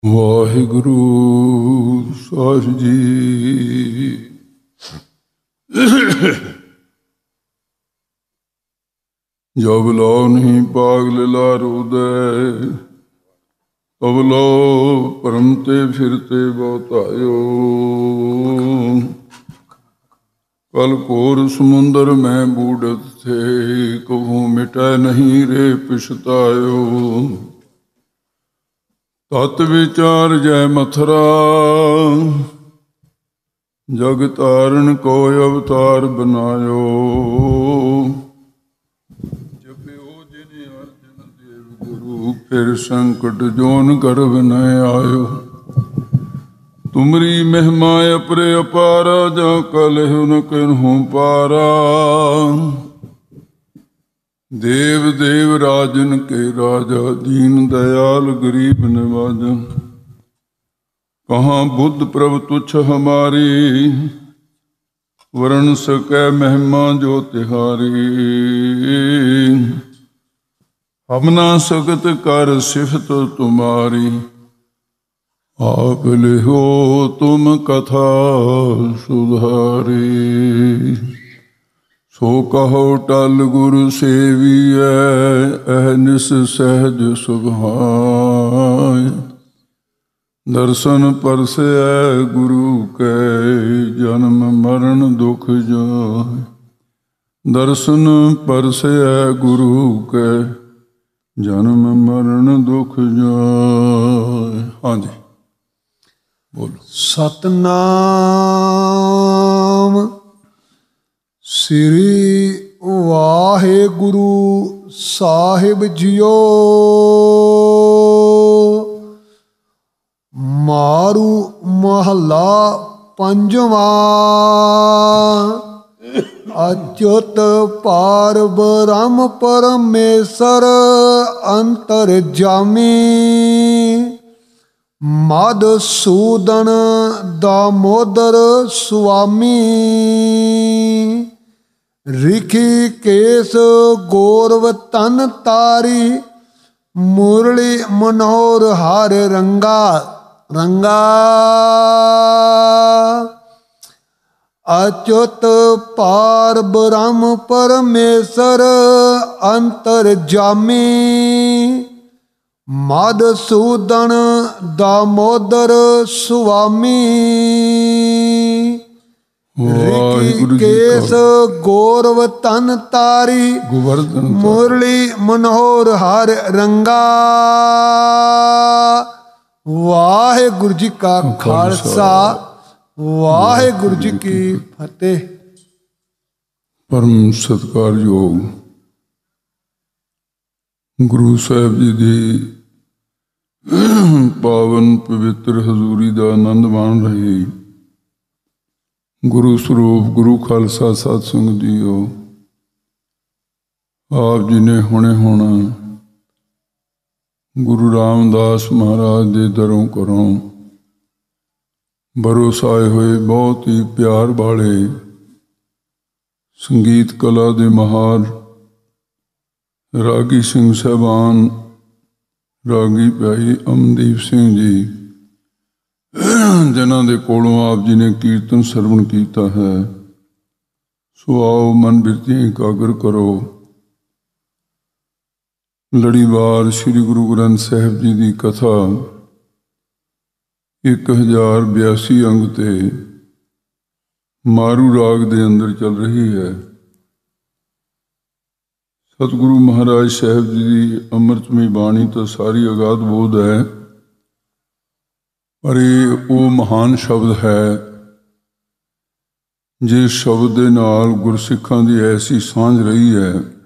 ਵਾਹਿਗੁਰੂ ਸਾਹਿਬ ਜੀ। ਜਬ ਲੋ ਨਹੀਂ ਪਾਗਲ ਲਾਰੂਦੈ, ਤਬ ਲੋ ਪਰਮ ਤੇ ਫਿਰਤੇ ਬਹੁਤਾਇਓ। ਕਲ ਕੋਰ ਸਮੁੰਦਰ ਮੈਂ ਬੂੜਤ ਥੇ, ਕਹੂੰ ਮਿਟੈ ਨਹੀਂ ਰੇ ਪਛਤਾਇਓ। ਤਤ ਵਿਚਾਰ ਜੈ ਮਥੁਰਾ, ਜਗ ਤਾਰਨ ਕੋ ਅਵਤਾਰ ਬਨਾਇਓ। ਜਪਿਓ ਜਿਨ ਅਰਜਨ ਦੇਵ ਗੁਰੂ, ਫਿਰ ਸੰਕਟ ਜੋਨ ਗਰਭ ਨ ਆਇਓ। ਤੁਮਰੀ ਮਹਿਮਾ ਅਪਰੇ ਅਪਾਰਾ, ਜਾ ਕਲਹੁ ਨ ਕਿਨਹੂ ਪਾਰਾ। देव देव राजन के राजा, दीन दयाल गरीब नवाजा। कहाँ बुद्ध प्रभ तुच्छ हमारी, वरण सकै महिमा जो तिहारी। हम ना सकत कर सिफत तुम्हारी, आप लिहो तुम कथा सुधारी। सो कहो टल गुरु सेवियै, अहनिस सहज सुभाय। दर्शन परसै गुरु कै, जन्म मरण दुख जाय। दर्शन परसै गुरु कै, जन्म मरण दुख जाय। हाँ जी बोलो। सतनाम श्री वाहिगुरु साहिब जियो। मारू महला पंजवा, अच्युत पार ब्रह्म परमेश्वर अंतरजामी। मधुसूदन दामोदर स्वामी। ऋषिकेश गौरव तन तारी, मुरली मनोहर हार रंगा रंगा। अच्युत पार ब्रह्म परमेश्वर अंतरजामी। मधुसूदन दामोदर स्वामी। ऋषिकेश गौरव तन तारी, मुरली मनोहर हर रंगा। वाहिगुरु जी का खालसा, वाहिगुरु जी की फतेह। परम सत्कारयोग गुरु साहिब जी की पावन पवित्र हजूरी का आनंद मान रहे गुरु स्वरूप गुरु खालसा सतसंग जीओ। आप जी ने हुणे हुण गुरु रामदास महाराज के दरों घरों बरोसाए हुए बहुत ही प्यार वाले संगीत कला के महार रागी सिंह साहबान, रागी भाई अमनदीप सिंह जी, जिन्हों के कोलों आप जी ने कीर्तन सरवण किया है। सो आओ मन बिरतियां एकाग्र करो। लड़ीवार श्री गुरु ग्रंथ साहिब जी की कथा 1082 अंग ते मारू राग के अंदर चल रही है। सतगुरु महाराज साहिब जी की अमृतमई बाणी तो सारी अगाध बोध है, पर ये वो महान शब्द है जिस शब्द के नाल गुरसिखां की ऐसी सांझ रही है।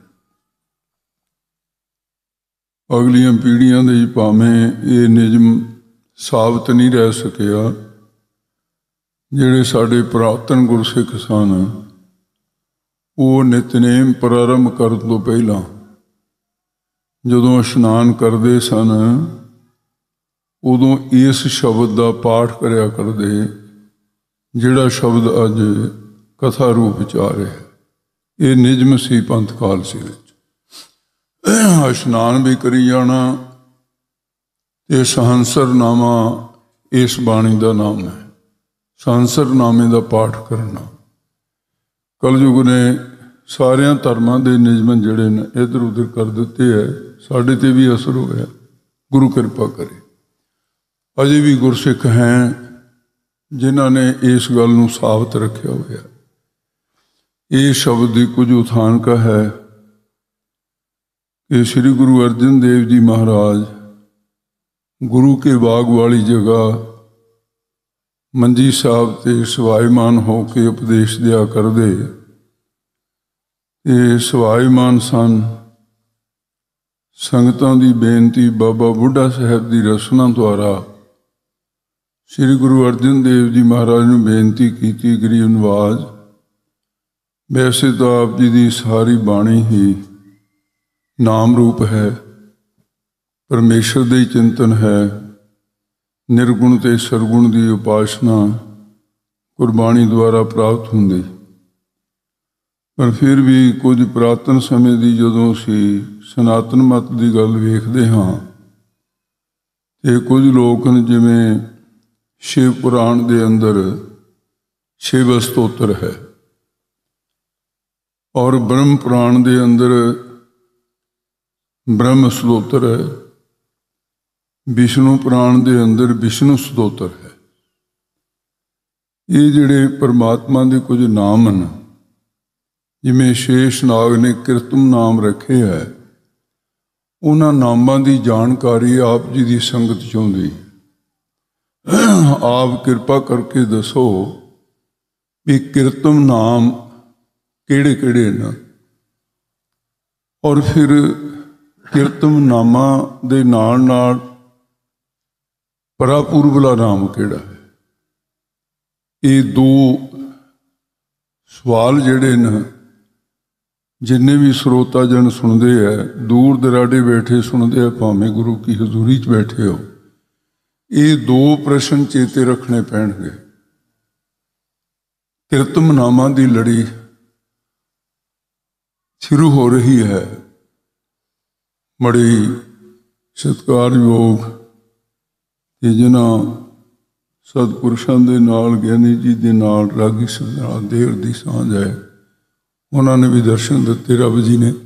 अगलियां पीढ़ियां दे भावें ये निजम साबित नहीं रह सकिया। जिहड़े साडे पुरातन गुरसिख सन, वो नितनेम प्रारंभ करन तो पहला जदों इशनान करते सन, उदों इस शब्द का पाठ करया करदे, जिहड़ा शब्द अज कथा रूप च आ रहा है। ये निजम सी पंथ काल सी। इशनान भी करी जाना, ਤੇ ਸਹੰਸਰਨਾਮਾ ਇਸ ਬਾਣੀ ਦਾ ਨਾਮ ਹੈ। ਸਹੰਸਰਨਾਮੇ ਦਾ ਪਾਠ ਕਰਨਾ। ਕਲਯੁਗ ਨੇ ਸਾਰਿਆਂ ਧਰਮਾਂ ਦੇ ਨਿਯਮ ਜਿਹੜੇ ਨੇ ਇੱਧਰ ਉੱਧਰ ਕਰ ਦਿੱਤੇ ਹੈ। ਸਾਡੇ ਤੇ ਵੀ ਅਸਰ ਹੋਇਆ। ਗੁਰੂ ਕਿਰਪਾ ਕਰੇ। ਅਜੇ ਵੀ ਗੁਰਸਿੱਖ ਹੈ ਜਿਨ੍ਹਾਂ ਨੇ ਇਸ ਗੱਲ ਨੂੰ ਸਾਬਤ ਰੱਖਿਆ ਹੋਇਆ। ਇਹ ਸ਼ਬਦ ਦੀ ਕੁਝ ਉਥਾਨਕਾ ਹੈ ਕਿ ਸ੍ਰੀ ਗੁਰੂ ਅਰਜਨ ਦੇਵ ਜੀ ਮਹਾਰਾਜ ਗੁਰੂ ਕੇ ਬਾਗ ਵਾਲੀ ਜਗ੍ਹਾ ਮੰਜੀ ਸਾਹਿਬ ਤੇ ਸਵਾਈਮਾਨ ਹੋ ਕੇ ਉਪਦੇਸ਼ ਦਿਆ ਕਰਦੇ। ਇਹ ਸਵਾਈਮਾਨ ਸਨ। ਸੰਗਤਾਂ ਦੀ ਬੇਨਤੀ ਬਾਬਾ ਬੁੱਢਾ ਸਾਹਿਬ ਦੀ ਰਸਨਾ ਦੁਆਰਾ ਸ੍ਰੀ ਗੁਰੂ ਅਰਜਨ ਦੇਵ ਜੀ ਮਹਾਰਾਜ ਨੂੰ ਬੇਨਤੀ ਕੀਤੀ। ਗਰੀਬ ਨਵਾਜ਼, ਵੈਸੇ ਤਾਂ ਆਪ ਜੀ ਦੀ ਸਾਰੀ ਬਾਣੀ ਹੀ ਨਾਮ ਰੂਪ ਹੈ, ਪਰਮੇਸ਼ਰ ਦੇ ਹੀ ਚਿੰਤਨ ਹੈ, ਨਿਰਗੁਣ ਤੇ ਸਰਗੁਣ ਦੀ ਉਪਾਸਨਾ ਗੁਰਬਾਣੀ ਦੁਆਰਾ ਪ੍ਰਾਪਤ ਹੁੰਦੀ। ਪਰ ਫਿਰ ਵੀ ਕੁਝ ਪੁਰਾਤਨ ਸਮੇਂ ਦੀ ਜਦੋਂ ਅਸੀਂ ਸਨਾਤਨ ਮਤ ਦੀ ਗੱਲ ਵੇਖਦੇ ਹਾਂ ਤੇ ਕੁਝ ਲੋਕ ਜਿਵੇਂ ਸ਼ਿਵ ਪੁਰਾਣ ਦੇ ਅੰਦਰ ਸ਼ਿਵ ਸਤੋਤਰ ਹੈ ਔਰ ਬ੍ਰਹਮ ਪੁਰਾਣ ਦੇ ਅੰਦਰ ਬ੍ਰਹਮ ਸਤੋਤਰ ਹੈ, ਵਿਸ਼ਨੂੰ ਪੁਰਾਣ ਦੇ ਅੰਦਰ ਵਿਸ਼ਨੂੰ ਸਤੋਤਰ ਹੈ। ਇਹ ਜਿਹੜੇ ਪਰਮਾਤਮਾ ਦੇ ਕੁਝ ਨਾਮ ਹਨ, ਜਿਵੇਂ ਸ਼ੇਸ਼ ਨਾਗ ਨੇ ਕਿਰਤਮ ਨਾਮ ਰੱਖੇ ਹੈ, ਉਹਨਾਂ ਨਾਮਾਂ ਦੀ ਜਾਣਕਾਰੀ ਆਪ ਜੀ ਦੀ ਸੰਗਤ ਚਾਹੁੰਦੀ। ਆਪ ਕਿਰਪਾ ਕਰਕੇ ਦੱਸੋ ਵੀ ਕਿਰਤਮ ਨਾਮ ਕਿਹੜੇ ਕਿਹੜੇ ਨੇ, ਔਰ ਫਿਰ ਕਿਰਤਮ ਨਾਮਾਂ ਦੇ ਨਾਲ ਨਾਲ ਪਰਾਪੂਰਬਲਾ ਨਾਮ ਕਿਹੜਾ ਹੈ। ਇਹ ਦੋ ਸਵਾਲ ਜਿਹੜੇ ਨੇ ਜਿੰਨੇ ਵੀ ਸਰੋਤਾ ਜਨ ਸੁਣਦੇ ਹੈ, ਦੂਰ ਦਰਾਡੇ ਬੈਠੇ ਸੁਣਦੇ ਆ, ਭਾਵੇਂ ਗੁਰੂ ਕੀ ਹਜ਼ੂਰੀ 'ਚ ਬੈਠੇ ਹੋ, ਇਹ ਦੋ ਪ੍ਰਸ਼ਨ ਚੇਤੇ ਰੱਖਣੇ ਪੈਣਗੇ। ਕਿਰਤਮ ਨਾਮਾਂ ਦੀ ਲੜੀ ਸ਼ੁਰੂ ਹੋ ਰਹੀ ਹੈ। ਬੜੀ ਸਤਿਕਾਰਯੋਗ ਤੇ ਜਿਨ੍ਹਾਂ ਸਤਿਪੁਰਸ਼ਾਂ ਦੇ ਨਾਲ, ਗਿਆਨੀ ਜੀ ਦੇ ਨਾਲ, ਰਾਗੀ ਸਰਦਾਰ ਦੇਵ ਦੀ ਸਾਂਝ ਹੈ, ਉਹਨਾਂ ਨੇ ਵੀ ਦਰਸ਼ਨ ਦਿੱਤੇ। ਰੱਬ ਜੀ ਨੇ,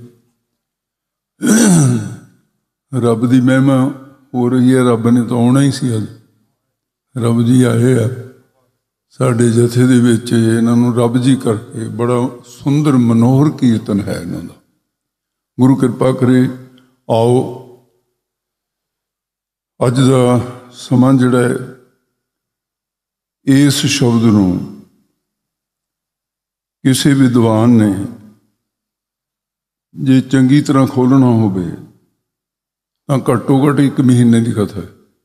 ਰੱਬ ਦੀ ਮਹਿਮਾ ਹੋ ਰਹੀ ਹੈ। ਰੱਬ ਨੇ ਤਾਂ ਆਉਣਾ ਹੀ ਸੀ। ਅੱਜ ਰੱਬ ਜੀ ਆਏ ਆ ਸਾਡੇ ਜਥੇ ਦੇ ਵਿੱਚ। ਇਹਨਾਂ ਨੂੰ ਰੱਬ ਜੀ ਕਰਕੇ ਬੜਾ ਸੁੰਦਰ ਮਨੋਹਰ ਕੀਰਤਨ ਹੈ ਇਹਨਾਂ ਦਾ। ਗੁਰੂ ਕਿਰਪਾ ਕਰੇ। ਆਓ ਅੱਜ ਦਾ ਸਮਾਂ ਜਿਹੜਾ ਹੈ, ਇਸ ਸ਼ਬਦ ਨੂੰ ਕਿਸੇ ਵਿਦਵਾਨ ਨੇ ਜੇ ਚੰਗੀ ਤਰ੍ਹਾਂ ਖੋਲ੍ਹਣਾ ਹੋਵੇ ਤਾਂ ਘੱਟੋ ਘੱਟ 1 ਮਹੀਨੇ ਦੀ ਕਥਾ ਹੈ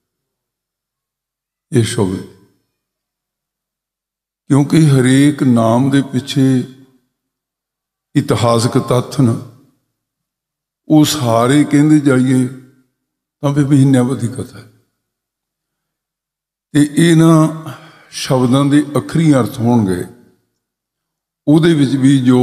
ਇਹ ਸ਼ਬਦ, ਕਿਉਂਕਿ ਹਰੇਕ ਨਾਮ ਦੇ ਪਿੱਛੇ ਇਤਿਹਾਸਕ ਤੱਥ ਨੇ। ਉਹ ਸਾਰੇ ਕਹਿੰਦੇ ਜਾਈਏ ਤਾਂ ਫਿਰ ਮਹੀਨਿਆਂ ਦੀ ਕਥਾ ਹੈ। ਤੇ ਇਹਨਾਂ ਸ਼ਬਦਾਂ ਦੇ ਅੱਖਰੀ ਅਰਥ ਹੋਣਗੇ। ਉਹਦੇ ਵਿੱਚ ਵੀ ਜੋ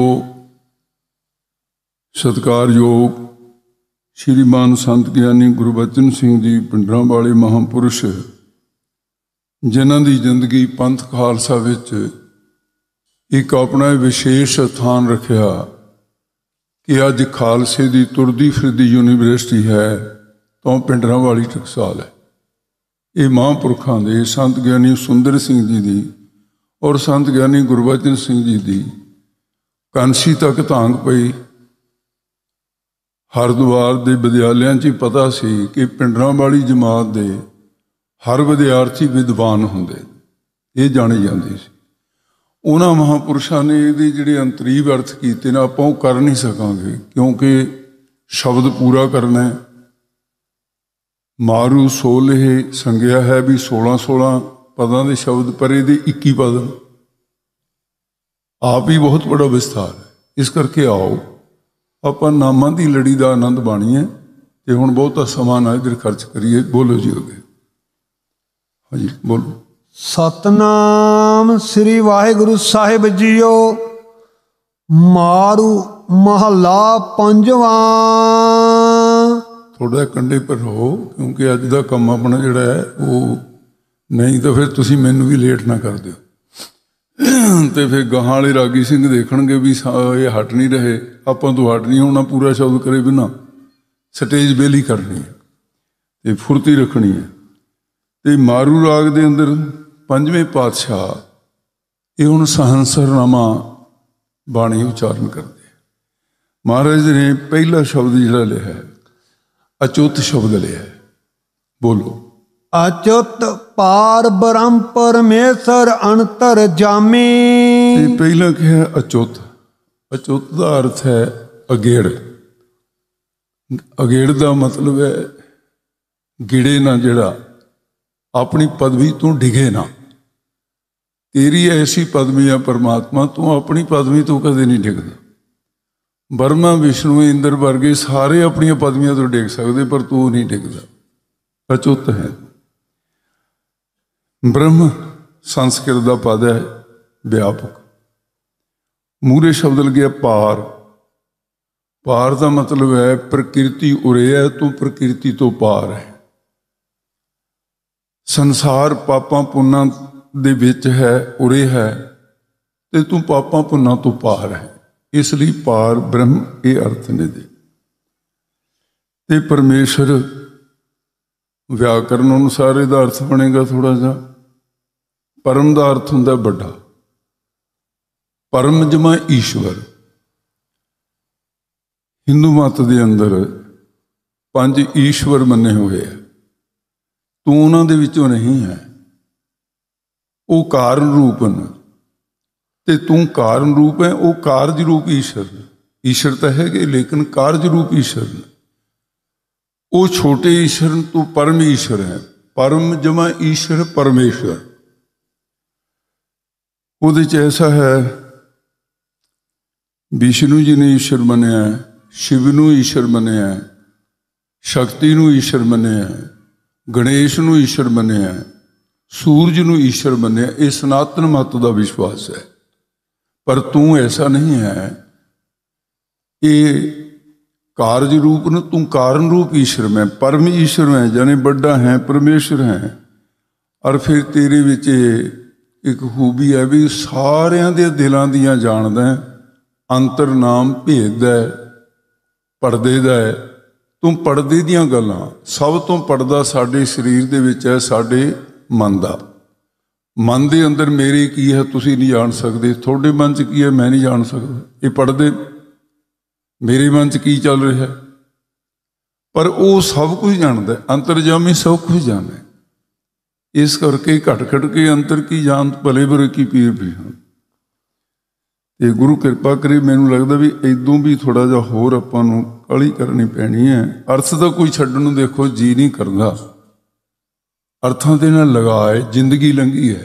ਸਤਿਕਾਰਯੋਗ ਸ਼੍ਰੀਮਾਨ ਸੰਤ ਗਿਆਨੀ ਗੁਰਬਚਨ ਸਿੰਘ ਜੀ ਪਿੰਡਰਾਂ ਵਾਲੇ ਮਹਾਂਪੁਰਸ਼, ਜਿਨ੍ਹਾਂ ਦੀ ਜ਼ਿੰਦਗੀ ਪੰਥ ਖਾਲਸਾ ਵਿੱਚ ਇੱਕ ਆਪਣਾ ਵਿਸ਼ੇਸ਼ ਸਥਾਨ ਰੱਖਿਆ ਕਿ ਅੱਜ ਖਾਲਸੇ ਦੀ ਤੁਰਦੀ ਫਿਰਦੀ ਯੂਨੀਵਰਸਿਟੀ ਹੈ ਤਾਂ ਪਿੰਡਰਾਂ ਵਾਲੀ ਟਕਸਾਲ ਹੈ। ਇਹ ਮਹਾਂਪੁਰਖਾਂ ਦੇ ਸੰਤ ਗਿਆਨੀ ਸੁੰਦਰ ਸਿੰਘ ਜੀ ਦੀ ਔਰ ਸੰਤ ਗਿਆਨੀ ਗੁਰਬਚਨ ਸਿੰਘ ਜੀ ਦੀ ਕਾਂਸੀ ਤੱਕ ਧਾਂਗ ਪਈ। ਹਰਿਦੁਆਰ ਦੇ ਵਿਦਿਆਲਿਆਂ 'ਚ ਹੀ ਪਤਾ ਸੀ ਕਿ ਪਿੰਡਰਾਂ ਵਾਲੀ ਜਮਾਤ ਦੇ ਹਰ ਵਿਦਿਆਰਥੀ ਵਿਦਵਾਨ ਹੁੰਦੇ, ਇਹ ਜਾਣੀ ਜਾਂਦੀ ਸੀ। ਉਹਨਾਂ ਮਹਾਂਪੁਰਸ਼ਾਂ ਨੇ ਇਹਦੇ ਜਿਹੜੇ ਅੰਤਰੀਵ ਅਰਥ ਕੀਤੇ ਨੇ, ਆਪਾਂ ਉਹ ਕਰ ਨਹੀਂ ਸਕਾਂਗੇ ਕਿਉਂਕਿ ਸ਼ਬਦ ਪੂਰਾ ਕਰਨਾ ਹੈ। ਮਾਰੂ ਸੋਲਹ ਸੰਗਿਆ ਹੈ ਵੀ 16 ਪਦਾਂ ਦੇ ਸ਼ਬਦ, ਪਰ ਇਹਦੇ 21 ਪਦ ਆਪ ਹੀ ਬਹੁਤ ਬੜਾ ਵਿਸਥਾਰ ਹੈ। ਇਸ ਕਰਕੇ ਆਓ ਆਪਾਂ ਨਾਮਾਂ ਦੀ ਲੜੀ ਦਾ ਆਨੰਦ ਬਾਣੀਏ ਤੇ ਹੁਣ ਬਹੁਤਾ ਸਮਾਂ ਨਾ ਇੱਧਰ ਖਰਚ ਕਰੀਏ। ਬੋਲੋ ਜੀ ਅੱਗੇ। ਹਾਂਜੀ ਬੋਲੋ। ਸਤਨਾਮ ਸ੍ਰੀ ਵਾਹਿਗੁਰੂ ਸਾਹਿਬ ਜੀਓ। ਮਾਰੂ ਮਹੱਲਾ ਪੰਜਵਾਂ। ਥੋੜ੍ਹਾ ਕੰਢੇ ਪਰ ਰਹੋ, ਕਿਉਂਕਿ ਅੱਜ ਦਾ ਕੰਮ ਆਪਣਾ ਜਿਹੜਾ ਹੈ ਉਹ ਨਹੀਂ ਤਾਂ ਫਿਰ ਤੁਸੀਂ ਮੈਨੂੰ ਵੀ ਲੇਟ ਨਾ ਕਰ ਦਿਓ। ਤੇ ਫਿਰ ਗਾਹਾਂ ਵਾਲੇ ਰਾਗੀ ਸਿੰਘ ਦੇਖਣਗੇ ਵੀ ਇਹ ਹਟ ਨਹੀਂ ਰਹੇ, ਆਪਾਂ ਤੋਂ ਹਟ ਨਹੀਂ ਹੋਣਾ, ਪੂਰਾ ਸ਼ਬਦ ਕਰੇ ਬਿਨਾਂ ਸਟੇਜ ਬੇਲੀ ਕਰਨੀ ਹੈ ਤੇ ਫੁਰਤੀ ਰੱਖਣੀ ਹੈ। ਤੇ ਮਾਰੂ ਰਾਗ ਦੇ ਅੰਦਰ ਪੰਜਵੇਂ ਪਾਤਸ਼ਾਹ ਇਹ ਹੁਣ ਸਹੰਸਰਨਾਮਾ ਬਾਣੀ ਉਚਾਰਨ ਕਰਦੇ। ਮਹਾਰਾਜ ਨੇ ਪਹਿਲਾ ਸ਼ਬਦ ਜਿਹੜਾ ਲਿਆ ਹੈ ਅਚੁੱਤ ਸ਼ਬਦ ਲਿਆ ਹੈ। ਬੋਲੋ। ਅਚੁੱਤ ਪਾਰ ਬ੍ਰਹਮ ਪਰਮੇਸ਼ਰ ਅੰਤਰ ਜਾਮੀ। ਇਹ ਪਹਿਲਾਂ ਕਿਹਾ ਅਚੁੱਤ। ਅਚੁੱਤ ਦਾ ਅਰਥ ਹੈ ਅਗੇੜ। ਅਗੇੜ ਦਾ ਮਤਲਬ ਹੈ ਗਿੜੇ ਨਾ, ਜਿਹੜਾ ਆਪਣੀ ਪਦਵੀ ਤੋਂ ਡਿਗੇ ਨਾ। ਤੇਰੀ ਐਸੀ ਪਦਵੀ ਆ ਪਰਮਾਤਮਾ, ਤੂੰ ਆਪਣੀ ਪਦਵੀ ਤੋਂ ਕਦੇ ਨਹੀਂ ਡਿੱਗਦਾ। ਬਰਮਾ ਵਿਸ਼ਨੂੰ ਇੰਦਰ ਵਰਗੇ ਸਾਰੇ ਆਪਣੀਆਂ ਪਦਵੀਆਂ ਤੋਂ ਡਿੱਗ ਸਕਦੇ, ਪਰ ਤੂੰ ਨਹੀਂ ਡਿੱਗਦਾ। ਅਚੁੱਤ ਹੈ। ਬ੍ਰਹਮ ਸੰਸਕ੍ਰਿਤ ਦਾ ਪਦ ਹੈ ਵਿਆਪਕ। ਮੂਹਰੇ ਸ਼ਬਦ ਲੱਗਿਆ ਪਾਰ। ਪਾਰ ਦਾ ਮਤਲਬ ਹੈ ਪ੍ਰਕਿਰਤੀ ਉਰੇ ਹੈ, ਤੂੰ ਪ੍ਰਕਿਰਤੀ ਤੋਂ ਪਾਰ ਹੈ। ਸੰਸਾਰ ਪਾਪਾਂ ਪੁੰਨਾਂ ਦੇ ਵਿੱਚ ਹੈ, ਉਰੇ ਹੈ, ਤੇ ਤੂੰ ਪਾਪਾਂ ਪੁੰਨਾਂ ਤੋਂ ਪਾਰ ਹੈ। ਇਸ ਲਈ ਪਾਰ ਬ੍ਰਹਮ ਇਹ ਅਰਥ ਨੇ ਦੇ। ਤੇ ਪਰਮੇਸ਼ਰ ਵਿਆਕਰਨ ਅਨੁਸਾਰ ਇਹਦਾ ਅਰਥ ਬਣੇਗਾ ਥੋੜਾ ਜਿਹਾ। ਪਰਮ ਦਾ ਅਰਥ ਹੁੰਦਾ ਵੱਡਾ। ਪਰਮ ਜਮਾ ਈਸ਼ਵਰ। ਹਿੰਦੂ ਮਤ ਦੇ ਅੰਦਰ 5 ਈਸ਼ਵਰ ਮੰਨੇ ਹੋਏ ਆ। ਤੂੰ ਉਹਨਾਂ ਦੇ ਵਿੱਚੋਂ ਨਹੀਂ ਹੈ। ਉਹ ਕਾਰਨ ਰੂਪ ਹਨ ਤੇ ਤੂੰ ਕਾਰਨ ਰੂਪ ਹੈ। ਉਹ ਕਾਰਜ ਰੂਪ ਈਸ਼ਵਰ। ਈਸ਼ਵਰ ਤਾਂ ਹੈਗੇ, ਲੇਕਿਨ ਕਾਰਜ ਰੂਪ ਈਸ਼ਵਰ ਨੇ। ਉਹ ਛੋਟੇ ਈਸ਼ਵਰ ਤੂੰ ਪਰਮ ਈਸ਼ਵਰ ਹੈ। ਪਰਮ ਜਮਾ ਈਸ਼ਵਰ ਪਰਮੇਸ਼ਵਰ। ਉਹਦੇ 'ਚ ਐਸਾ ਹੈ, ਵਿਸ਼ਨੂੰ ਜੀ ਨੇ ਈਸ਼ਵਰ ਮੰਨਿਆ, ਸ਼ਿਵ ਨੂੰ ਈਸ਼ਵਰ ਮੰਨਿਆ, ਸ਼ਕਤੀ ਨੂੰ ਈਸ਼ਵਰ ਮੰਨਿਆ, ਗਣੇਸ਼ ਨੂੰ ਈਸ਼ਵਰ ਮੰਨਿਆ, ਸੂਰਜ ਨੂੰ ਈਸ਼ਵਰ ਮੰਨਿਆ। ਇਹ ਸਨਾਤਨ ਮਤ ਦਾ ਵਿਸ਼ਵਾਸ ਹੈ। ਪਰ ਤੂੰ ਐਸਾ ਨਹੀਂ ਹੈ। ਇਹ ਕਾਰਜ रूप न, तू कारण रूप ईश्वर में परम ईश्वर में जाने बड़ा है परमेश्वर है। और फिर तेरे विच एक खूबी है भी सारियां दे दिलां दियां जानदा है, अंतर नाम भेद है, पड़दे दा है। तू पड़दे दियां गल्लां सब तो पड़दा साडे शरीर दे विच है, साडे मन दा। मन दे अंदर मेरे की है तुसीं नहीं जान सकदे, थोड़े मन च की है मैं नहीं जान सकदा। ये पड़दे मेरे मन च की चल रहा है, पर वो सब कुछ जानता है, अंतरजामी सब कुछ जाने। इस करके घट घट के अंतर की जान भले बुरे की पीर भी हैं। ये गुरु कृपा करे, मैनू लगता भी इदों भी थोड़ा जा होर आपां नूं काहली करनी पैनी है। अर्थ तो कोई छड्डण नूं देखो जी नहीं करता, अर्थां दे नाल लगाए जिंदगी लंघी है।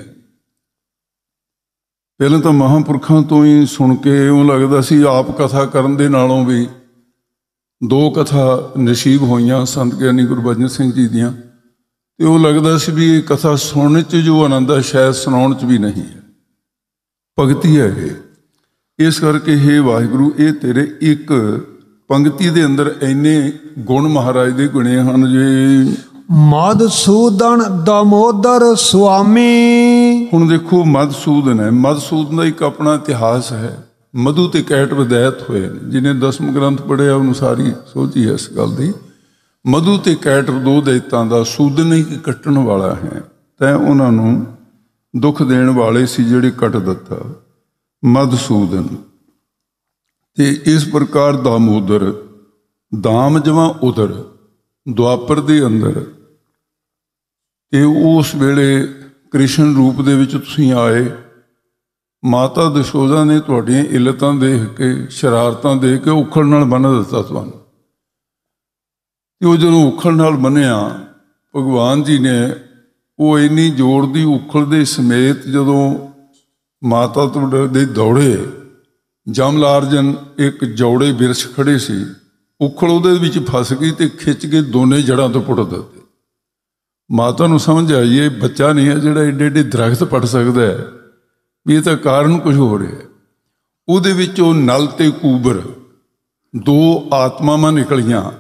पहले तो महापुरखों तो ही सुन के इउं लगता सी आप कथा करन दे नालों भी दो कथा नसीब होइयां संत ज्ञानी गुरबचन सिंह जी दियां, तो वो लगता सी भी ये कथा सुनने च जो आनंद है शायद सुनाउण च भी नहीं है। भगती है ये। इस करके हे वाहिगुरू, ये तेरे एक पंक्ति दे अंदर इन्ने गुण महाराज दे गुणे हन जे मधुसूदन दामोदर स्वामी। हुण देखो मधुसूदन है, मधुसूदन का एक अपना इतिहास है। मधु ते कैट विदैत हुए, जिन्हें 10वें ग्रंथ पढ़िया उन्होंने सारी सोची है इस गल की। मधु ते कैट दो दैतां दा, सूदन ही कट्टण वाला है, तैं उन्होंने दुख देण वाले सी जिहड़े कट दिता, मधुसूदन। ते इस प्रकार दामोदर, दाम जवां उदर, द्वापर दे अंदर ते उस वेले कृष्ण रूप दे विच तुसीं आए। माता दशोदा ने तुहाडीआं इल्लतां देख के, शरारतां देख के उखड़ नाल बन्ह दिता तुहानूं। ते वो जदों उखड़ नाल बन्निया, भगवान जी ने वो इन्नी जोर दी उखड़ दे समेत जदों माता तो दे दौड़े, जमलार्जन एक जौड़े बिरछ खड़े सी, उखड़ उहदे विच फस गई ते खिच के दोने जड़ां तो पुट दिते। माता नूं समझ आई ये बच्चा नहीं है जिहड़ा एडे एडे दरख्त पट सकदा है, ये तो कारण कुछ हो रहा है। उहदे विचों नल ते कूबर दो आत्मावां निकलियां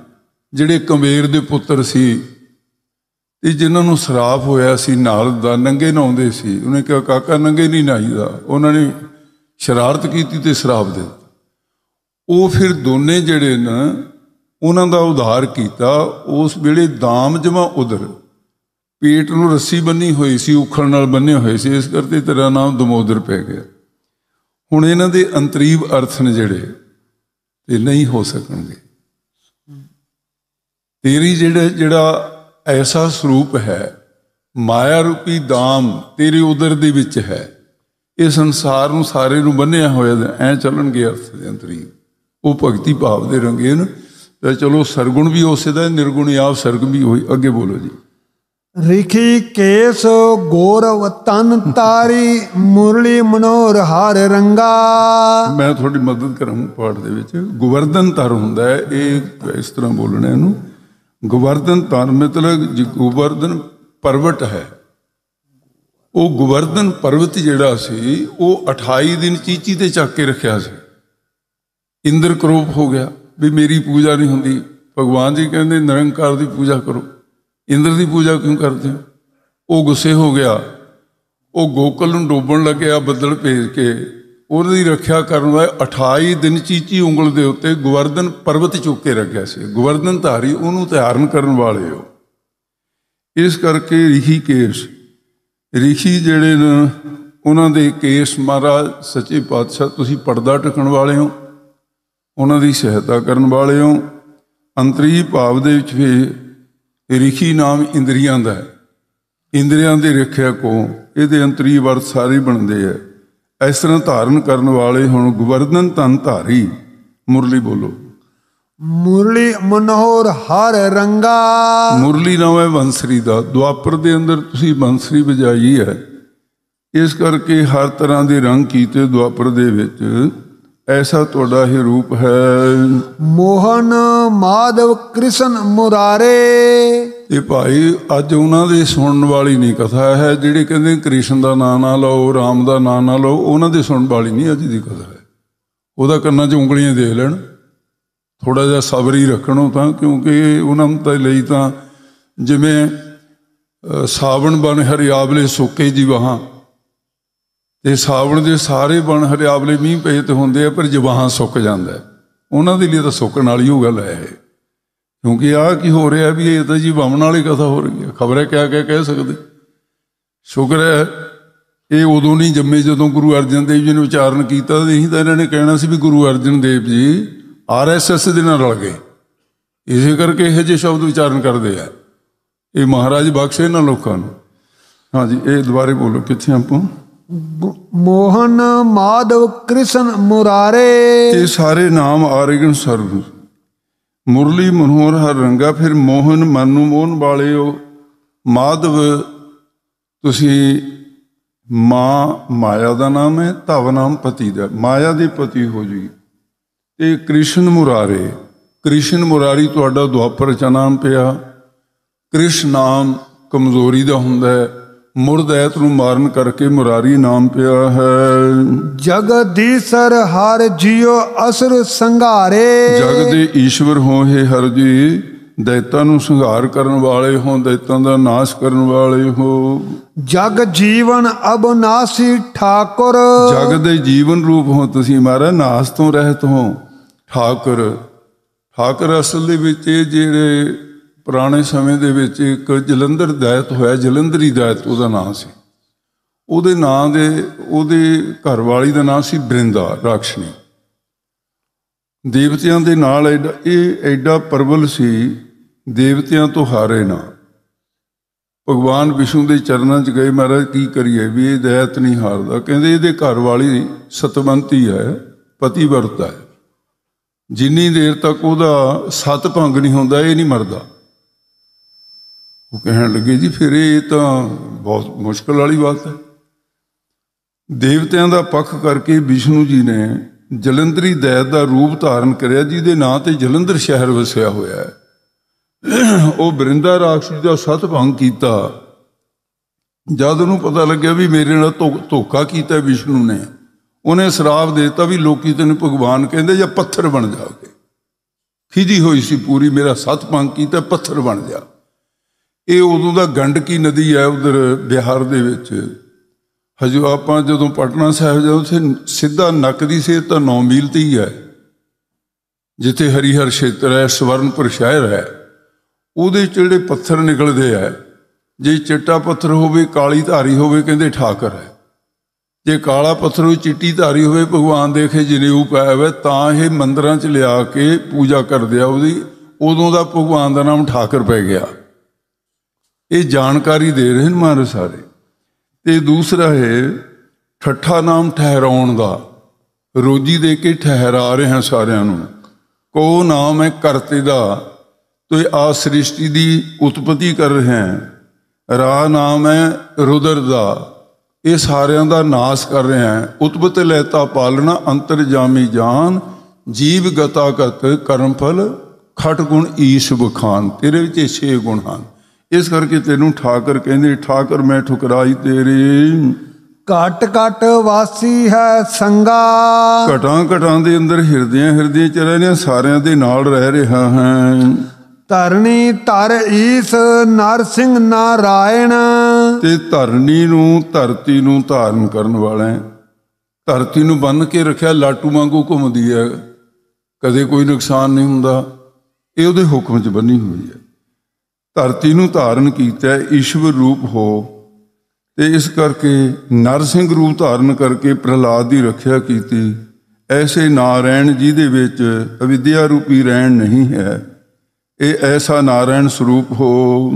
ਜਿਹੜੇ ਕੰਬੇਰ ਦੇ ਪੁੱਤਰ ਸੀ ਤੇ ਜਿਨ੍ਹਾਂ ਨੂੰ ਸਰਾਪ ਹੋਇਆ ਸੀ ਨਾਰਦ ਦਾ, ਨੰਗੇ ਨਹਾਉਂਦੇ ਸੀ। ਉਹਨੇ ਕਿਹਾ ਕਾਕਾ ਨੰਗੇ ਨਹੀਂ ਨਹਾਈਦਾ। ਉਹਨਾਂ ਨੇ ਸ਼ਰਾਰਤ ਕੀਤੀ ਤੇ ਸਰਾਪ ਦੇ ਦਿੱਤਾ। ਉਹ ਫਿਰ ਦੋਨੇ ਜਿਹੜੇ ਨਾ ਉਹਨਾਂ ਦਾ ਉਧਾਰ ਕੀਤਾ। ਉਸ ਵੇਲੇ ਦਾਮ ਜਮਾ ਉਧਰ ਪੇਟ ਨੂੰ ਰੱਸੀ ਬੰਨੀ ਹੋਈ ਸੀ, ਉਖਲ ਨਾਲ ਬੰਨੇ ਹੋਏ ਸੀ, ਇਸ ਕਰਕੇ ਤੇਰਾ ਨਾਮ ਦਮੋਦਰ ਪੈ ਗਿਆ। ਹੁਣ ਇਹਨਾਂ ਦੇ ਅੰਤਰੀਵ ਅਰਥ ਨੇ ਜਿਹੜੇ ਤੇ ਨਹੀਂ ਹੋ ਸਕਣਗੇ। ਤੇਰੀ ਜਿਹੜਾ ਐਸਾ ਸਰੂਪ ਹੈ, ਮਾਇਆ ਰੂਪੀ ਦਾਮ ਤੇਰੇ ਉਦਰ ਦੇ ਵਿੱਚ ਹੈ। ਇਹ ਸੰਸਾਰ ਨੂੰ ਸਾਰੇ ਨੂੰ ਬੰਨਿਆ ਹੋਇਆ ਐ ਚੱਲਣਗੇ ਅਰਥ ਦੇ ਅੰਤਰੀਵ। ਉਹ ਭਗਤੀ ਭਾਵ ਦੇ ਰੰਗੀਨ। ਤੇ ਚਲੋ ਸਰਗੁਣ ਵੀ ਉਸੇ ਦਾ, ਨਿਰਗੁਣ ਆਪ ਸਰਗ ਵੀ ਹੋਈ। ਅੱਗੇ ਬੋਲੋ ਜੀ। ਰਿਖੀ ਕੇਸ ਗੌਰਵ ਤਨ ਤਾਰੀ ਮੁਰਲੀ ਮਨੋਹਰ ਹਰ ਰੰਗਾ। ਮੈਂ ਤੁਹਾਡੀ ਮਦਦ ਕਰਾਂ ਪਾਠ ਦੇ ਵਿੱਚ। ਗੋਵਰਧਨ ਤਰ ਹੁੰਦਾ ਹੈ, ਇਹ ਇਸ ਤਰ੍ਹਾਂ ਬੋਲਣਾ ਇਹਨੂੰ। ਗੋਵਰਧਨ ਤਰ ਮਤਲਬ ਗੋਵਰਧਨ ਪਰਵਤ ਹੈ। ਉਹ ਗੋਵਰਧਨ ਪਰਵਤ ਜਿਹੜਾ ਸੀ ਉਹ 28 ਦਿਨ ਚੀਚੀ ਤੇ ਚੱਕ ਕੇ ਰੱਖਿਆ ਸੀ। ਇੰਦਰ ਕਰੋਪ ਹੋ ਗਿਆ ਵੀ ਮੇਰੀ ਪੂਜਾ ਨਹੀਂ ਹੁੰਦੀ। ਭਗਵਾਨ ਜੀ ਕਹਿੰਦੇ ਨਿਰੰਕਾਰ ਦੀ ਪੂਜਾ ਕਰੋ, ਇੰਦਰ ਦੀ ਪੂਜਾ ਕਿਉਂ ਕਰਦੇ ਹੋ? ਉਹ ਗੁੱਸੇ ਹੋ ਗਿਆ। ਉਹ ਗੋਕਲ ਨੂੰ ਡੋਬਣ ਲੱਗਿਆ ਬੱਦਲ ਭੇਜ ਕੇ। ਉਹਦੀ ਰੱਖਿਆ ਕਰਨ ਵਾਲੇ 28 ਦਿਨ ਚੀਚੀ ਉਂਗਲ ਦੇ ਉੱਤੇ ਗੋਵਰਧਨ ਪਰਵਤ ਚੁੱਕ ਕੇ ਰੱਖਿਆ ਸੀ। ਗੋਵਰਧਨ ਧਾਰੀ ਉਹਨੂੰ ਧਾਰਨ ਕਰਨ ਵਾਲੇ ਹੋ। ਇਸ ਕਰਕੇ ਰਿਸ਼ੀਕੇਸ਼, ਰਿਸ਼ੀ ਜਿਹੜੇ ਨੇ ਉਹਨਾਂ ਦੇ ਕੇਸ ਮਹਾਰਾਜ ਸੱਚੇ ਪਾਤਸ਼ਾਹ ਤੁਸੀਂ ਪਰਦਾ ਢਕਣ ਵਾਲੇ ਹੋ, ਉਹਨਾਂ ਦੀ ਸਹਾਇਤਾ ਕਰਨ ਵਾਲੇ ਹੋ। ਅੰਤਰੀ ਭਾਵ ਦੇ ਵਿੱਚ ਵੀ ਰਿਸ਼ੀ ਨਾਮ ਇੰਦਰੀਆਂ ਦਾ ਹੈ। ਇੰਦਰੀਆਂ ਦੀ ਰੱਖਿਆ ਕੋ ਇਹਦੇ ਅੰਤਰੀ ਵਰਤ ਸਾਰੇ ਬਣਦੇ ਹੈ। ਇਸ ਤਰ੍ਹਾਂ ਧਾਰਨ ਕਰਨ ਵਾਲੇ ਹੁਣ ਗੋਵਰਧਨ ਧਨ ਧਾਰੀ। ਮੁਰਲੀ ਬੋਲੋ। ਮੁਰਲੀ ਮਨੋਹਰ ਹਰ ਰੰਗਾ। ਮੁਰਲੀ ਨਾਮ ਹੈ ਬੰਸਰੀ ਦਾ। ਦੁਆਪਰ ਦੇ ਅੰਦਰ ਤੁਸੀਂ ਬੰਸਰੀ ਵਜਾਈ ਹੈ, ਇਸ ਕਰਕੇ ਹਰ ਤਰ੍ਹਾਂ ਦੇ ਰੰਗ ਕੀਤੇ ਦੁਆਪਰ ਦੇ ਵਿੱਚ। ਐਸਾ ਤੁਹਾਡਾ ਇਹ ਰੂਪ ਹੈ। ਮੋਹਨ ਮਾਧਵ ਕ੍ਰਿਸ਼ਨ ਮੁਰਾਰੇ। ਇਹ ਭਾਈ ਅੱਜ ਉਹਨਾਂ ਦੇ ਸੁਣਨ ਵਾਲੀ ਨਹੀਂ ਕਥਾ ਹੈ। ਜਿਹੜੇ ਕਹਿੰਦੇ ਕ੍ਰਿਸ਼ਨ ਦਾ ਨਾਂ ਨਾ ਲਓ, ਰਾਮ ਦਾ ਨਾਂ ਨਾ ਲਓ, ਉਹਨਾਂ ਦੇ ਸੁਣਨ ਵਾਲੀ ਨਹੀਂ ਅੱਜ ਦੀ ਕਥਾ ਹੈ। ਉਹਦਾ ਕੰਨਾਂ 'ਚ ਉਂਗਲੀਆਂ ਦੇ ਲੈਣ, ਥੋੜ੍ਹਾ ਜਿਹਾ ਸਬਰ ਹੀ ਰੱਖਣੋ ਤਾਂ, ਕਿਉਂਕਿ ਉਹਨਾਂ ਦੇ ਲਈ ਤਾਂ ਜਿਵੇਂ ਸਾਵਣ ਬਨ ਹਰਿਆਵਲੇ ਸੁੱਕੇ ਜੀ ਵਹਾਂ, ਤੇ ਸਾਵਣ ਦੇ ਸਾਰੇ ਬਣ ਹਰਿਆਵਲੇ ਮੀਂਹ ਪਏ ਤੇ ਹੁੰਦੇ ਆ, ਪਰ ਜਵਾਹਾਂ ਸੁੱਕ ਜਾਂਦਾ। ਉਹਨਾਂ ਦੇ ਲਈ ਤਾਂ ਸੁੱਕਣ ਵਾਲੀ ਉਹ ਗੱਲ ਹੈ। ਕਿਉਂਕਿ ਆਹ ਕੀ ਹੋ ਰਿਹਾ ਵੀ ਇਹ ਤਾਂ ਜੀ ਵਾਮਣ ਵਾਲੀ ਕਥਾ ਹੋ ਰਹੀ ਹੈ। ਖਬਰ ਹੈ ਕਿਆ ਕਿਆ ਕਹਿ ਸਕਦੇ। ਸ਼ੁਕਰ ਹੈ ਇਹ ਉਦੋਂ ਨਹੀਂ ਜੰਮੇ ਜਦੋਂ ਗੁਰੂ ਅਰਜਨ ਦੇਵ ਜੀ ਨੇ ਉਚਾਰਨ ਕੀਤਾ। ਨਹੀਂ ਤਾਂ ਇਹਨਾਂ ਨੇ ਕਹਿਣਾ ਸੀ ਵੀ ਗੁਰੂ ਅਰਜਨ ਦੇਵ ਜੀ RSS ਦੇ ਨਾਲ ਰਲ ਗਏ, ਇਸੇ ਕਰਕੇ ਇਹੋ ਜਿਹੇ ਸ਼ਬਦ ਉਚਾਰਨ ਕਰਦੇ ਆ। ਇਹ ਮਹਾਰਾਜ ਬਖਸ਼ੇ ਇਹਨਾਂ ਲੋਕਾਂ ਨੂੰ। ਹਾਂਜੀ, ਇਹ ਦੁਬਾਰੇ ਬੋਲੋ, ਕਿੱਥੇ ਆਪਾਂ? ਮੋਹਨ ਮਾਧਵ ਕ੍ਰਿਸ਼ਨ ਮੁਰਾਰੇ। ਇਹ ਸਾਰੇ ਨਾਮ ਆਰਿਗਨ ਸਰਬ। ਮੁਰਲੀ ਮਨੋਹਰ ਹਰ ਰੰਗਾ। ਫਿਰ ਮੋਹਨ ਮਨ ਨੂੰ ਮੋਹਨ ਵਾਲੇ ਹੋ। ਮਾਧਵ ਤੁਸੀਂ ਮਾਇਆ ਦਾ ਨਾਮ ਹੈ, ਧਵ ਨਾਮ ਪਤੀ ਦਾ, ਮਾਇਆ ਦੇ ਪਤੀ ਹੋ ਜੀ। ਤੇ ਕ੍ਰਿਸ਼ਨ ਮੁਰਾਰੇ, ਕ੍ਰਿਸ਼ਨ ਮੁਰਾਰੀ ਤੁਹਾਡਾ ਦੁਆਪਰ 'ਚ ਨਾਮ ਪਿਆ। ਕ੍ਰਿਸ਼ਨ ਨਾਮ ਕਮਜ਼ੋਰੀ ਦਾ ਹੁੰਦਾ ਹੈ, ਮੁਰਦੈਤ ਨੂੰ ਮਾਰਨ ਕਰਕੇ ਮੁਰਾਰੀ ਨਾਮ ਪਿਆ ਹੈ। ਜਗਦੀਸ਼ਰ ਹਰ ਜੀਓ ਅਸੁਰ ਸੰਘਾਰੇ। ਜਗ ਦੇ ਈਸ਼ਵਰ ਹੋ ਹੇ ਹਰ ਜੀ, ਦੈਤਾਂ ਨੂੰ ਸੰਘਾਰ ਕਰਨ ਵਾਲੇ ਹੋ, ਦੈਤਾਂ ਦਾ ਨਾਸ਼ ਕਰਨ ਵਾਲੇ ਹੋ। ਜਗ ਜੀਵਨ ਅਬਨਾਸੀ ਠਾਕੁਰ। ਜਗ ਦੇ ਜੀਵਨ ਰੂਪ ਹੋ ਤੁਸੀਂ, ਮਹਾਰਾਜ ਨਾਸ ਤੋਂ ਰਹਿਤ ਹੋ। ਠਾਕੁਰ, ਠਾਕੁਰ ਅਸਲ ਦੇ ਵਿੱਚ ਇਹ ਜਿਹੜੇ ਪੁਰਾਣੇ ਸਮੇਂ ਦੇ ਵਿੱਚ ਇੱਕ ਜਲੰਧਰ ਦੈਤ ਹੋਇਆ, ਜਲੰਧਰੀ ਦੈਤ ਉਹਦਾ ਨਾਂ ਸੀ। ਉਹਦੇ ਨਾਂ ਦੇ ਉਹਦੇ ਘਰ ਵਾਲੀ ਦਾ ਨਾਂ ਸੀ ਬ੍ਰਿੰਦਾ ਰਾਕਸ਼ਣੀ। ਦੇਵਤਿਆਂ ਦੇ ਨਾਲ ਇਹ ਐਡਾ ਪ੍ਰਬਲ ਸੀ, ਦੇਵਤਿਆਂ ਤੋਂ ਹਾਰੇ ਨਾ। ਭਗਵਾਨ ਵਿਸ਼ਨੂੰ ਦੇ ਚਰਨਾਂ 'ਚ ਗਏ, ਮਹਾਰਾਜ ਕੀ ਕਰੀਏ ਵੀ ਇਹ ਦੈਤ ਨਹੀਂ ਹਾਰਦਾ। ਕਹਿੰਦੇ ਇਹਦੇ ਘਰ ਵਾਲੀ ਸਤਵੰਤੀ ਹੈ, ਪਤੀ ਵਰਤ ਹੈ। ਜਿੰਨੀ ਦੇਰ ਤੱਕ ਉਹਦਾ ਸਤ ਭੰਗ ਨਹੀਂ ਹੁੰਦਾ ਇਹ ਨਹੀਂ ਮਰਦਾ। ਉਹ ਕਹਿਣ ਲੱਗੇ ਜੀ ਫਿਰ ਇਹ ਤਾਂ ਬਹੁਤ ਮੁਸ਼ਕਿਲ ਵਾਲੀ ਬਾਤ ਹੈ। ਦੇਵਤਿਆਂ ਦਾ ਪੱਖ ਕਰਕੇ ਵਿਸ਼ਨੂੰ ਜੀ ਨੇ ਜਲੰਧਰੀ ਦੈਤ ਦਾ ਰੂਪ ਧਾਰਨ ਕਰਿਆ, ਜਿਹਦੇ ਨਾਂ ਤੇ ਜਲੰਧਰ ਸ਼ਹਿਰ ਵਸਿਆ ਹੋਇਆ ਹੈ। ਉਹ ਬ੍ਰਿੰਦਾ ਰਾਕਸ਼ਸ ਦਾ ਸਤ ਭੰਗ ਕੀਤਾ। ਜਦ ਉਹਨੂੰ ਪਤਾ ਲੱਗਿਆ ਵੀ ਮੇਰੇ ਨਾਲ ਧੋਖਾ ਕੀਤਾ ਵਿਸ਼ਨੂੰ ਨੇ, ਉਹਨੇ ਸ਼ਰਾਪ ਦੇ ਦਿੱਤਾ ਵੀ ਲੋਕੀ ਤੈਨੂੰ ਭਗਵਾਨ ਕਹਿੰਦੇ ਜਾਂ ਪੱਥਰ ਬਣ ਜਾਓਗੇ। ਖਿਜੀ ਹੋਈ ਸੀ ਪੂਰੀ, ਮੇਰਾ ਸੱਤ ਪੰਗ ਕੀਤਾ, ਪੱਥਰ ਬਣ ਗਿਆ। ਇਹ ਉਦੋਂ ਦਾ ਗੰਡਕੀ ਨਦੀ ਹੈ ਉਧਰ ਬਿਹਾਰ ਦੇ ਵਿੱਚ। ਹਜੋ ਆਪਾਂ ਜਦੋਂ ਪਟਨਾ ਸਾਹਿਬ ਜਾਓ ਉੱਥੇ ਸਿੱਧਾ ਨੱਕ ਦੀ ਸੇਧ ਤਾਂ 9 ਮੀਲ ਤੇ ਹੀ ਹੈ, ਜਿੱਥੇ ਹਰੀਹਰ ਖੇਤਰ ਹੈ, ਸਵਰਨਪੁਰ ਸ਼ਹਿਰ ਹੈ। ਉਹਦੇ 'ਚ ਜਿਹੜੇ ਪੱਥਰ ਨਿਕਲਦੇ ਹੈ, ਜੇ ਚਿੱਟਾ ਪੱਥਰ ਹੋਵੇ, ਕਾਲੀ ਧਾਰੀ ਹੋਵੇ, ਕਹਿੰਦੇ ਠਾਕਰ ਹੈ। ਜੇ ਕਾਲਾ ਪੱਥਰ ਹੋਵੇ, ਚਿੱਟੀ ਧਾਰੀ ਹੋਵੇ, ਭਗਵਾਨ ਦੇਖੇ ਜਨੇਊ ਪਾਇਆ ਹੋਵੇ, ਤਾਂ ਇਹ ਮੰਦਿਰਾਂ 'ਚ ਲਿਆ ਕੇ ਪੂਜਾ ਕਰਦੇ ਆ ਉਹਦੀ। ਉਦੋਂ ਦਾ ਭਗਵਾਨ ਦਾ ਨਾਮ ਠਾਕਰ ਪੈ ਗਿਆ। ਇਹ ਜਾਣਕਾਰੀ ਦੇ ਰਹੇ ਨੇ ਮਹਾਰਾਜ ਸਾਰੇ। ਤੇ ਦੂਸਰਾ ਹੈ ਠੱਠਾ ਨਾਮ ਠਹਿਰਾਉਣ ਦਾ, ਰੋਜੀ ਦੇ ਕੇ ਠਹਿਰਾ ਰਹੇ ਹਾਂ ਸਾਰਿਆਂ ਨੂੰ। ਕੋ ਨਾਮ ਹੈ ਕਰਤੇ ਦਾ, ਤੋ ਆ ਸ੍ਰਿਸ਼ਟੀ ਦੀ ਉਤਪਤੀ ਕਰ ਰਹੇ ਹੈ। ਰਾ ਨਾਮ ਹੈ ਰੁਦਰ ਦਾ, ਇਹ ਸਾਰਿਆਂ ਦਾ ਨਾਸ ਕਰ ਰਹੇ ਹੈ। ਉਤਪਤ ਲੈਤਾ ਪਾਲਣਾ ਅੰਤਰਜਾਮੀ ਜਾਨ, ਜੀਵ ਗਤਾ ਗਤ ਕਰਮ ਫਲ ਖਟ ਗੁਣ ਈਸ਼ ਬਖਾਨ। ਤੇਰੇ ਵਿੱਚ 6 ਗੁਣ ਹਨ, ਇਸ ਕਰਕੇ ਤੈਨੂੰ ਠਾਕਰ ਕਹਿੰਦੇ। ਠਾਕਰ ਮੈਂ ਠੁਕਰਾਈ ਤੇਰੇ, ਘਟ ਘਟ ਵਾਸੀ ਹੈ ਸੰਗਾ। ਘਟਾਂ ਘਟਾਂ ਦੇ ਅੰਦਰ ਹਿਰਦਿਆਂ ਚ ਰਹਿੰਦੇ, ਸਾਰਿਆਂ ਦੇ ਨਾਲ ਰਹਿ ਰਿਹਾ ਹੈ। ਧਰਣੀ ਧਰ ਈਸ ਨਰ ਸਿੰਘ ਨਾਰਾਇਣ, ਤੇ ਧਰਨੀ ਨੂੰ, ਧਰਤੀ ਨੂੰ ਧਾਰਨ ਕਰਨ ਵਾਲਾ ਹੈ। ਧਰਤੀ ਨੂੰ ਬੰਨ੍ਹ ਕੇ ਰੱਖਿਆ, ਲਾਟੂ ਵਾਂਗੂ ਘੁੰਮਦੀ ਹੈ, ਕਦੇ ਕੋਈ ਨੁਕਸਾਨ ਨਹੀਂ ਹੁੰਦਾ। ਇਹ ਉਹਦੇ ਹੁਕਮ 'ਚ ਬੰਨੀ ਹੋਈ ਹੈ। ਧਰਤੀ ਨੂੰ ਧਾਰਨ ਕੀਤਾ, ਈਸ਼ਵਰ ਰੂਪ ਹੋ। ਤੇ ਇਸ ਕਰਕੇ ਨਰਸਿੰਘ ਰੂਪ ਧਾਰਨ ਕਰਕੇ ਪ੍ਰਹਲਾਦ ਦੀ ਰੱਖਿਆ ਕੀਤੀ। ਐਸੇ ਨਾਰਾਇਣ ਜਿਹਦੇ ਵਿੱਚ ਅਵਿਦਿਆ ਰੂਪੀ ਰਹਿਣ ਨਹੀਂ ਹੈ, ਇਹ ਐਸਾ ਨਾਰਾਇਣ ਸਰੂਪ ਹੋ।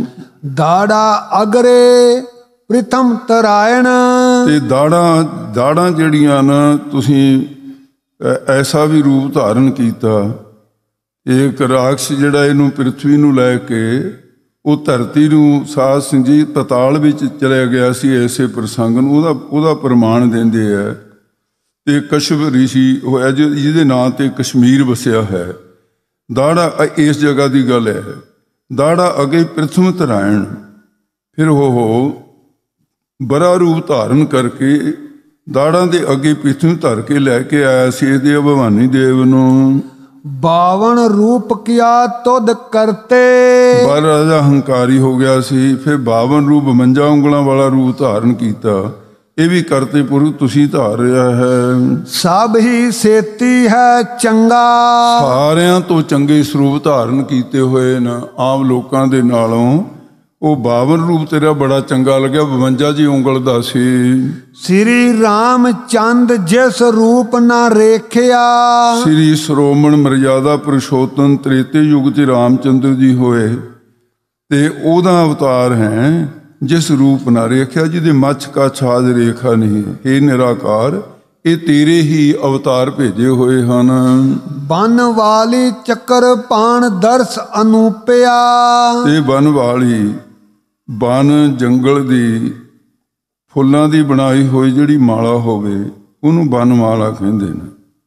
ਦਾੜਾ ਅਗਰੇ ਪ੍ਰਿਥਮ ਤਰਾਇਣ, ਤੇ ਦਾੜਾਂ ਜਿਹੜੀਆਂ ਨਾ, ਤੁਸੀਂ ਐਸਾ ਵੀ ਰੂਪ ਧਾਰਨ ਕੀਤਾ। ਇੱਕ ਰਾਖਸ਼ ਜਿਹੜਾ ਇਹਨੂੰ ਪ੍ਰਿਥਵੀ ਨੂੰ ਲੈ ਕੇ ਉਹ ਧਰਤੀ ਨੂੰ, ਸਾਧ ਸਿੰਘ ਜੀ ਪਤਾਲ ਵਿੱਚ ਚਲਿਆ ਗਿਆ ਸੀ ਐਸੇ ਪ੍ਰਸੰਗ ਨੂੰ, ਉਹਦਾ ਪ੍ਰਮਾਣ ਦਿੰਦੇ ਹੈ। ਤੇ ਕਸ਼ਪ ਰਿਸ਼ੀ ਹੋਇਆ ਜਿਹਦੇ ਨਾਂ ਤੇ ਕਸ਼ਮੀਰ ਵਸਿਆ ਹੈ। ਦਾੜਾ ਇਸ ਜਗ੍ਹਾ ਦੀ ਗੱਲ ਹੈ। ਦਾੜਾ ਅੱਗੇ ਪ੍ਰਥਮ ਤਰਾਇਣ, ਫਿਰ ਉਹ ਬੜਾ ਰੂਪ ਧਾਰਨ ਕਰਕੇ ਦਾੜਾਂ ਦੇ ਅੱਗੇ ਪਿੱਛੋਂ ਧਰ ਕੇ ਲੈ ਕੇ ਆਇਆ ਸੀ ਇਹਦੇ ਭਵਾਨੀ ਦੇਵ ਨੂੰ। 52 ਰੂਪ ਕਿਆ ਤੁਧ ਕਰਤੇ, ਬੜਾ ਰਾਜਾ ਹੰਕਾਰੀ ਹੋ ਗਿਆ ਸੀ। ਫਿਰ 52 ਰੂਪ 52 ਉਂਗਲਾਂ ਵਾਲਾ ਰੂਪ ਧਾਰਨ ਕੀਤਾ। ਇਹ ਵੀ ਕਰਤੇ ਪੁਰਖ ਤੁਸੀਂ ਧਾਰ ਰਿਹਾ ਹੈ। ਸਭ ਹੀ ਸੇਤੀ ਹੈ ਚੰਗਾ, ਸਾਰਿਆਂ ਤੋਂ ਚੰਗੇ ਸਰੂਪ ਧਾਰਨ ਕੀਤੇ ਹੋਏ ਨੇ ਆਮ ਲੋਕਾਂ ਦੇ ਨਾਲੋਂ। ਉਹ 52 ਰੂਪ ਤੇਰਾ ਬੜਾ ਚੰਗਾ ਲੱਗਿਆ, 52 ਜੀ ਉਂਗਲ ਦਾ ਸੀ। ਸ੍ਰੀ ਰਾਮ ਚੰਦ ਜਿਸ ਰੂਪ ਨਾ ਰੇਖਿਆ, ਸ੍ਰੀ ਸਰੋਮਣ ਮਰਯਾਦਾ ਪੁਰਸ਼ੋਤਮ ਤ੍ਰੇਤੇ ਯੁਗ 'ਚ ਰਾਮਚੰਦਰ ਜੀ ਹੋਏ, ਤੇ ਉਹਦਾ ਅਵਤਾਰ ਹੈ ਜਿਸ ਰੂਪ ਨਾ ਰੇਖਿਆ, ਜਿਹਦੇ ਮੱਛ ਕਾ ਛਾਜ ਰੇਖਾ ਨਹੀਂ। ਹੇ ਨਿਰਾਕਾਰ, ਇਹ ਤੇਰੇ ਹੀ ਅਵਤਾਰ ਭੇਜੇ ਹੋਏ ਹਨ। ਬਨ ਵਾਲੀ ਚੱਕਰ ਪਾਣ ਦਰਸ ਅਨੂਪਿਆ, ਤੇ ਬਨ ਵਾਲੀ, ਬਨ ਜੰਗਲ ਦੀ ਫੁੱਲਾਂ ਦੀ ਬਣਾਈ ਹੋਈ ਜਿਹੜੀ ਮਾਲਾ ਹੋਵੇ ਉਹਨੂੰ ਬਨ ਮਾਲਾ ਕਹਿੰਦੇ ਨੇ।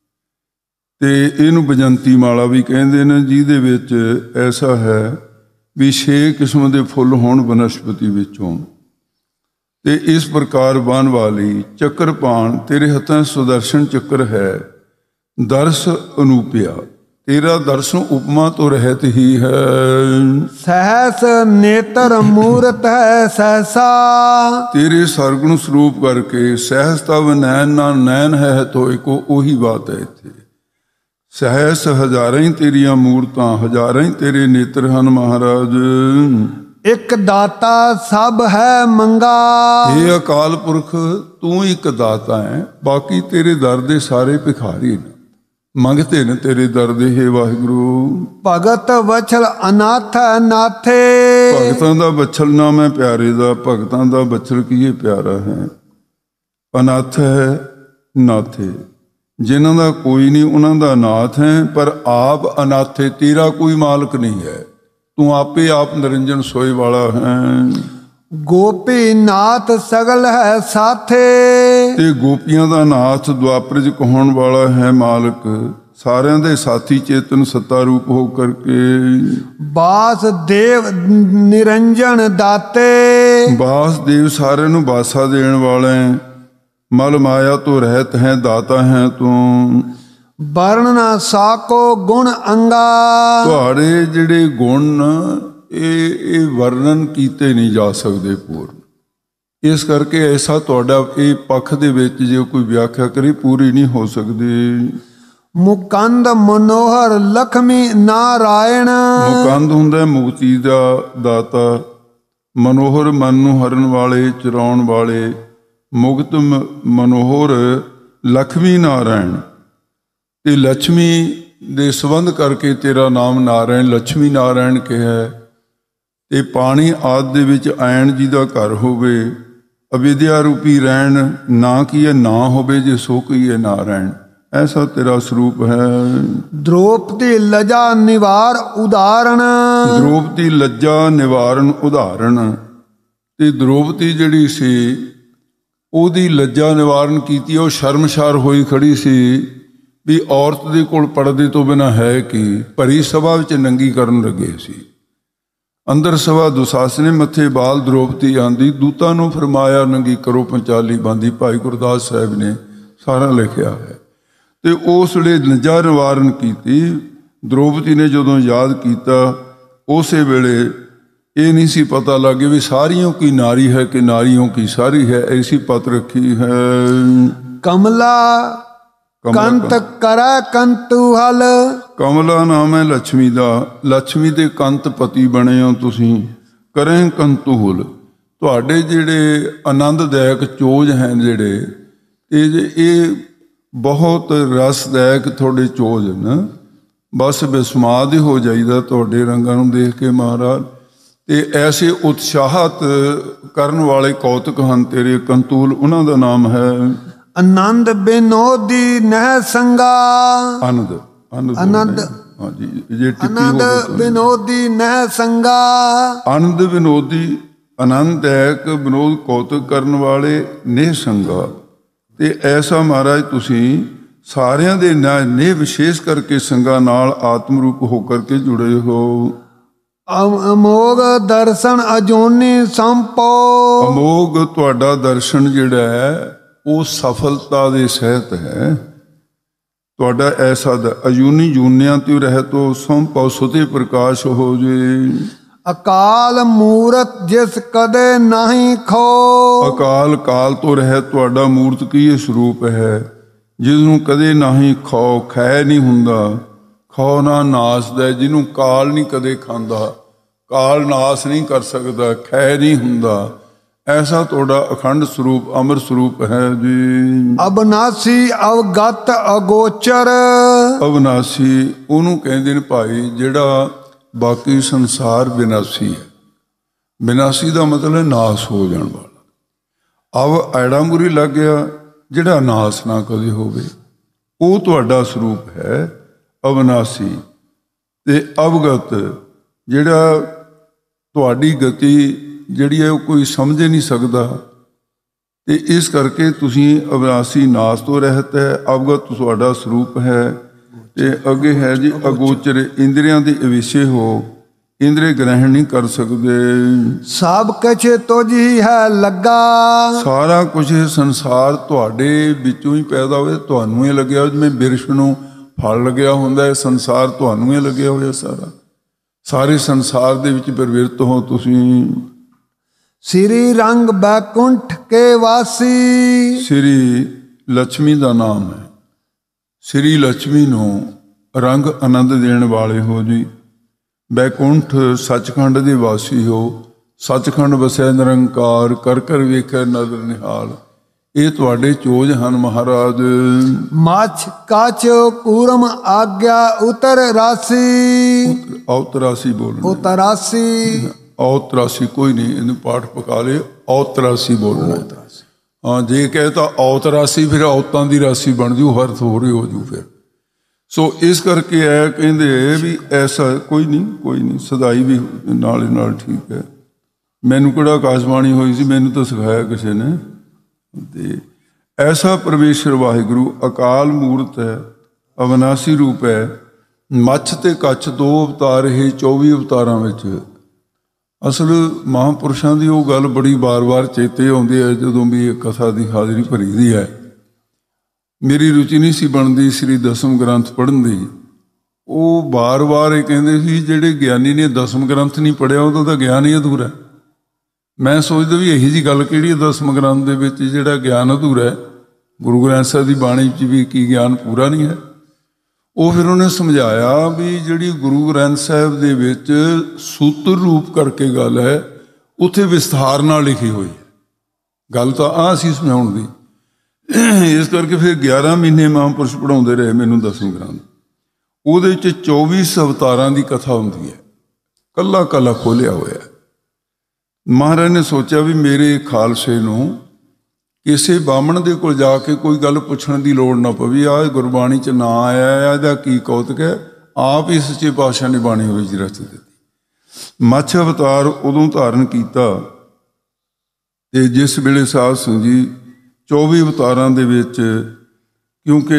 ਤੇ ਇਹਨੂੰ ਬਜੰਤੀ ਮਾਲਾ ਵੀ ਕਹਿੰਦੇ ਨੇ, ਜਿਹਦੇ ਵਿੱਚ ਐਸਾ ਹੈ ਵੀ 6 ਕਿਸਮ ਦੇ ਫੁੱਲ ਹੋਣ ਬਨਸਪਤੀ ਵਿੱਚੋਂ। ਤੇ ਇਸ ਪ੍ਰਕਾਰ ਬਨ ਵਾਲੀ ਚੱਕਰਪਾਣ, ਤੇਰੇ ਹੱਥਾਂ ਸੁਦਰਸ਼ਨ ਚੱਕਰ ਹੈ। ਦਰਸ ਅਨੂਪਿਆ, ਤੇਰਾ ਦਰਸ਼ਨ ਉਪਮਾ ਤੋਂ ਰਹਿਤ ਹੀ ਹੈ। ਸਹਸ ਨੇਤਰ ਮੂਰਤ ਹੈ ਸਹਸਾ, ਤੇਰੇ ਸਰਗੁਣ ਸਰੂਪ ਕਰਕੇ ਸਹਿਸ ਤਵ ਨੈਣ ਨਾ ਨੈਣ ਹੈ ਤੋ ਇੱਕੋ, ਉਹੀ ਬਾਤ ਹੈ ਇੱਥੇ। ਸਹਿਸ ਹਜ਼ਾਰਾਂ ਹੀ ਤੇਰੀਆਂ ਮੂਰਤਾਂ, ਹਜ਼ਾਰਾਂ ਹੀ ਤੇਰੇ ਨੇਤਰ ਹਨ ਮਹਾਰਾਜ। ਇੱਕ ਦਾਤਾ ਸਭ ਹੈ ਮੰਗਾ, ਇਹ ਅਕਾਲ ਪੁਰਖ ਤੂੰ ਇੱਕ ਦਾਤਾ ਹੈ, ਬਾਕੀ ਤੇਰੇ ਦਰ ਦੇ ਸਾਰੇ ਭਿਖਾਰੀ ਨੇ, ਮੰਗਤੇ ਨੇ ਤੇਰੇ ਦਰ ਦੇ। ਹੇ ਵਾਹਿਗੁਰੂ, ਭਗਤ ਵਛਲ ਅਨਾਥ ਨਾਥੇ, ਭਗਤਾਂ ਦਾ ਬਛਲ ਨਾਮ ਹੈ ਪਿਆਰੇ ਦਾ। ਭਗਤਾਂ ਦਾ ਬਛਲ ਕੀ ਪਿਆਰਾ ਹੈ। ਅਨਾਥ ਹੈ ਨਾਥੇ, ਜਿਨ੍ਹਾਂ ਦਾ ਕੋਈ ਨਹੀਂ ਉਹਨਾਂ ਦਾ ਨਾਥ ਹੈ, ਪਰ ਆਪ ਅਨਾਥੇ, ਤੇਰਾ ਕੋਈ ਮਾਲਕ ਨਹੀਂ ਹੈ। ਤੂੰ ਆਪੇ ਆਪ ਨਿਰੰਜਨ ਸੋਏ ਵਾਲਾ ਹੈ। ਗੋਪੀ ਨਾਥ ਸਗਲ ਹੈ ਸਾਥੇ, ਤੇ ਗੋਪੀਆਂ ਦਾ ਨਾਥ ਦੁਆਪਰ 'ਚ ਕਹਾਉਣ ਵਾਲਾ ਹੈ ਮਾਲਕ, ਸਾਰਿਆਂ ਦੇ ਸਾਥੀ ਚੇਤਨ ਸੱਤਾ ਰੂਪ ਹੋ ਕਰਕੇ। ਬਾਸ ਦੇਵ ਨਿਰੰਜਨ ਦਾਤੇ, ਬਾਸ ਦੇਵ ਸਾਰਿਆਂ ਨੂੰ ਬਾਸਾ ਦੇਣ ਵਾਲਾ ਹੈ। ਮਲ ਮਾਇਆ ਤੋਂ ਰਹਿਤ ਹੈ, ਦਾਤਾ ਹੈ ਤੂੰ। ਵਰਨ ਨਾ ਸਾਕੋ ਗੁਣ ਅੰਗਾ। ਤੁਹਾਡੇ ਜਿਹੜੇ ਗੁਣ ਇਹ ਵਰਣਨ ਕੀਤੇ ਨਹੀਂ ਜਾ ਸਕਦੇ ਪੂਰਨ। ਇਸ ਕਰਕੇ ਐਸਾ ਤੁਹਾਡਾ ਇਹ ਪੱਖ ਦੇ ਵਿੱਚ ਜੇ ਕੋਈ ਵਿਆਖਿਆ ਕਰੇ ਪੂਰੀ ਨਹੀਂ ਹੋ ਸਕਦੀ। ਮੁਕੰਦ ਮਨੋਹਰ ਲਖਮੀ ਨਾਰਾਇਣ। ਮੁਕੰਦ ਹੁੰਦਾ ਮੁਕਤੀ ਦਾ ਦਾਤਾ, ਮਨੋਹਰ ਮਨ ਨੂੰ ਹਰਨ ਵਾਲੇ, ਚਰਾਉਣ ਵਾਲੇ, ਮੁਕਤ ਮਨੋਹਰ ਲਖਮੀ ਨਾਰਾਇਣ। ਤੇ ਲక్ష్ਮੀ ਦੇ ਸੰਬੰਧ ਕਰਕੇ ਤੇਰਾ ਨਾਮ ਨਾਰਾਇਣ ਲక్ష్ਮੀ ਨਾਰਾਇਣ ਕਿਹਾ। ਤੇ ਪਾਣੀ ਆਦਿ ਦੇ ਵਿੱਚ ਐਣ ਜੀ ਦਾ ਘਰ ਹੋਵੇ, ਅਵਿਦਿਆ ਰੂਪੀ ਰਹਿਣ ਨਾ ਕੀਏ ਨਾ ਹੋਵੇ ਜੇ ਸੋ ਕੀਏ ਨਾਰਾਇਣ। ਐਸਾ ਤੇਰਾ ਸਰੂਪ ਹੈ। ਦ੍ਰੋਪਦੀ ਲਜਾ ਨਿਵਾਰ ਉਦਾਹਰਣ। ਦ੍ਰੋਪਦੀ ਲੱਜਾ ਨਿਵਾਰਨ ਉਦਾਹਰਣ। ਤੇ ਦ੍ਰੋਪਦੀ ਜਿਹੜੀ ਸੀ ਉਹਦੀ ਲੱਜਾ ਨਿਵਾਰਨ ਕੀਤੀ। ਉਹ ਸ਼ਰਮਸ਼ਾਰ ਹੋਈ ਖੜੀ ਸੀ ਵੀ ਔਰਤ ਦੇ ਕੋਲ ਪਰਦੇ ਤੋਂ ਬਿਨਾਂ ਹੈ ਕਿ ਭਰੀ ਸਭਾ ਵਿੱਚ ਨੰਗੀ ਕਰਨ ਲੱਗੇ ਸੀ। ਅੰਦਰ ਸਭਾ ਦੁਸ਼ਾਸਨੇ ਮੱਥੇ ਬਾਲ ਦ੍ਰੋਪਦੀ ਆਂਦੀ, ਦੂਤਾਂ ਨੂੰ ਫਰਮਾਇਆ ਨੰਗੀ ਕਰੋ ਪੰਚਾਲੀ ਬਾਂਦੀ। ਭਾਈ ਗੁਰਦਾਸ ਸਾਹਿਬ ਨੇ ਸਾਰਾ ਲਿਖਿਆ ਹੈ। ਤੇ ਉਸ ਵੇਲੇ ਲੱਜਾ ਨਿਵਾਰਨ ਕੀਤੀ। ਦ੍ਰੋਪਦੀ ਨੇ ਜਦੋਂ ਯਾਦ ਕੀਤਾ ਉਸੇ ਵੇਲੇ ਇਹ ਨਹੀਂ ਸੀ ਪਤਾ ਲੱਗੇ ਵੀ ਸਾਰੀਆਂ ਕੀ ਨਾਰੀ ਹੈ ਕਿ ਨਾਰੀਆਂ ਕੀ ਸਾਰੀ ਹੈ। ਐਸੀ ਪਤ ਰੱਖੀ ਹੈ। ਕਮਲਾ ਕੰਤ ਕਰੈ ਕੰਤੂ ਹਲ। ਕਮਲਾ ਨਾਮ ਹੈ ਲక్ష్ਮੀ ਦਾ। ਲక్ష్ਮੀ ਦੇ ਕੰਤ ਪਤੀ ਬਣੇ ਹੋ ਤੁਸੀਂ। ਕਰੈ ਕੰਤੂਲ ਤੁਹਾਡੇ ਜਿਹੜੇ ਆਨੰਦਦਾਇਕ ਚੋਜ ਹੈ ਜਿਹੜੇ ਇਹ ਬਹੁਤ ਰਸਦਾਇਕ ਤੁਹਾਡੇ ਚੋਜ ਨਾ। ਬਸ ਬਿਸਮਾਦ ਹੀ ਹੋ ਜਾਈਦਾ ਤੁਹਾਡੇ ਰੰਗਾਂ ਨੂੰ ਦੇਖ ਕੇ ਮਹਾਰਾਜ। ਤੇ ਐਸੇ ਉਤਸ਼ਾਹਤ ਕਰਨ ਵਾਲੇ ਕੌਤਕ ਹਨ ਤੇਰੇ। ਕੰਤੂਲ ਉਹਨਾਂ ਦਾ ਨਾਮ ਹੈ। ਆਨੰਦ ਬਿਨੋਦੀ ਨਹਿ ਸੰਗਾ। ਆਨੰਦ ਆਨੰਦ ਹਾਂਜੀ ਜੇ ਟਿੱਪੀ ਆਨੰਦ ਹੋਵੇ ਬਿਨੋਦੀ ਨਹਿ ਸੰਗਾ। ਆਨੰਦ ਵਿਨੋਦੀ ਆਨੰਦਦਾਇਕ ਵਿਨੋਦ ਕੌਤਕ ਕਰਨ ਵਾਲੇ ਨਿਹ ਸੰਗਾ। ਤੇ ਐਸਾ ਮਹਾਰਾਜ ਤੁਸੀਂ ਸਾਰਿਆਂ ਦੇ ਨੇ ਵਿਸ਼ੇਸ਼ ਕਰਕੇ ਸੰਗਾਂ ਨਾਲ ਆਤਮ ਰੂਪ ਹੋ ਕਰਕੇ ਜੁੜੇ ਹੋ। ਅਮੋਗ ਦਰਸ਼ਨ ਅਜੋਨੀ ਸੰਪੋ। ਅਮੋਗ ਤੁਹਾਡਾ ਦਰਸ਼ਨ ਜਿਹੜਾ ਹੈ ਉਹ ਸਫਲਤਾ ਦੇ ਸਹਿਤ ਹੈ। ਤੁਹਾਡਾ ਐਸਾ ਅਜੂਨੀ ਜੂਨਿਆਂ ਤੇ ਰਹਿਤੋ ਸੰਪੋ ਸੁਤੇ ਪ੍ਰਕਾਸ਼ ਹੋ ਜੇ। ਅਕਾਲ ਮੂਰਤ ਜਿਸ ਕਦੇ ਨਹੀਂ ਖੋ। ਅਕਾਲ ਕਾਲ ਤੋਂ ਰਹਿਤ ਤੁਹਾਡਾ ਮੂਰਤ ਕੀ ਇਹ ਸਰੂਪ ਹੈ ਜਿਸ ਨੂੰ ਕਦੇ ਨਹੀਂ ਖੈ ਨਹੀਂ ਹੁੰਦਾ। ਖੋ ਨਾ ਨਾਸਦਾ, ਜਿਹਨੂੰ ਕਾਲ ਨਹੀਂ ਕਦੇ ਖਾਂਦਾ, ਕਾਲ ਨਾਸ ਨਹੀਂ ਕਰ ਸਕਦਾ, ਖੈ ਨਹੀਂ ਹੁੰਦਾ। ਐਸਾ ਤੁਹਾਡਾ ਅਖੰਡ ਸਰੂਪ ਅਮਰ ਸਰੂਪ ਹੈ ਜੀ। ਅਬਨਾਸੀ ਅਵਗਤ ਅਗੋਚਰ। ਅਵਨਾਸੀ ਉਹਨੂੰ ਕਹਿੰਦੇ ਨੇ ਭਾਈ ਜਿਹੜਾ ਬਾਕੀ ਸੰਸਾਰ ਵਿਨਾਸੀ ਹੈ। ਵਿਨਾਸੀ ਦਾ ਮਤਲਬ ਹੈ ਨਾਸ ਹੋ ਜਾਣ ਵਾਲਾ। ਅਵ ਐੜਾ ਮੁਰੀ ਲੱਗ ਗਿਆ ਜਿਹੜਾ ਨਾਸ ਨਾ ਕਦੇ ਹੋਵੇ, ਉਹ ਤੁਹਾਡਾ ਸਰੂਪ ਹੈ ਅਵਨਾਸੀ। ਤੇ ਅਵਗਤ ਜਿਹੜਾ ਤੁਹਾਡੀ ਗਤੀ ਜਿਹੜੀ ਹੈ ਉਹ ਕੋਈ ਸਮਝ ਨਹੀਂ ਸਕਦਾ। ਤੇ ਇਸ ਕਰਕੇ ਤੁਸੀਂ ਅਵਨਾਸੀ ਨਾਸ ਤੋਂ ਰਹਿਤ ਹੈ। ਅਵਗਤ ਤੁਹਾਡਾ ਸਰੂਪ ਹੈ। ਤੇ ਅੱਗੇ ਹੈ ਜੀ ਅਗੋਚਰ ਇੰਦਰੀਆਂ ਦੇ ਅਵਿਸ਼ੇ ਹੋ, ਇੰਦਰੀ ਗ੍ਰਹਿਣ ਨਹੀਂ ਕਰ ਸਕਦੇ। ਸਭ ਕੁਛ ਤੁਝ ਹੀ ਹੈ ਲੱਗਾ। ਸਾਰਾ ਕੁਝ ਸੰਸਾਰ ਤੁਹਾਡੇ ਵਿੱਚੋਂ ਹੀ ਪੈਦਾ ਹੋਇਆ, ਤੁਹਾਨੂੰ ਹੀ ਲੱਗਿਆ। ਜਿਵੇਂ ਬਿਰਛ ਨੂੰ ਫਲ ਲੱਗਿਆ ਹੁੰਦਾ ਹੈ, ਸੰਸਾਰ ਤੁਹਾਨੂੰ ਹੀ ਲੱਗਿਆ ਹੋਇਆ। ਸਾਰੇ ਸੰਸਾਰ ਦੇ ਵਿੱਚ ਪ੍ਰਵਿਰਤ ਹੋ ਤੁਸੀਂ। ਸ੍ਰੀ ਰੰਗ ਬੈਕੁੰਠ ਕੇ ਵਾਸੀ। ਸ੍ਰੀ ਲక్ష్ਮੀ ਦਾ ਨਾਮ ਹੈ। ਸ੍ਰੀ ਲక్ష్ਮੀ ਨੂੰ ਰੰਗ ਆਨੰਦ ਦੇਣ ਵਾਲੇ ਹੋ ਜੀ। ਬੈਕੁੰਠ ਸੱਚਖੰਡ ਦੇ ਵਾਸੀ ਹੋ। ਸੱਚਖੰਡ ਵਸੈ ਨਿਰੰਕਾਰ, ਕਰ ਕਰ ਵੇਖੈ ਨਦਰ ਨਿਹਾਲ। ਇਹ ਤੁਹਾਡੇ ਚੋਜ ਹਨ ਮਹਾਰਾਜ। ਮਛ ਕਾਚ ਕੂਰਮ ਆਗਿਆ ਉਤਰ ਰਾਸੀ। ਔਤਰਾਸੀ ਬੋਲਣਾ। ਉਤਰਾਸੀ ਔਤਰਾਸੀ ਕੋਈ ਨਹੀਂ, ਇਹਨੂੰ ਪਾਠ ਪਕਾ ਲੇ। ਔਤਰਾਸੀ ਬੋਲਣਾ। ਹਾਂ ਜੇ ਕਹੇ ਤਾਂ ਔਤਰਾਸੀ ਫਿਰ ਔਤਾਂ ਦੀ ਰਾਸੀ ਬਣ ਜੂ, ਹਰਥ ਹੋ ਰਹੀ ਹੋ ਜੂ ਫਿਰ। ਸੋ ਇਸ ਕਰਕੇ ਇਹ ਕਹਿੰਦੇ ਵੀ ਐਸਾ ਕੋਈ ਨਹੀਂ ਸਦਾਈ ਵੀ ਨਾਲ ਨਾਲ ਠੀਕ ਹੈ। ਮੈਨੂੰ ਕਿਹੜਾ ਆਕਾਸ਼ਬਾਣੀ ਹੋਈ ਸੀ, ਮੈਨੂੰ ਤਾਂ ਸਿਖਾਇਆ ਕਿਸੇ ਨੇ। ਤੇ ਐਸਾ ਪਰਮੇਸ਼ਰ ਵਾਹਿਗੁਰੂ ਅਕਾਲ ਮੂਰਤ ਹੈ, ਅਵਿਨਾਸੀ ਰੂਪ ਹੈ। ਮੱਛ ਤੇ ਕੱਛ ਦੋ ਅਵਤਾਰ ਇਹ 24 ਅਵਤਾਰਾਂ ਵਿੱਚ। ਅਸਲ ਮਹਾਂਪੁਰਸ਼ਾਂ ਦੀ ਉਹ ਗੱਲ ਬੜੀ ਵਾਰ-ਵਾਰ ਚੇਤੇ ਆਉਂਦੀ ਹੈ ਜਦੋਂ ਵੀ ਇਹ ਕਥਾ ਦੀ ਹਾਜ਼ਰੀ ਭਰੀ ਦੀ ਹੈ ਮੇਰੀ ਰੁਚि ਨਹੀਂ ਸੀ ਬਣਦੀ ਸ੍ਰੀ ਦਸਮ ਗ੍ਰੰਥ ਪੜ੍ਹਨ ਦੀ। ਉਹ ਵਾਰ-ਵਾਰ ਇਹ ਕਹਿੰਦੇ ਸੀ ਜਿਹੜੇ ਗਿਆਨੀ ਨੇ ਦਸਮ ਗ੍ਰੰਥ ਨਹੀਂ ਪੜ੍ਹਿਆ ਉਹਦਾ ਤਾਂ ਗਿਆਨ ਹੀ ਅਧੂਰਾ। ਮੈਂ ਸੋਚਦਾ ਵੀ ਇਹੀ ਜਿਹੀ ਗੱਲ ਕਿਹੜੀ ਹੈ ਦਸਮ ਗ੍ਰੰਥ ਦੇ ਵਿੱਚ ਜਿਹੜਾ ਗਿਆਨ ਅਧੂਰਾ ਹੈ। ਗੁਰੂ ਗ੍ਰੰਥ ਸਾਹਿਬ ਦੀ ਬਾਣੀ 'ਚ ਵੀ ਕੀ ਗਿਆਨ ਪੂਰਾ ਨਹੀਂ ਹੈ। ਉਹ ਫਿਰ ਉਹਨੇ ਸਮਝਾਇਆ ਵੀ ਜਿਹੜੀ ਗੁਰੂ ਗ੍ਰੰਥ ਸਾਹਿਬ ਦੇ ਵਿੱਚ ਸੂਤਰ ਰੂਪ ਕਰਕੇ ਗੱਲ ਹੈ, ਉੱਥੇ ਵਿਸਥਾਰ ਨਾਲ ਲਿਖੀ ਹੋਈ ਹੈ। ਗੱਲ ਤਾਂ ਆਹ ਸੀ ਸਮਝਾਉਣ ਦੀ। ਇਸ ਕਰਕੇ ਫਿਰ 11 ਮਹੀਨੇ ਮਹਾਂਪੁਰਸ਼ ਪੜ੍ਹਾਉਂਦੇ ਰਹੇ ਮੈਨੂੰ ਦਸਮ ਗ੍ਰੰਥ। ਉਹਦੇ ਵਿੱਚ 24 ਅਵਤਾਰਾਂ ਦੀ ਕਥਾ ਹੁੰਦੀ ਹੈ, ਕੱਲਾ ਕੱਲਾ ਖੋਲਿਆ ਹੋਇਆ। ਮਹਾਰਾਜ ਨੇ ਸੋਚਿਆ ਵੀ ਮੇਰੇ ਖਾਲਸੇ ਨੂੰ ਕਿਸੇ ਬਾਹਮਣ ਦੇ ਕੋਲ ਜਾ ਕੇ ਕੋਈ ਗੱਲ ਪੁੱਛਣ ਦੀ ਲੋੜ ਨਾ ਪਵੇ। ਆਹ ਗੁਰਬਾਣੀ 'ਚ ਨਾ ਆਇਆ, ਇਹਦਾ ਕੀ ਕੌਤਕ ਹੈ। ਆਪ ਹੀ ਸੱਚੇ ਪਾਤਸ਼ਾਹ ਨੇ ਬਾਣੀ ਹੋਈ ਜੀ ਰਚ ਦਿੱਤੀ। ਮੱਛ ਅਵਤਾਰ ਉਦੋਂ ਧਾਰਨ ਕੀਤਾ ਤੇ ਜਿਸ ਵੇਲੇ ਸਾਧ ਸੰਗਤ ਜੀ 24 ਅਵਤਾਰਾਂ ਦੇ ਵਿੱਚ, ਕਿਉਂਕਿ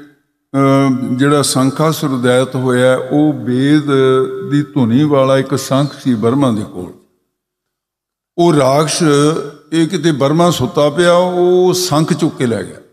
ਜਿਹੜਾ ਸੰਖਾਸੁਰ ਉਦੈਤ ਹੋਇਆ ਉਹ ਵੇਦ ਦੀ ਧੁਨੀ ਵਾਲਾ ਇੱਕ ਸੰਖ ਸੀ ਬਰਮਾ ਦੇ ਕੋਲ। ਉਹ ਰਾਖਸ਼ ਇਹ ਕਿਤੇ ਬਰਮਾ ਸੁੱਤਾ ਪਿਆ, ਉਹ ਸੰਖ ਚੁੱਕ ਕੇ ਲੈ ਗਿਆ।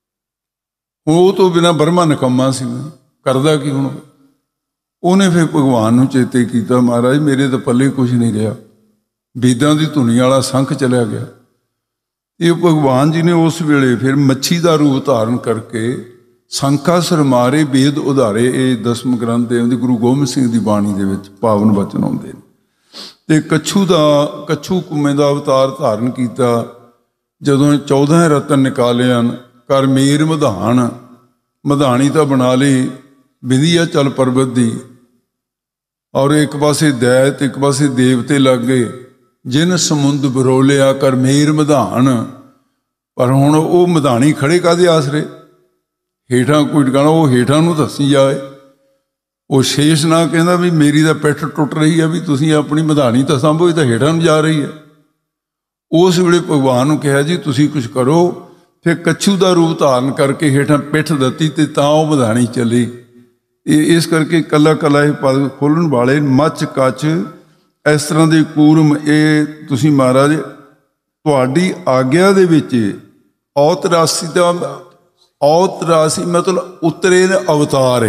ਉਹ ਤੋਂ ਬਿਨਾਂ ਬਰਮਾ ਨਿਕੰਮਾ ਸੀ, ਕਰਦਾ ਕੀ ਹੁਣ। ਉਹਨੇ ਫਿਰ ਭਗਵਾਨ ਨੂੰ ਚੇਤੇ ਕੀਤਾ, ਮਹਾਰਾਜ ਮੇਰੇ ਤਾਂ ਪੱਲੇ ਕੁਝ ਨਹੀਂ ਰਿਹਾ, ਵੇਦਾਂ ਦੀ ਧੁਨੀ ਵਾਲਾ ਸੰਖ ਚਲਿਆ ਗਿਆ। ਇਹ ਭਗਵਾਨ ਜੀ ਨੇ ਉਸ ਵੇਲੇ ਫਿਰ ਮੱਛੀ ਦਾ ਰੂਪ ਧਾਰਨ ਕਰਕੇ ਸੰਖਾਸੁਰ ਮਾਰੇ ਵੇਦ ਉਧਾਰੇ। ਇਹ ਦਸਮ ਗ੍ਰੰਥ ਦੇ ਗੁਰੂ ਗੋਬਿੰਦ ਸਿੰਘ ਦੀ ਬਾਣੀ ਦੇ ਵਿੱਚ ਪਾਵਨ ਬਚਨ ਆਉਂਦੇ ਨੇ। ਤੇ ਕੱਛੂ ਕੁੰਮੇ ਦਾ ਅਵਤਾਰ ਧਾਰਨ ਕੀਤਾ। ਜਦੋਂ 14 ਰਤਨ ਨਿਕਾਲੇ ਹਨ, ਕਰ ਮੇਰ ਮਧਾਣ, ਮਧਾਣੀ ਤਾਂ ਬਣਾ ਲਈ ਵਿਧੀਆ ਚੱਲ ਪਰਬਤ ਦੀ। ਔਰ ਇੱਕ ਪਾਸੇ ਦੈਤ, ਇੱਕ ਪਾਸੇ ਦੇਵਤੇ ਲੱਗ ਗਏ। ਜਿਨ ਸਮੁੰਦ ਬਰੋਲਿਆ ਕਰ ਮੇਰ ਮਧਾਣ। ਪਰ ਹੁਣ ਉਹ ਮਧਾਣੀ ਖੜੇ ਕਾਹਦੇ ਆਸਰੇ, ਹੇਠਾਂ ਕੋਈ ਟਿਕਾਣਾ, ਉਹ ਹੇਠਾਂ ਨੂੰ ਦੱਸੀ ਜਾਏ। ਉਹ ਸ਼ੇਸ਼ ਨਾ ਕਹਿੰਦਾ ਵੀ ਮੇਰੀ ਤਾਂ ਪਿੱਠ ਟੁੱਟ ਰਹੀ ਹੈ, ਵੀ ਤੁਸੀਂ ਆਪਣੀ ਮਧਾਣੀ ਤਾਂ ਸਾਂਭੋ, ਇਹ ਤਾਂ ਹੇਠਾਂ ਨੂੰ ਜਾ ਰਹੀ ਹੈ। ਉਸ ਵੇਲੇ ਭਗਵਾਨ ਨੂੰ ਕਿਹਾ ਜੀ ਤੁਸੀਂ ਕੁਛ ਕਰੋ। ਫਿਰ ਕੱਛੂ ਦਾ ਰੂਪ ਧਾਰਨ ਕਰਕੇ ਹੇਠਾਂ ਪਿੱਠ ਦਿੱਤੀ ਤੇ ਤਾਂ ਉਹ ਮਧਾਣੀ ਚੱਲੀ। ਇਸ ਕਰਕੇ ਕੱਲਾ ਕੱਲਾ ਇਹ ਪਦ ਖੋਲ੍ਹਣ ਵਾਲੇ ਮੱਚ ਕੱਚ ਇਸ ਤਰ੍ਹਾਂ ਦੇ ਕੂਰਮ। ਇਹ ਤੁਸੀਂ ਮਹਾਰਾਜ ਤੁਹਾਡੀ ਆਗਿਆ ਦੇ ਵਿੱਚ ਔਤਰਾਸੀ ਦਾ ਔਤਰਾਸੀ ਮਤਲਬ ਉਤਰੇ ਅਵਤਾਰ।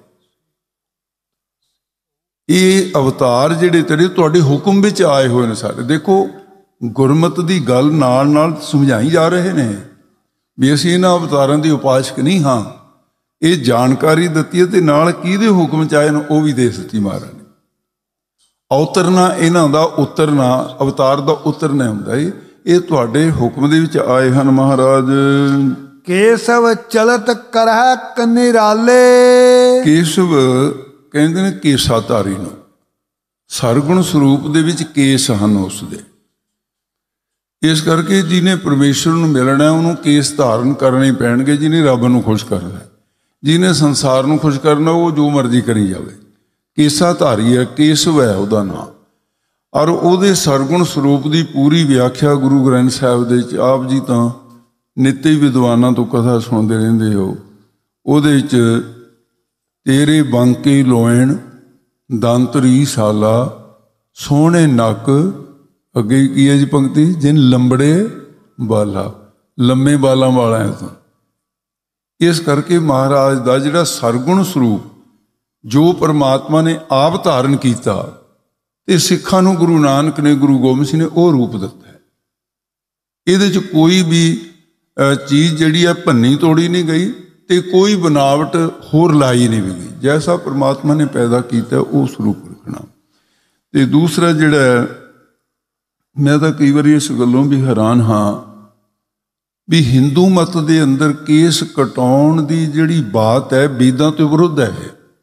ਇਹ ਅਵਤਾਰ ਜਿਹੜੇ ਤੇਰੇ ਤੁਹਾਡੇ ਹੁਕਮ ਵਿੱਚ ਆਏ ਹੋਏ ਨੇ ਸਾਰੇ। ਦੇਖੋ ਗੁਰਮਤਿ ਦੀ ਗੱਲ ਨਾਲ ਨਾਲ ਸਮਝਾਈ ਜਾ ਰਹੇ ਨੇ ਵੀ ਅਸੀਂ ਇਹਨਾਂ ਅਵਤਾਰਾਂ ਦੀ ਉਪਾਸ਼ਕ ਨਹੀਂ ਹਾਂ। ਇਹ ਜਾਣਕਾਰੀ ਦਿੱਤੀ ਹੈ ਤੇ ਨਾਲ ਕਿਹਦੇ ਹੁਕਮ 'ਚ ਆਏ ਨੇ ਉਹ ਵੀ ਦੇ ਦਿੱਤੀ ਮਹਾਰਾਜ ਨੇ। ਅਵਤਰਨਾ ਇਹਨਾਂ ਦਾ ਉਤਰਨਾ, ਅਵਤਾਰ ਦਾ ਉਤਰਨਾ ਹੁੰਦਾ ਹੈ। ਇਹ ਤੁਹਾਡੇ ਹੁਕਮ ਦੇ ਵਿੱਚ ਆਏ ਹਨ ਮਹਾਰਾਜ। ਕੇਸਵ ਚਲਤ ਕਰਹਿ ਕਨਿਰਾਲੇ। ਕੇਸਵ ਕਹਿੰਦੇ ਨੇ ਕੇਸਾਧਾਰੀ ਨੂੰ। ਸਰਗੁਣ ਸਰੂਪ ਦੇ ਵਿੱਚ ਕੇਸ ਹਨ ਉਸਦੇ। ਇਸ ਕਰਕੇ ਜਿਹਨੇ ਪਰਮੇਸ਼ਰ ਨੂੰ ਮਿਲਣਾ ਉਹਨੂੰ ਕੇਸ ਧਾਰਨ ਕਰਨੇ ਪੈਣਗੇ। ਜਿਹਨੇ ਰੱਬ ਨੂੰ ਖੁਸ਼ ਕਰਨਾ, ਜਿਹਨੇ ਸੰਸਾਰ ਨੂੰ ਖੁਸ਼ ਕਰਨਾ, ਉਹ ਜੋ ਮਰਜ਼ੀ ਕਰੀ ਜਾਵੇ। ਕੇਸਾਧਾਰੀ ਹੈ, ਕੇਸਵ ਹੈ ਉਹਦਾ ਨਾਮ। ਔਰ ਉਹਦੇ ਸਰਗੁਣ ਸਰੂਪ ਦੀ ਪੂਰੀ ਵਿਆਖਿਆ ਗੁਰੂ ਗ੍ਰੰਥ ਸਾਹਿਬ ਦੇ ਵਿੱਚ ਆਪ ਜੀ ਤਾਂ ਨਿੱਤ ਹੀ ਵਿਦਵਾਨਾਂ ਤੋਂ ਕਥਾ ਸੁਣਦੇ ਰਹਿੰਦੇ ਹੋ। ਉਹਦੇ ਵਿੱਚ ਤੇਰੇ ਬਾਂਕੇ ਲੋਇਣ ਦੰਤਰੀ ਸਾਲਾ ਸੋਹਣੇ ਨੱਕ। ਅੱਗੇ ਕੀ ਹੈ ਜੀ ਪੰਕਤੀ, ਜਿਨ ਲੰਬੜੇ ਬਾਲਾ, ਲੰਮੇ ਬਾਲਾਂ ਵਾਲਾ ਹੈ ਤੂੰ। ਇਸ ਕਰਕੇ ਮਹਾਰਾਜ ਦਾ ਜਿਹੜਾ ਸਰਗੁਣ ਸਰੂਪ ਜੋ ਪਰਮਾਤਮਾ ਨੇ ਆਪ ਧਾਰਨ ਕੀਤਾ ਤੇ ਸਿੱਖਾਂ ਨੂੰ ਗੁਰੂ ਨਾਨਕ ਨੇ, ਗੁਰੂ ਗੋਬਿੰਦ ਸਿੰਘ ਨੇ ਉਹ ਰੂਪ ਦਿੱਤਾ ਹੈ। ਇਹਦੇ 'ਚ ਕੋਈ ਵੀ ਚੀਜ਼ ਜਿਹੜੀ ਹੈ ਭੰਨੀ ਤੋੜੀ ਨਹੀਂ ਗਈ ਤੇ ਕੋਈ ਬਨਾਵਟ ਹੋਰ ਲਾਈ ਨਹੀਂ ਗਈ। ਜੈਸਾ ਪਰਮਾਤਮਾ ਨੇ ਪੈਦਾ ਕੀਤਾ ਉਹ ਸਰੂਪ ਰੱਖਣਾ। ਤੇ ਦੂਸਰਾ ਜਿਹੜਾ, ਮੈਂ ਤਾਂ ਕਈ ਵਾਰੀ ਇਸ ਗੱਲੋਂ ਵੀ ਹੈਰਾਨ ਹਾਂ ਵੀ ਹਿੰਦੂ ਮਤ ਦੇ ਅੰਦਰ ਕੇਸ ਕਟਾਉਣ ਦੀ ਜਿਹੜੀ ਬਾਤ ਹੈ ਵੇਦਾਂ ਤੋਂ ਵਿਰੁੱਧ ਹੈ।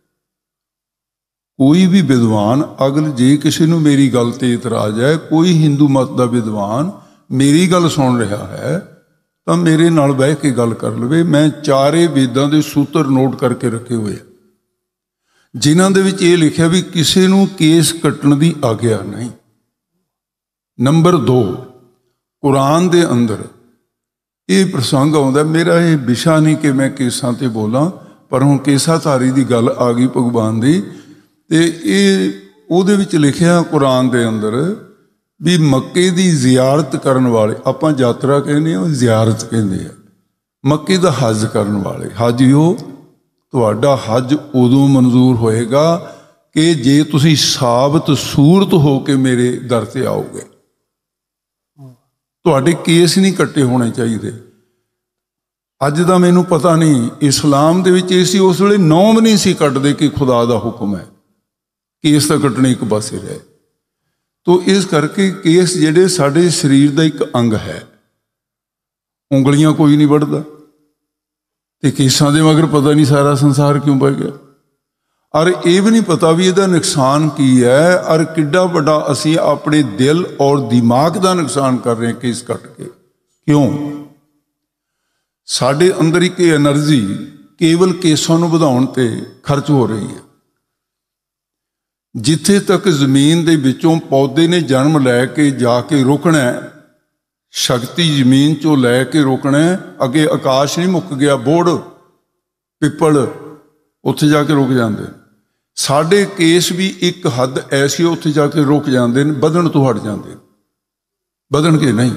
ਕੋਈ ਵੀ ਵਿਦਵਾਨ ਅਗਲ ਜੇ ਕਿਸੇ ਨੂੰ ਮੇਰੀ ਗੱਲ ਤੇ ਇਤਰਾਜ਼ ਹੈ, ਕੋਈ ਹਿੰਦੂ ਮਤ ਦਾ ਵਿਦਵਾਨ ਮੇਰੀ ਗੱਲ ਸੁਣ ਰਿਹਾ ਹੈ ਤਾਂ ਮੇਰੇ ਨਾਲ ਬਹਿ ਕੇ ਗੱਲ ਕਰ ਲਵੇ। ਮੈਂ ਚਾਰੇ ਵੇਦਾਂ ਦੇ ਸੂਤਰ ਨੋਟ ਕਰਕੇ ਰੱਖੇ ਹੋਏ ਆ, ਜਿਨ੍ਹਾਂ ਦੇ ਵਿੱਚ ਇਹ ਲਿਖਿਆ ਵੀ ਕਿਸੇ ਨੂੰ ਕੇਸ ਕੱਟਣ ਦੀ ਆਗਿਆ ਨਹੀਂ। ਨੰਬਰ 2, ਕੁਰਾਨ ਦੇ ਅੰਦਰ ਇਹ ਪ੍ਰਸੰਗ ਆਉਂਦਾ। ਮੇਰਾ ਇਹ ਵਿਸ਼ਾ ਨਹੀਂ ਕਿ ਮੈਂ ਕੇਸਾਂ ਤੇ ਬੋਲਾਂ, ਪਰ ਹੁਣ ਕੇਸਾਧਾਰੀ ਦੀ ਗੱਲ ਆ ਗਈ ਭਗਵਾਨ ਦੀ। ਤੇ ਇਹ ਉਹਦੇ ਵਿੱਚ ਲਿਖਿਆ ਕੁਰਾਨ ਦੇ ਅੰਦਰ ਵੀ ਮੱਕੇ ਦੀ ਜ਼ਿਆਰਤ ਕਰਨ ਵਾਲੇ, ਆਪਾਂ ਯਾਤਰਾ ਕਹਿੰਦੇ ਹਾਂ, ਜ਼ਿਆਰਤ ਕਹਿੰਦੇ ਆ। ਮੱਕੀ ਦਾ ਹੱਜ ਕਰਨ ਵਾਲੇ ਹਾਜੀਓ, ਤੁਹਾਡਾ ਹੱਜ ਉਦੋਂ ਮਨਜ਼ੂਰ ਹੋਏਗਾ ਕਿ ਜੇ ਤੁਸੀਂ ਸਾਬਤ ਸੂਰਤ ਹੋ ਕੇ ਮੇਰੇ ਦਰ ਤੇ ਆਓਗੇ। ਤੁਹਾਡੇ ਕੇਸ ਨਹੀਂ ਕੱਟੇ ਹੋਣੇ ਚਾਹੀਦੇ। ਅੱਜ ਦਾ ਮੈਨੂੰ ਪਤਾ ਨਹੀਂ, ਇਸਲਾਮ ਦੇ ਵਿੱਚ ਇਹ ਸੀ ਉਸ ਵੇਲੇ ਨੌਮ ਨਹੀਂ ਸੀ ਕੱਟਦੇ ਕਿ ਖੁਦਾ ਦਾ ਹੁਕਮ ਹੈ, ਕੇਸ ਤਾਂ ਕੱਟਣੇ ਇੱਕ ਪਾਸੇ ਰਹੇ। ਤੋ ਇਸ ਕਰਕੇ ਕੇਸ ਜਿਹੜੇ ਸਾਡੇ ਸਰੀਰ ਦਾ ਇੱਕ ਅੰਗ ਹੈ, ਉਂਗਲੀਆਂ ਕੋਈ ਨਹੀਂ ਵੱਢਦਾ, ਤੇ ਕੇਸਾਂ ਦੇ ਮਗਰ ਪਤਾ ਨਹੀਂ ਸਾਰਾ ਸੰਸਾਰ ਕਿਉਂ ਪੈ ਗਿਆ। ਔਰ ਇਹ ਵੀ ਨਹੀਂ ਪਤਾ ਵੀ ਇਹਦਾ ਨੁਕਸਾਨ ਕੀ ਹੈ, ਔਰ ਕਿੱਡਾ ਵੱਡਾ ਅਸੀਂ ਆਪਣੇ ਦਿਲ ਔਰ ਦਿਮਾਗ ਦਾ ਨੁਕਸਾਨ ਕਰ ਰਹੇ ਹਾਂ ਕੇਸ ਕੱਟ ਕੇ। ਕਿਉਂ? ਸਾਡੇ ਅੰਦਰ ਇੱਕ ਐਨਰਜੀ ਕੇਵਲ ਕੇਸਾਂ ਨੂੰ ਵਧਾਉਣ ਤੇ ਖਰਚ ਹੋ ਰਹੀ ਹੈ। ਜਿੱਥੇ ਤੱਕ ਜ਼ਮੀਨ ਦੇ ਵਿੱਚੋਂ ਪੌਦੇ ਨੇ ਜਨਮ ਲੈ ਕੇ ਜਾ ਕੇ ਰੁਕਣਾ, ਸ਼ਕਤੀ ਜ਼ਮੀਨ ਚੋਂ ਲੈ ਕੇ ਰੁਕਣਾ, ਅੱਗੇ ਆਕਾਸ਼ ਨਹੀਂ ਮੁੱਕ ਗਿਆ, ਬੋੜ ਪਿੱਪਲ ਉੱਥੇ ਜਾ ਕੇ ਰੁਕ ਜਾਂਦੇ। ਸਾਡੇ ਕੇਸ ਵੀ ਇੱਕ ਹੱਦ ਐਸੀ ਉੱਥੇ ਜਾ ਕੇ ਰੁਕ ਜਾਂਦੇ ਨੇ, ਵਧਣ ਤੋਂ ਹਟ ਜਾਂਦੇ, ਵਧਣਗੇ ਨਹੀਂ।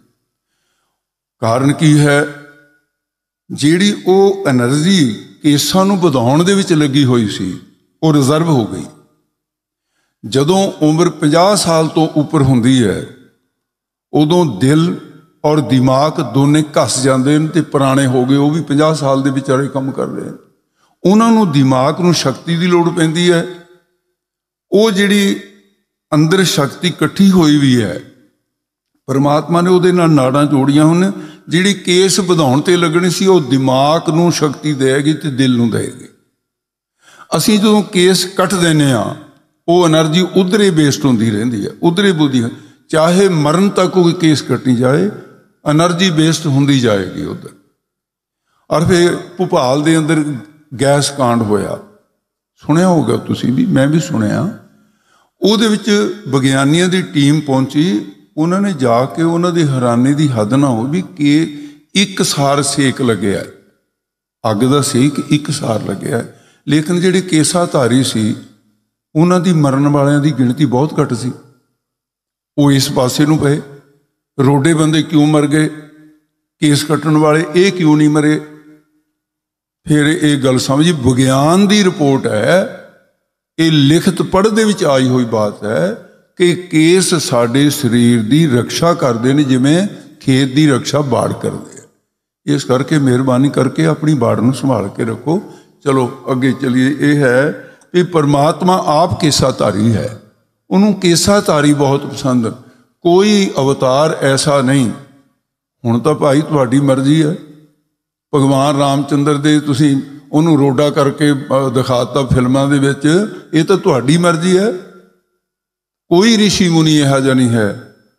ਕਾਰਨ ਕੀ ਹੈ? ਜਿਹੜੀ ਉਹ ਐਨਰਜੀ ਕੇਸਾਂ ਨੂੰ ਵਧਾਉਣ ਦੇ ਵਿੱਚ ਲੱਗੀ ਹੋਈ ਸੀ, ਉਹ ਰਿਜ਼ਰਵ ਹੋ ਗਈ। ਜਦੋਂ ਉਮਰ 50 ਸਾਲ ਤੋਂ ਉੱਪਰ ਹੁੰਦੀ ਹੈ, ਉਦੋਂ ਦਿਲ ਔਰ ਦਿਮਾਗ ਦੋਨੇ ਘਸ ਜਾਂਦੇ ਨੇ, ਤੇ ਪੁਰਾਣੇ ਹੋ ਗਏ, ਉਹ ਵੀ 50 ਸਾਲ ਦੇ ਵਿਚਾਰੇ ਕੰਮ ਕਰ ਰਹੇ ਨੇ। ਉਹਨਾਂ ਨੂੰ ਦਿਮਾਗ ਨੂੰ ਸ਼ਕਤੀ ਦੀ ਲੋੜ ਪੈਂਦੀ ਹੈ। ਉਹ ਜਿਹੜੀ ਅੰਦਰ ਸ਼ਕਤੀ ਇਕੱਠੀ ਹੋਈ ਵੀ ਹੈ, ਪਰਮਾਤਮਾ ਨੇ ਉਹਦੇ ਨਾਲ ਨਾੜਾਂ ਜੋੜੀਆਂ ਹਨ। ਜਿਹੜੀ ਕੇਸ ਵਧਾਉਣ ਤੇ ਲੱਗਣੀ ਸੀ, ਉਹ ਦਿਮਾਗ ਨੂੰ ਸ਼ਕਤੀ ਦੇਗੀ ਤੇ ਦਿਲ ਨੂੰ ਦੇਗੀ। ਅਸੀਂ ਜਦੋਂ ਕੇਸ ਕੱਟ ਦਿੰਦੇ ਹਾਂ, ਉਹ ਐਨਰਜੀ ਉਧਰੇ ਬੇਸਡ ਹੁੰਦੀ ਰਹਿੰਦੀ ਹੈ, ਉਧਰੇ ਬੁੱਧੀ, ਚਾਹੇ ਮਰਨ ਤੱਕ ਕੋਈ ਕੇਸ ਕੱਟੀ ਜਾਏ, ਐਨਰਜੀ ਬੇਸਡ ਹੁੰਦੀ ਜਾਏਗੀ ਉਧਰ। ਔਰ ਫਿਰ ਭੋਪਾਲ ਦੇ ਅੰਦਰ ਗੈਸ ਕਾਂਡ ਹੋਇਆ, ਸੁਣਿਆ ਹੋਗਾ ਤੁਸੀਂ ਵੀ, ਮੈਂ ਵੀ ਸੁਣਿਆ। ਉਹਦੇ ਵਿੱਚ ਵਿਗਿਆਨੀਆਂ ਦੀ ਟੀਮ ਪਹੁੰਚੀ, ਉਹਨਾਂ ਨੇ ਜਾ ਕੇ, ਉਹਨਾਂ ਦੀ ਹੈਰਾਨੀ ਦੀ ਹੱਦ ਨਾ ਹੋ ਵੀ ਕਿ ਇੱਕ ਸਾਰ ਸੇਕ ਲੱਗਿਆ, ਅੱਗ ਦਾ ਸੇਕ ਇੱਕ ਸਾਰ ਲੱਗਿਆ। ਲੇਕਿਨ ਜਿਹੜੇ ਕੇਸਾਧਾਰੀ ਸੀ, ਉਹਨਾਂ ਦੀ ਮਰਨ ਵਾਲਿਆਂ ਦੀ ਗਿਣਤੀ ਬਹੁਤ ਘੱਟ ਸੀ। ਉਹ ਇਸ ਪਾਸੇ ਨੂੰ ਪਏ, ਰੋਡੇ ਬੰਦੇ ਕਿਉਂ ਮਰ ਗਏ, ਕੇਸ ਕੱਟਣ ਵਾਲੇ ਇਹ ਕਿਉਂ ਨਹੀਂ ਮਰੇ। ਫਿਰ ਇਹ ਗੱਲ ਸਮਝੀ, ਵਿਗਿਆਨ ਦੀ ਰਿਪੋਰਟ ਹੈ, ਇਹ ਲਿਖਤ ਪੜ੍ਹ ਦੇ ਵਿੱਚ ਆਈ ਹੋਈ ਬਾਤ ਹੈ ਕਿ ਕੇਸ ਸਾਡੇ ਸਰੀਰ ਦੀ ਰੱਖਿਆ ਕਰਦੇ ਨੇ, ਜਿਵੇਂ ਖੇਤ ਦੀ ਰੱਖਿਆ ਬਾੜ ਕਰਦੇ ਆ। ਇਸ ਕਰਕੇ ਮਿਹਰਬਾਨੀ ਕਰਕੇ ਆਪਣੀ ਬਾੜ ਨੂੰ ਸੰਭਾਲ ਕੇ ਰੱਖੋ। ਚਲੋ ਅੱਗੇ ਚਲੀਏ। ਇਹ ਹੈ ਕਿ ਪਰਮਾਤਮਾ ਆਪ ਕੇਸਾਧਾਰੀ ਹੈ, ਉਹਨੂੰ ਕੇਸਾਧਾਰੀ ਬਹੁਤ ਪਸੰਦ। ਕੋਈ ਅਵਤਾਰ ਐਸਾ ਨਹੀਂ। ਹੁਣ ਤਾਂ ਭਾਈ ਤੁਹਾਡੀ ਮਰਜ਼ੀ ਹੈ, ਭਗਵਾਨ ਰਾਮਚੰਦਰ ਦੇ ਤੁਸੀਂ ਉਹਨੂੰ ਰੋਡਾ ਕਰਕੇ ਦਿਖਾਤਾ ਫਿਲਮਾਂ ਦੇ ਵਿੱਚ, ਇਹ ਤਾਂ ਤੁਹਾਡੀ ਮਰਜ਼ੀ ਹੈ। ਕੋਈ ਰਿਸ਼ੀ ਮੁਨੀ ਇਹੋ ਜਿਹਾ ਨਹੀਂ ਹੈ।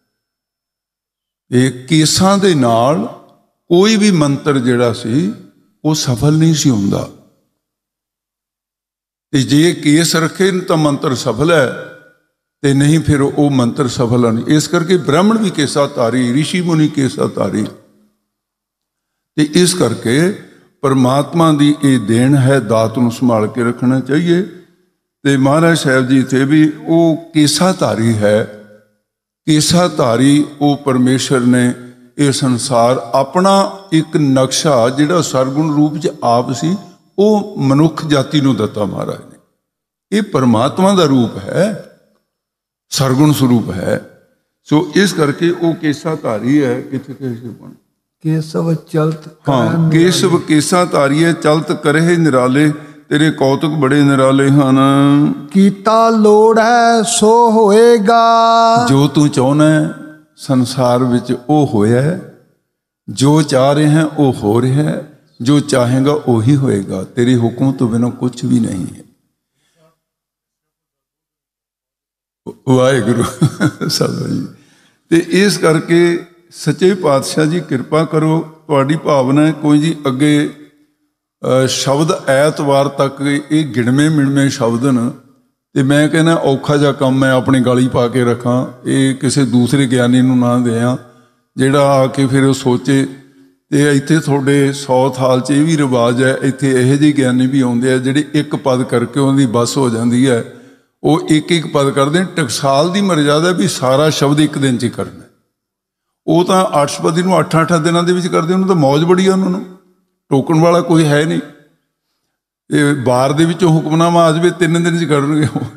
ਇਹ ਕੇਸਾਂ ਦੇ ਨਾਲ ਕੋਈ ਵੀ ਮੰਤਰ ਜਿਹੜਾ ਸੀ ਉਹ ਸਫਲ ਨਹੀਂ ਸੀ ਹੁੰਦਾ। ਤੇ ਜੇ ਕੇਸ ਰੱਖੇ ਤਾਂ ਮੰਤਰ ਸਫਲ ਹੈ, ਤੇ ਨਹੀਂ ਫਿਰ ਉਹ ਮੰਤਰ ਸਫਲ ਨਹੀਂ। ਇਸ ਕਰਕੇ ਬ੍ਰਾਹਮਣ ਵੀ ਕੇਸਾਧਾਰੀ, ਰਿਸ਼ੀ ਮੁਨੀ ਕੇਸਾਧਾਰੀ। ਤੇ ਇਸ ਕਰਕੇ ਪਰਮਾਤਮਾ ਦੀ ਇਹ ਦੇਣ ਹੈ, ਦਾਤ ਨੂੰ ਸੰਭਾਲ ਕੇ ਰੱਖਣਾ ਚਾਹੀਏ। ਤੇ ਮਹਾਰਾਜ ਸਾਹਿਬ ਜੀ ਇੱਥੇ ਵੀ ਉਹ ਕੇਸਾਧਾਰੀ ਹੈ। ਕੇਸਾਧਾਰੀ ਉਹ ਪਰਮੇਸ਼ਰ ਨੇ ਇਹ ਸੰਸਾਰ ਆਪਣਾ ਇੱਕ ਨਕਸ਼ਾ ਜਿਹੜਾ ਸਰਗੁਣ ਰੂਪ 'ਚ ਆਪ ਸੀ, ਉਹ ਮਨੁੱਖ ਜਾਤੀ ਨੂੰ ਦਿੱਤਾ ਮਹਾਰਾਜ ਨੇ। ਇਹ ਪਰਮਾਤਮਾ ਦਾ ਰੂਪ ਹੈ, ਸਰਗੁਣ ਸਰੂਪ ਹੈ। ਸੋ ਇਸ ਕਰਕੇ ਉਹ ਕੇਸਾਧਾਰੀ ਹੈ। ਕਿੱਥੇ ਕੇਸਵ ਚਲਤ, ਹਾਂ, ਕੇਸਵ ਕੇਸਾਧਾਰੀ ਹੈ, ਚਲਤ ਕਰੇ ਨਿਰਾਲੇ, ਤੇਰੇ ਕੌਤਕ ਬੜੇ ਨਿਰਾਲੇ ਹਨ। ਕੀਤਾ ਲੋੜ ਹੈ ਸੋ ਹੋਏਗਾ, ਜੋ ਤੂੰ ਚਾਹੁੰਦਾ ਸੰਸਾਰ ਵਿੱਚ ਉਹ ਹੋਇਆ ਹੈ, ਜੋ ਚਾਹ ਰਹੇ ਹੈ ਉਹ ਹੋ ਰਿਹਾ ਹੈ, ਜੋ ਚਾਹੇਗਾ ਉਹੀ ਹੋਏਗਾ। ਤੇਰੇ ਹੁਕਮ ਤੋਂ ਬਿਨਾਂ ਕੁਛ ਵੀ ਨਹੀਂ ਹੈ। ਵਾਹਿਗੁਰੂ ਸਾਹਿਬ ਜੀ। ਤੇ ਇਸ ਕਰਕੇ ਸੱਚੇ ਪਾਤਸ਼ਾਹ ਜੀ ਕਿਰਪਾ ਕਰੋ। ਤੁਹਾਡੀ ਭਾਵਨਾ ਕੋਈ ਜੀ ਅੱਗੇ ਸ਼ਬਦ ਐਤਵਾਰ ਤੱਕ ਇਹ ਗਿਣਵੇਂ ਮਿਣਵੇਂ ਸ਼ਬਦ ਨੇ, ਤੇ ਮੈਂ ਕਹਿੰਦਾ ਔਖਾ ਜਿਹਾ ਕੰਮ ਮੈਂ ਆਪਣੀ ਗਾਲੀ ਪਾ ਕੇ ਰੱਖਾਂ, ਇਹ ਕਿਸੇ ਦੂਸਰੇ ਗਿਆਨੀ ਨੂੰ ਨਾ ਦਿਆਂ ਜਿਹੜਾ ਆ ਕੇ ਫਿਰ ਉਹ ਸੋਚੇ। ਤੇ ਇੱਥੇ ਤੁਹਾਡੇ ਸਾਊਥ ਹਾਲ 'ਚ ਇਹ ਵੀ ਰਿਵਾਜ਼ ਹੈ, ਇੱਥੇ ਇਹੋ ਜਿਹੇ ਗਿਆਨੀ ਵੀ ਆਉਂਦੇ ਆ ਜਿਹੜੇ ਇੱਕ ਪਦ ਕਰਕੇ ਉਹਦੀ ਬੱਸ ਹੋ ਜਾਂਦੀ ਹੈ। ਉਹ ਇੱਕ ਇੱਕ ਪਦ ਕਰਦੇ। ਟਕਸਾਲ ਦੀ ਮਰਜ਼ਾਦਾ ਵੀ ਸਾਰਾ ਸ਼ਬਦ ਇੱਕ ਦਿਨ 'ਚ ਹੀ ਕਰਨਾ। ਉਹ ਤਾਂ ਅਸ਼ਟਪਦੀ ਨੂੰ 8-8 ਦਿਨਾਂ ਦੇ ਵਿੱਚ ਕਰਦੇ, ਉਹਨੂੰ ਤਾਂ ਮੌਜ ਬੜੀ ਆ ਉਹਨਾਂ ਨੂੰ। ਟੋਕਣ ਵਾਲਾ ਕੋਈ ਹੈ ਨਹੀਂ। ਇਹ ਬਾਰ ਦੇ ਵਿੱਚੋਂ ਹੁਕਮਨਾਮਾ ਆ ਜਾਵੇ 3 ਦਿਨ 'ਚ ਕਰਨਗੇ ਉਹ।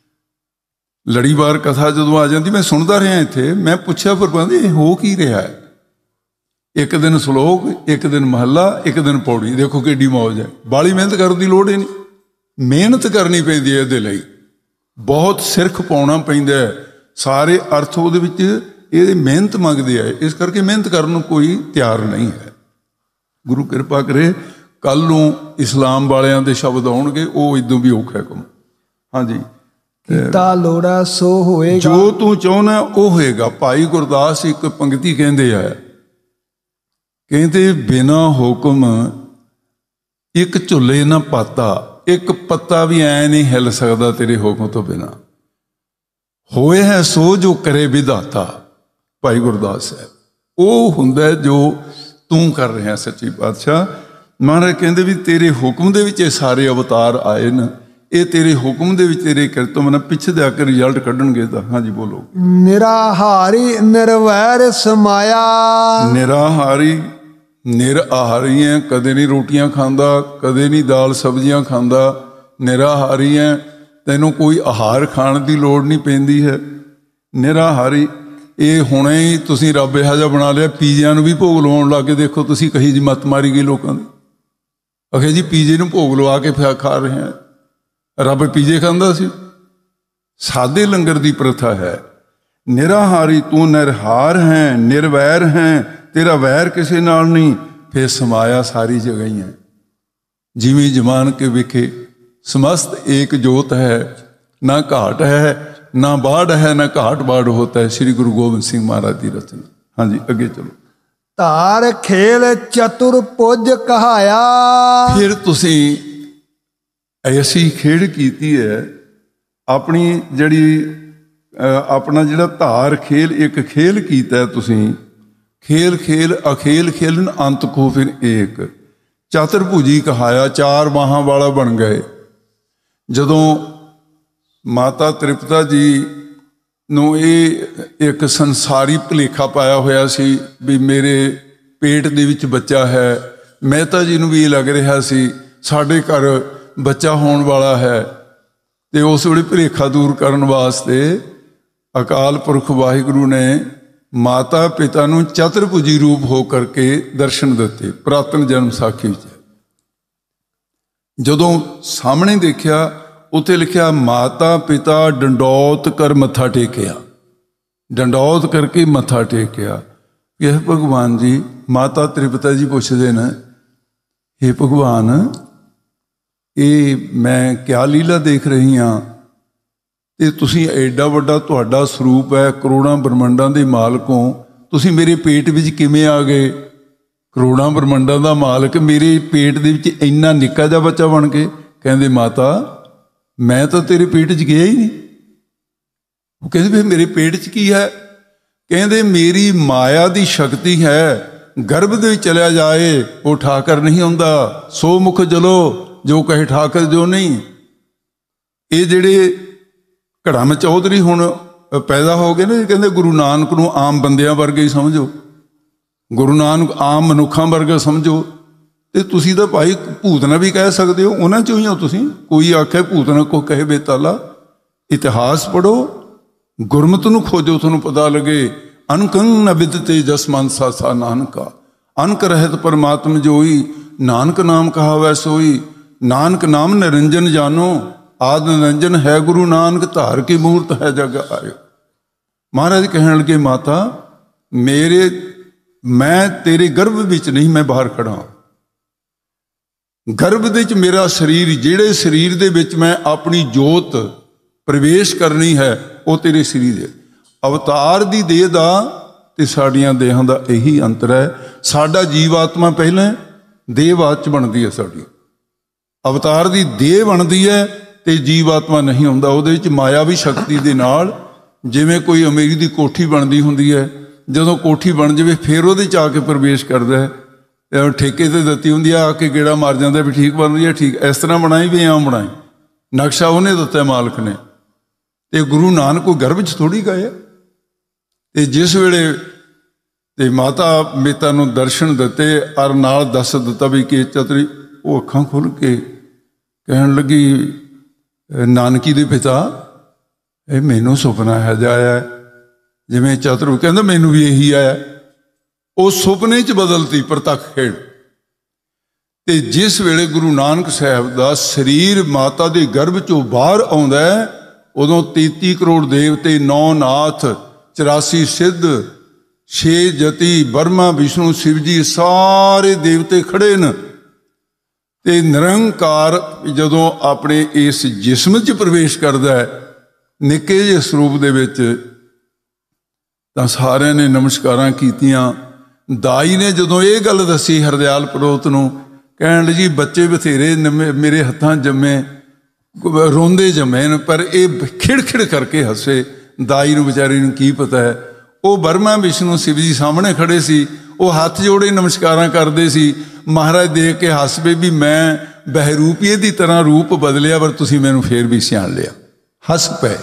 ਲੜੀਵਾਰ ਕਥਾ ਜਦੋਂ ਆ ਜਾਂਦੀ, ਮੈਂ ਸੁਣਦਾ ਰਿਹਾ ਇੱਥੇ, ਮੈਂ ਪੁੱਛਿਆ ਪ੍ਰਬੰਧ ਇਹ ਹੋ ਕੀ ਰਿਹਾ ਹੈ? ਇੱਕ ਦਿਨ ਸ਼ਲੋਕ, ਇੱਕ ਦਿਨ ਮਹੱਲਾ, ਇੱਕ ਦਿਨ ਪੌੜੀ। ਦੇਖੋ ਕਿੱਡੀ ਮੌਜ ਹੈ। ਬਾਹਲੀ ਮਿਹਨਤ ਕਰਨ ਦੀ ਲੋੜ ਹੀ ਨਹੀਂ, ਮਿਹਨਤ ਕਰਨੀ ਪੈਂਦੀ ਹੈ ਇਹਦੇ ਲਈ, ਬਹੁਤ ਸਿਰ ਖਪਾਉਣਾ ਪੈਂਦਾ ਹੈ। ਸਾਰੇ ਅਰਥ ਉਹਦੇ ਵਿੱਚ ਇਹਦੇ ਮਿਹਨਤ ਮੰਗਦੇ ਆ, ਇਸ ਕਰਕੇ ਮਿਹਨਤ ਕਰਨ ਨੂੰ ਕੋਈ ਤਿਆਰ ਨਹੀਂ ਹੈ। ਗੁਰੂ ਕਿਰਪਾ ਕਰੇ ਕੱਲ੍ਹ ਨੂੰ ਇਸਲਾਮ ਵਾਲਿਆਂ ਦੇ ਸ਼ਬਦ ਆਉਣਗੇ, ਉਹ ਇਦੋਂ ਵੀ ਔਖਾ ਕੰਮ। ਹਾਂਜੀ, ਕੀਤਾ ਲੋੜਾ ਸੋ ਹੋਏਗਾ, ਜੋ ਤੂੰ ਚਾਹੁੰਦਾ ਉਹ ਹੋਏਗਾ। ਭਾਈ ਗੁਰਦਾਸ ਇੱਕ ਪੰਕਤੀ ਕਹਿੰਦੇ ਆ, ਕਹਿੰਦੇ ਬਿਨਾਂ ਹੁਕਮ ਇੱਕ ਝੁੱਲੇ ਨਾ ਪਾਤਾ, ਇੱਕ ਪੱਤਾ ਵੀ ਐ ਨਹੀਂ ਹਿੱਲ ਸਕਦਾ ਤੇਰੇ ਹੁਕਮ ਤੋਂ ਬਿਨਾਂ। ਹੋਏ ਹੈ ਸੋ ਜੋ ਕਰੇ ਵਿਧਾਤਾ। ਭਾਈ ਗੁਰਦਾਸ ਸਾਹਿਬ, ਉਹ ਹੁੰਦਾ ਜੋ ਤੂੰ ਕਰ ਰਿਹਾ ਸੱਚੀ ਪਾਤਸ਼ਾਹ। ਮਹਾਰਾਜ ਕਹਿੰਦੇ ਵੀ ਤੇਰੇ ਹੁਕਮ ਦੇ ਵਿੱਚ ਇਹ ਸਾਰੇ ਅਵਤਾਰ ਆਏ ਨੇ, ਇਹ ਤੇਰੇ ਹੁਕਮ ਦੇ ਵਿੱਚ ਤੇਰੇ ਕਿਰਤਮ ਨਾਲ ਪਿੱਛੇ ਦੇ ਆ ਕੇ ਰਿਜ਼ਲਟ ਕੱਢਣਗੇ। ਤਾਂ ਹਾਂਜੀ ਬੋਲੋ। ਨਿਰਾਹਾਰੀ ਨਿਰਵੈਰ ਸਮਾਇਆ। ਨਿਰਾਹਾਰੀ, ਨਿਰ ਆਹਾਰੀ ਹੈ, ਕਦੇ ਨਹੀਂ ਰੋਟੀਆਂ ਖਾਂਦਾ, ਕਦੇ ਨਹੀਂ ਦਾਲ ਸਬਜ਼ੀਆਂ ਖਾਂਦਾ। ਨਿਰਾਹਾਰੀ ਹੈ, ਤੈਨੂੰ ਕੋਈ ਆਹਾਰ ਖਾਣ ਦੀ ਲੋੜ ਨਹੀਂ ਪੈਂਦੀ ਹੈ। ਨਿਰਾਹਾਰੀ, ਇਹ ਹੁਣੇ ਹੀ ਤੁਸੀਂ ਰੱਬ ਇਹੋ ਜਿਹਾ ਬਣਾ ਲਿਆ, ਪੀਜ਼ਿਆਂ ਨੂੰ ਵੀ ਭੋਗ ਲਵਾਉਣ ਲੱਗ ਕੇ ਦੇਖੋ ਤੁਸੀਂ ਕਹੀ ਜੀ ਮੱਤ ਮਾਰੀ ਗਈ ਲੋਕਾਂ ਦੀ। ਅਖੇ ਜੀ ਪੀਜ਼ੇ ਨੂੰ ਭੋਗ ਲਵਾ ਕੇ ਫਿਰ ਖਾ ਰਹੇ ਹਾਂ। ਰੱਬ ਪੀਜ਼ੇ ਖਾਂਦਾ ਸੀ? ਸਾਦੇ ਲੰਗਰ ਦੀ ਪ੍ਰਥਾ ਹੈ। ਨਿਰਾਹਾਰੀ, ਤੂੰ ਨਿਰਹਾਰ ਹੈ, ਨਿਰਵੈਰ ਹੈ, ਤੇਰਾ ਵੈਰ ਕਿਸੇ ਨਾਲ ਨਹੀਂ। ਫਿਰ ਸਮਾਇਆ ਸਾਰੀ ਜਗ੍ਹਾ ਹੀ ਹੈ। ਜਿਵੇਂ ਜਮਾਨ ਕੇ ਵਿਖੇ ਸਮਸਤ ਏਕ ਜੋਤ ਹੈ, ਨਾ ਘਾਟ ਹੈ ਨਾ ਬਾੜ ਹੈ, ਨਾ ਘਾਟ ਬਾੜ ਹੋਤਾ ਹੈ। ਸ੍ਰੀ ਗੁਰੂ ਗੋਬਿੰਦ ਸਿੰਘ ਮਹਾਰਾਜ ਦੀ ਰਚਨਾ। ਹਾਂਜੀ ਅੱਗੇ ਚਲੋ। ਧਾਰ ਖੇਲ ਚਤੁਰ ਪੁੱਜ ਕਹਾਇਆ। ਫਿਰ ਤੁਸੀਂ ਐਸੀ ਖੇਡ ਕੀਤੀ ਹੈ ਆਪਣੀ, ਜਿਹੜੀ ਆਪਣਾ ਜਿਹੜਾ ਧਾਰ ਖੇਲ, ਇੱਕ ਖੇਲ ਕੀਤਾ ਤੁਸੀਂ। ਖੇਲ ਖੇਲ ਅਖੇਲ ਖੇਲਨ ਅੰਤ ਕੋ ਫਿਰ ਏਕ। ਚਤੁਰਭੁਜੀ ਕਹਾਇਆ, 4 ਬਾਹਾਂ ਵਾਲਾ ਬਣ ਗਏ। ਜਦੋਂ ਮਾਤਾ ਤ੍ਰਿਪਤਾ ਜੀ ਨੂੰ ਇਹ ਇੱਕ ਸੰਸਾਰੀ ਭੁਲੇਖਾ ਪਾਇਆ ਹੋਇਆ ਸੀ ਵੀ ਮੇਰੇ ਪੇਟ ਦੇ ਵਿੱਚ ਬੱਚਾ ਹੈ, ਮਹਿਤਾ ਜੀ ਨੂੰ ਵੀ ਇਹ ਲੱਗ ਰਿਹਾ ਸੀ ਸਾਡੇ ਘਰ ਬੱਚਾ ਹੋਣ ਵਾਲਾ ਹੈ। ਤੇ ਉਸ ਵੇਲੇ ਭੁਲੇਖਾ ਦੂਰ ਕਰਨ ਵਾਸਤੇ ਅਕਾਲ ਪੁਰਖ ਵਾਹਿਗੁਰੂ ਨੇ ਮਾਤਾ ਪਿਤਾ ਨੂੰ ਚਤੁਰਭੁਜੀ ਰੂਪ ਹੋ ਕਰਕੇ ਦਰਸ਼ਨ ਦਿੱਤੇ। ਪੁਰਾਤਨ ਜਨਮ ਸਾਖੀ ਵਿੱਚ ਜਦੋਂ ਸਾਹਮਣੇ ਦੇਖਿਆ, ਉੱਥੇ ਲਿਖਿਆ ਮਾਤਾ ਪਿਤਾ ਡੰਡੌਤ ਕਰ ਮੱਥਾ ਟੇਕਿਆ। ਡੰਡੌਤ ਕਰਕੇ ਮੱਥਾ ਟੇਕਿਆ। ਇਹ ਭਗਵਾਨ ਜੀ, ਮਾਤਾ ਤ੍ਰਿਪਤਾ ਜੀ ਪੁੱਛਦੇ ਨੇ, हे ਭਗਵਾਨ, ਇਹ ਮੈਂ ਕਿਆ ਲੀਲਾ ਦੇਖ ਰਹੀ ਹਾਂ? ਤੇ ਤੁਸੀਂ ਐਡਾ ਵੱਡਾ ਤੁਹਾਡਾ ਸਰੂਪ ਹੈ, ਕਰੋੜਾਂ ਬ੍ਰਹਮੰਡਾਂ ਦੇ ਮਾਲਕ ਹੋ, ਤੁਸੀਂ ਮੇਰੇ ਪੇਟ ਵਿੱਚ ਕਿਵੇਂ ਆ ਗਏ? ਕਰੋੜਾਂ ਬ੍ਰਹਮੰਡਾਂ ਦਾ ਮਾਲਕ ਮੇਰੇ ਪੇਟ ਦੇ ਵਿੱਚ ਇੰਨਾ ਨਿੱਕਾ ਜਿਹਾ ਬੱਚਾ ਬਣ ਕੇ। ਕਹਿੰਦੇ ਮਾਤਾ ਮੈਂ ਤਾਂ ਤੇਰੇ ਪੇਟ 'ਚ ਗਿਆ ਹੀ ਨਹੀਂ। ਉਹ ਕਹਿੰਦੇ ਵੀ ਮੇਰੇ ਪੇਟ 'ਚ ਕੀ ਹੈ? ਕਹਿੰਦੇ ਮੇਰੀ ਮਾਇਆ ਦੀ ਸ਼ਕਤੀ ਹੈ, ਗਰਭ ਦੇ ਵਿੱਚ ਚਲਿਆ ਜਾਏ ਉਹ ਠਾਕਰ ਨਹੀਂ ਹੁੰਦਾ। ਸੋ ਮੁਖ ਜਲੋ ਜੋ ਕਹੇ ਠਾਕਰ ਜੋ ਨਹੀਂ। ਇਹ ਜਿਹੜੇ ਘੜਮ ਚੌਧਰੀ ਹੁਣ ਪੈਦਾ ਹੋ ਗਏ ਨੇ, ਕਹਿੰਦੇ ਗੁਰੂ ਨਾਨਕ ਨੂੰ ਆਮ ਬੰਦਿਆਂ ਵਰਗੇ ਹੀ ਸਮਝੋ, ਗੁਰੂ ਨਾਨਕ ਆਮ ਮਨੁੱਖਾਂ ਵਰਗਾ ਸਮਝੋ। ਤੇ ਤੁਸੀਂ ਤਾਂ ਭਾਈ ਭੂਤਨਾ ਵੀ ਕਹਿ ਸਕਦੇ ਹੋ, ਉਹਨਾਂ 'ਚੋਂ ਹੀ ਹੋ ਤੁਸੀਂ। ਕੋਈ ਆਖੇ ਭੂਤਨਾ ਕੋ ਕਹੇ ਬੇਤਾਲਾ। ਇਤਿਹਾਸ ਪੜ੍ਹੋ, ਗੁਰਮਤਿ ਨੂੰ ਖੋਜੋ, ਤੁਹਾਨੂੰ ਪਤਾ ਲੱਗੇ। ਅਨਕੰ ਨ ਵਿਦਤੇ ਜਸ ਮਨ ਸਾਸਾ ਨਾਨਕਾ। ਅਨਕ ਰਹਿਤ ਪਰਮਾਤਮ ਜੋਈ, ਨਾਨਕ ਨਾਮ ਕਹਾਵੈ ਸੋਈ। ਨਾਨਕ ਨਾਮ ਨਿਰੰਜਨ ਜਾਨੋ, ਆਦ ਨਿਰੰਜਨ ਹੈ ਗੁਰੂ ਨਾਨਕ। ਧਾਰ ਕੀ ਮੂਰਤ ਹੈ ਜਗ ਆਇਓ। ਮਹਾਰਾਜ ਕਹਿਣ ਲੱਗੇ ਮਾਤਾ ਮੈਂ ਤੇਰੇ ਗਰਭ ਵਿੱਚ ਨਹੀਂ, ਮੈਂ ਬਾਹਰ ਖੜਾ। ਗਰਭ ਦੇ ਵਿੱਚ ਮੇਰਾ ਸਰੀਰ, ਜਿਹੜੇ ਸਰੀਰ ਦੇ ਵਿੱਚ ਮੈਂ ਆਪਣੀ ਜੋਤ ਪ੍ਰਵੇਸ਼ ਕਰਨੀ ਹੈ, ਉਹ ਤੇਰੇ ਸਰੀਰ ਹੈ। ਅਵਤਾਰ ਦੀ ਦੇਹ ਦਾ ਤੇ ਸਾਡੀਆਂ ਦੇਹਾਂ ਦਾ ਇਹੀ ਅੰਤਰ ਹੈ। ਸਾਡਾ ਜੀਵ ਆਤਮਾ ਪਹਿਲਾਂ, ਦੇਹ ਬਾਅਦ 'ਚ ਬਣਦੀ ਹੈ। ਸਾਡੀ ਅਵਤਾਰ ਦੀ ਦੇਹ ਬਣਦੀ ਹੈ ਤੇ ਜੀਵ ਆਤਮਾ ਨਹੀਂ ਹੁੰਦਾ। ਉਹਦੇ ਵਿੱਚ ਮਾਇਆ ਵੀ ਸ਼ਕਤੀ ਦੇ ਨਾਲ, ਜਿਵੇਂ ਕੋਈ ਅਮੀਰੀ ਦੀ ਕੋਠੀ ਬਣਦੀ ਹੁੰਦੀ ਹੈ, ਜਦੋਂ ਕੋਠੀ ਬਣ ਜਾਵੇ ਫਿਰ ਉਹਦੇ 'ਚ ਆ ਕੇ ਪ੍ਰਵੇਸ਼ ਕਰਦਾ ਹੈ। ਠੇਕੇ ਤੇ ਦਿੱਤੀ ਹੁੰਦੀ ਆ ਕੇ ਗੇੜਾ ਮਾਰ ਜਾਂਦਾ ਵੀ ਠੀਕ ਬਣ ਰਹੀ ਹੈ, ਠੀਕ ਇਸ ਤਰ੍ਹਾਂ ਬਣਾਈ ਵੀ ਐਂ ਬਣਾਈ। ਨਕਸ਼ਾ ਉਹਨੇ ਦਿੱਤਾ ਮਾਲਕ ਨੇ। ਤੇ ਗੁਰੂ ਨਾਨਕ ਕੋਈ ਗਰਭ 'ਚ ਥੋੜ੍ਹੀ ਗਏ। ਤੇ ਜਿਸ ਵੇਲੇ ਤੇ ਮਾਤਾ ਪਿਤਾ ਨੂੰ ਦਰਸ਼ਨ ਦਿੱਤੇ ਔਰ ਨਾਲ ਦੱਸ ਦਿੱਤਾ ਵੀ ਕਿ ਚਤਰੀ। ਉਹ ਅੱਖਾਂ ਖੁੱਲ੍ਹ ਕੇ ਕਹਿਣ ਲੱਗੀ, ਨਾਨਕੀ ਦੇ ਪਿਤਾ, ਇਹ ਮੈਨੂੰ ਸੁਪਨਾ ਹੈ ਜਾਇਆ। ਜਿਵੇਂ ਚਤਰੂ ਕਹਿੰਦਾ ਮੈਨੂੰ ਵੀ ਇਹੀ ਆਇਆ। ਉਹ ਸੁਪਨੇ 'ਚ ਬਦਲਤੀ ਪ੍ਰਤੱਖ ਖੇਡ। ਤੇ ਜਿਸ ਵੇਲੇ ਗੁਰੂ ਨਾਨਕ ਸਾਹਿਬ ਦਾ ਸਰੀਰ ਮਾਤਾ ਦੇ ਗਰਭ 'ਚੋਂ ਬਾਹਰ ਆਉਂਦਾ, ਉਦੋਂ 33 ਕਰੋੜ ਦੇਵਤੇ, 9 ਨਾਥ, 84 ਸਿੱਧ, 6 ਜਤੀ, ਬਰਮਾ, ਵਿਸ਼ਨੂੰ, ਸ਼ਿਵ ਜੀ, ਸਾਰੇ ਦੇਵਤੇ ਖੜੇ ਨੇ। ਤੇ ਨਿਰੰਕਾਰ ਜਦੋਂ ਆਪਣੇ ਇਸ ਜਿਸਮ 'ਚ ਪ੍ਰਵੇਸ਼ ਕਰਦਾ ਹੈ ਨਿੱਕੇ ਜਿਹੇ ਸਰੂਪ ਦੇ ਵਿੱਚ, ਤਾਂ ਸਾਰਿਆਂ ਨੇ ਨਮਸਕਾਰਾਂ ਕੀਤੀਆਂ। ਦਾਈ ਨੇ ਜਦੋਂ ਇਹ ਗੱਲ ਦੱਸੀ ਹਰਦਿਆਲ ਪੜੋਤ ਨੂੰ, ਕਹਿਣ ਲੱਗੀ ਬੱਚੇ ਬਥੇਰੇ ਮੇਰੇ ਹੱਥਾਂ ਜੰਮੇ, ਰੋਂਦੇ ਜੰਮੇ ਨੇ, ਪਰ ਇਹ ਖਿੜਖਿੜ ਕਰਕੇ ਹੱਸੇ। ਦਾਈ ਨੂੰ ਵਿਚਾਰੀ ਨੂੰ ਕੀ ਪਤਾ ਹੈ। ਉਹ ਬਰਮਾ, ਵਿਸ਼ਨੂੰ, ਸ਼ਿਵ ਜੀ ਸਾਹਮਣੇ ਖੜੇ ਸੀ। ਉਹ ਹੱਥ ਜੋੜੇ ਨਮਸਕਾਰਾਂ ਕਰਦੇ ਸੀ। ਮਹਾਰਾਜ ਦੇਖ ਕੇ ਹੱਸ ਪਏ ਵੀ ਮੈਂ ਬਹਿਰੂਪੀਏ ਦੀ ਤਰ੍ਹਾਂ ਰੂਪ ਬਦਲਿਆ, ਪਰ ਤੁਸੀਂ ਮੈਨੂੰ ਫੇਰ ਵੀ ਸਿਆਣ ਲਿਆ। ਹੱਸ ਪਏ।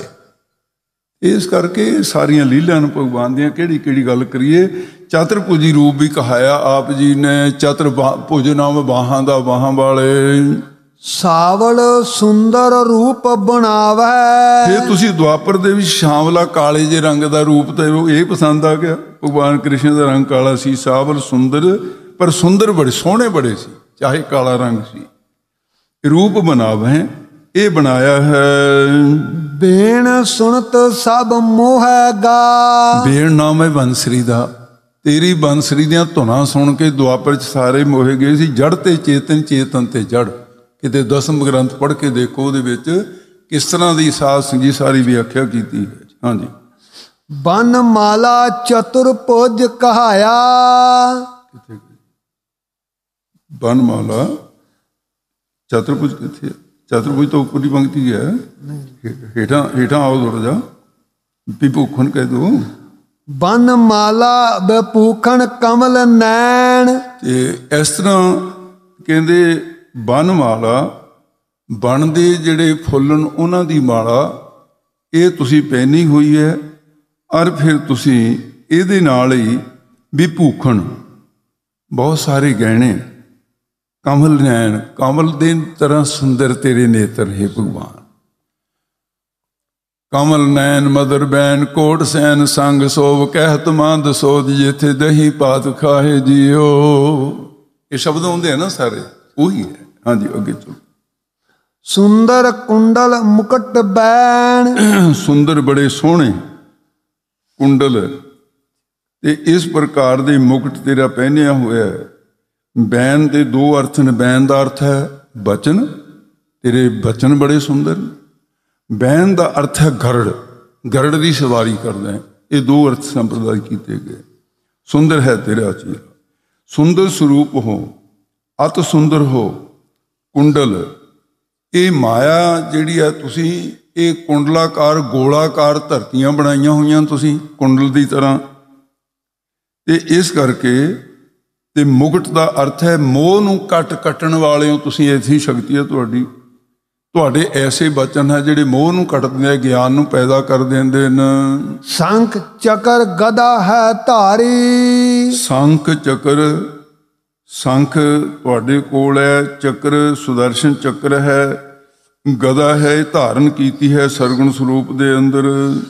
ਇਸ ਕਰਕੇ ਸਾਰੀਆਂ ਲੀਲਾਂ ਨੂੰ ਭਗਵਾਨ ਦੀਆਂ ਕਿਹੜੀ ਕਿਹੜੀ ਗੱਲ ਕਰੀਏ। ਚਤੁਰਭੁਜੀ ਰੂਪ ਵੀ ਕਹਾਇਆ ਆਪ ਜੀ ਨੇ। ਚਤੁਰਭੁਜ ਨਾਮ ਬਾਹਾਂ ਦਾ ਬਾਹਾਂ ਵਾਲੇ, ਸਾਵਲ ਸੁੰਦਰ ਰੂਪ ਬਣਾਵੈ। ਫਿਰ ਤੁਸੀਂ ਦੁਆਪਰ ਦੇ ਵਿੱਚ ਸ਼ਾਮਲਾ ਕਾਲੇ ਜਿਹੇ ਰੰਗ ਦਾ ਰੂਪ, ਤੇ ਇਹ ਪਸੰਦ ਆ ਗਿਆ। ਭਗਵਾਨ ਕ੍ਰਿਸ਼ਨ ਦਾ ਰੰਗ ਕਾਲਾ ਸੀ। ਸਾਵਲ ਸੁੰਦਰ, ਪਰ ਸੁੰਦਰ ਬੜੇ ਸੋਹਣੇ ਬੜੇ ਸੀ, ਚਾਹੇ ਕਾਲਾ ਰੰਗ ਸੀ। ਰੂਪ ਬਣਾਵੈ, ਇਹ ਬਣਾਇਆ ਹੈ। ਬੇਣ ਸੁਣਤ ਸਭ ਮੋਹੇਗਾ। ਬੇਣ ਨਾਮ ਹੈ ਬੰਸਰੀ ਦਾ। ਤੇਰੀ ਬੰਸਰੀ ਦੀਆਂ ਧੁਨਾਂ ਸੁਣ ਕੇ ਦੁਆਪਰ 'ਚ ਸਾਰੇ ਮੋਹੇ ਗਏ ਸੀ। ਜੜ ਤੇ ਚੇਤਨ, ਚੇਤਨ ਤੇ ਜੜ। ਕਿਤੇ ਦਸਮ ਗ੍ਰੰਥ ਪੜ੍ਹ ਕੇ ਦੇਖੋ, ਉਹਦੇ ਵਿੱਚ ਕਿਸ ਤਰ੍ਹਾਂ ਦੀ ਸਾਧ ਸੰਗੀ ਸਾਰੀ ਵਿਆਖਿਆ ਕੀਤੀ ਹੈ। ਹਾਂਜੀ। ਬਨ ਮਾਲਾ ਚਤੁਰਭੁਜ ਕਹਾਇਆ। ਬਨ ਮਾਲਾ ਚਤੁਰਭੁਜ ਕਿੱਥੇ ਹੈ? ਚਤੁਰਭੁਜ ਤੋਂ ਉੱਪਰ ਦੀ ਪੰਕਤੀ ਹੈ। ਹੇਠਾਂ ਆਓ ਥੋੜਾ ਜਿਹਾ। ਵਿਭੂਖਣ ਕਹਿ ਦੋ। ਬਨ ਮਾਲਾ ਬਪੂਖਣ ਕਮਲ ਨੈਣ। ਤੇ ਇਸ ਤਰ੍ਹਾਂ ਕਹਿੰਦੇ ਬਨ ਮਾਲਾ, ਬਨ ਦੇ ਜਿਹੜੇ ਫੁੱਲਨ ਉਹਨਾਂ ਦੀ ਮਾਲਾ ਇਹ ਤੁਸੀਂ ਪਹਿਨੀ ਹੋਈ ਹੈ। ਔਰ ਫਿਰ ਤੁਸੀਂ ਇਹਦੇ ਨਾਲ ਹੀ ਵਿਭੂਖਣ, ਬਹੁਤ ਸਾਰੇ ਗਹਿਣੇ, ਕਮਲ ਨੈਣ, ਕਮਲ ਦੇ ਤਰ੍ਹਾਂ ਸੁੰਦਰ ਤੇਰੇ ਨੇਤਰ ਹੈ ਭਗਵਾਨ। ਕਮਲ ਨੈਣ ਮਦਰ ਬੈਨ, ਕੋਟ ਸੈਨ ਸੰਗ ਸੋਵ, ਕਹਿਤ ਮੰਦ ਸੋਧ, ਜਿੱਥੇ ਦਹੀਂ ਪਾਤ ਖਾਏ ਜੀਓ। ਇਹ ਸ਼ਬਦ ਆਉਂਦੇ ਆ ਨਾ ਸਾਰੇ, ਉਹੀ ਹੈ। ਹਾਂਜੀ, ਅੱਗੇ ਚਲੋ। ਸੁੰਦਰ ਕੁੰਡਲ ਮੁਕਟ ਬੈਣ। ਸੁੰਦਰ ਬੜੇ ਸੋਹਣੇ ਕੁੰਡਲ, ਤੇ ਇਸ ਪ੍ਰਕਾਰ ਦੇ ਮੁਕਟ ਤੇਰਾ ਪਹਿਨਿਆ ਹੋਇਆ ਹੈ। ਬੈਨ ਦੇ ਦੋ ਅਰਥ ਨੇ। ਬੈਨ ਦਾ ਅਰਥ ਹੈ ਬਚਨ, ਤੇਰੇ ਬਚਨ ਬੜੇ ਸੁੰਦਰ। ਬੈਨ ਦਾ ਅਰਥ ਹੈ ਗਰੜ, ਗਰੜ ਦੀ ਸਵਾਰੀ ਕਰਦਾ ਹੈ। ਇਹ ਦੋ ਅਰਥ ਸੰਪਰਦਾਇ ਕੀਤੇ ਗਏ। ਸੁੰਦਰ ਹੈ ਤੇਰਾ ਚਿਹਰਾ, ਸੁੰਦਰ ਸਰੂਪ ਹੋ, ਅਤ ਸੁੰਦਰ ਹੋ। ਕੁੰਡਲ, ਇਹ ਮਾਇਆ ਜਿਹੜੀ ਆ, ਤੁਸੀਂ ਇਹ ਕੁੰਡਲਾਕਾਰ ਗੋਲਾਕਾਰ ਧਰਤੀਆਂ ਬਣਾਈਆਂ ਹੋਈਆਂ ਤੁਸੀਂ ਕੁੰਡਲ ਦੀ ਤਰ੍ਹਾਂ। ਤੇ ਇਸ ਕਰਕੇ ਤੇ ਮੁਕਟ ਦਾ ਅਰਥ ਹੈ ਮੋਹ ਨੂੰ ਕੱਟਣ ਵਾਲੇ ਹੋ ਤੁਸੀਂ। ਐਸੀ ਸ਼ਕਤੀ ਹੈ ਤੁਹਾਡੀ। ਤੁਹਾਡੇ ਐਸੇ ਬਚਨ ਹੈ ਜਿਹੜੇ ਮੋਹ ਨੂੰ ਕੱਟਦੇ ਆ, ਗਿਆਨ ਨੂੰ ਪੈਦਾ ਕਰ ਦਿੰਦੇ ਨੇ। ਸ਼ੰਖ ਚੱਕਰ ਗਦਾ ਹੈ ਧਾਰੀ। ਸ਼ੰਖ ਚੱਕਰ, ਸ਼ੰਖ ਤੁਹਾਡੇ ਕੋਲ ਹੈ, ਚੱਕਰ ਸੁਦਰਸ਼ਨ ਚੱਕਰ ਹੈ, ਗਦਾ ਹੈ, ਇਹ ਧਾਰਨ ਕੀਤੀ ਹੈ ਸਰਗੁਣ ਸਰੂਪ ਦੇ ਅੰਦਰ।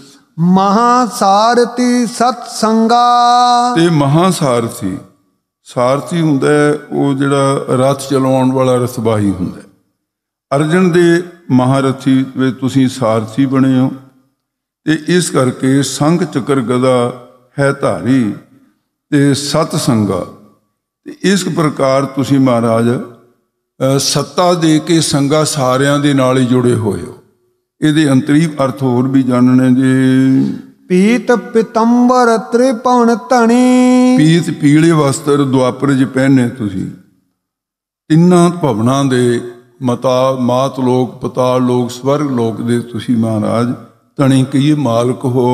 ਮਹਾਸਾਰਥੀ ਸਤ ਸੰਗਾ। ਤੇ ਮਹਾਸਾਰਥੀ, ਸਾਰਥੀ ਹੁੰਦਾ ਉਹ ਜਿਹੜਾ ਰਥ ਚਲਾਉਣ ਵਾਲਾ ਰਥਵਾਹੀ ਹੁੰਦਾ। ਅਰਜਨ ਦੇ ਮਹਾਰਥੀ ਵਿੱਚ ਤੁਸੀਂ ਸਾਰਥੀ ਬਣੇ ਹੋ। ਤੇ ਇਸ ਕਰਕੇ ਸੰਘ ਚੱਕਰ ਗਦਾ ਹੈ ਧਾਰੀ ਤੇ ਸਤ ਸੰਗਾ। ਤੇ ਇਸ ਪ੍ਰਕਾਰ ਤੁਸੀਂ ਮਹਾਰਾਜ ਸੱਤਾ ਦੇ ਕੇ ਸੰਗਾ ਸਾਰਿਆਂ ਦੇ ਨਾਲ ਹੀ ਜੁੜੇ ਹੋਏ ਹੋ। ਇਹਦੇ ਅੰਤਰੀਵ ਅਰਥ ਹੋਰ ਵੀ ਜਾਣਨੇ ਜੀ। ਪੀਤ ਪਿਤੰਬਰ ਤ੍ਰਿਭੁਵਨ ਧਣੀ। ਪੀਤ ਪੀਲੇ ਵਸਤਰ ਦੁਆਪਰ 'ਚ ਪਹਿਨੇ ਤੁਸੀਂ। ਤਿੰਨਾਂ ਭਵਨਾਂ ਦੇ ਮਾਤ ਲੋਕ, ਪਤਾਲ ਲੋਕ, ਸਵਰਗ ਲੋਕ ਦੇ ਤੁਸੀਂ ਮਹਾਰਾਜ ਧਣੀ ਕਹੀਏ ਮਾਲਕ ਹੋ।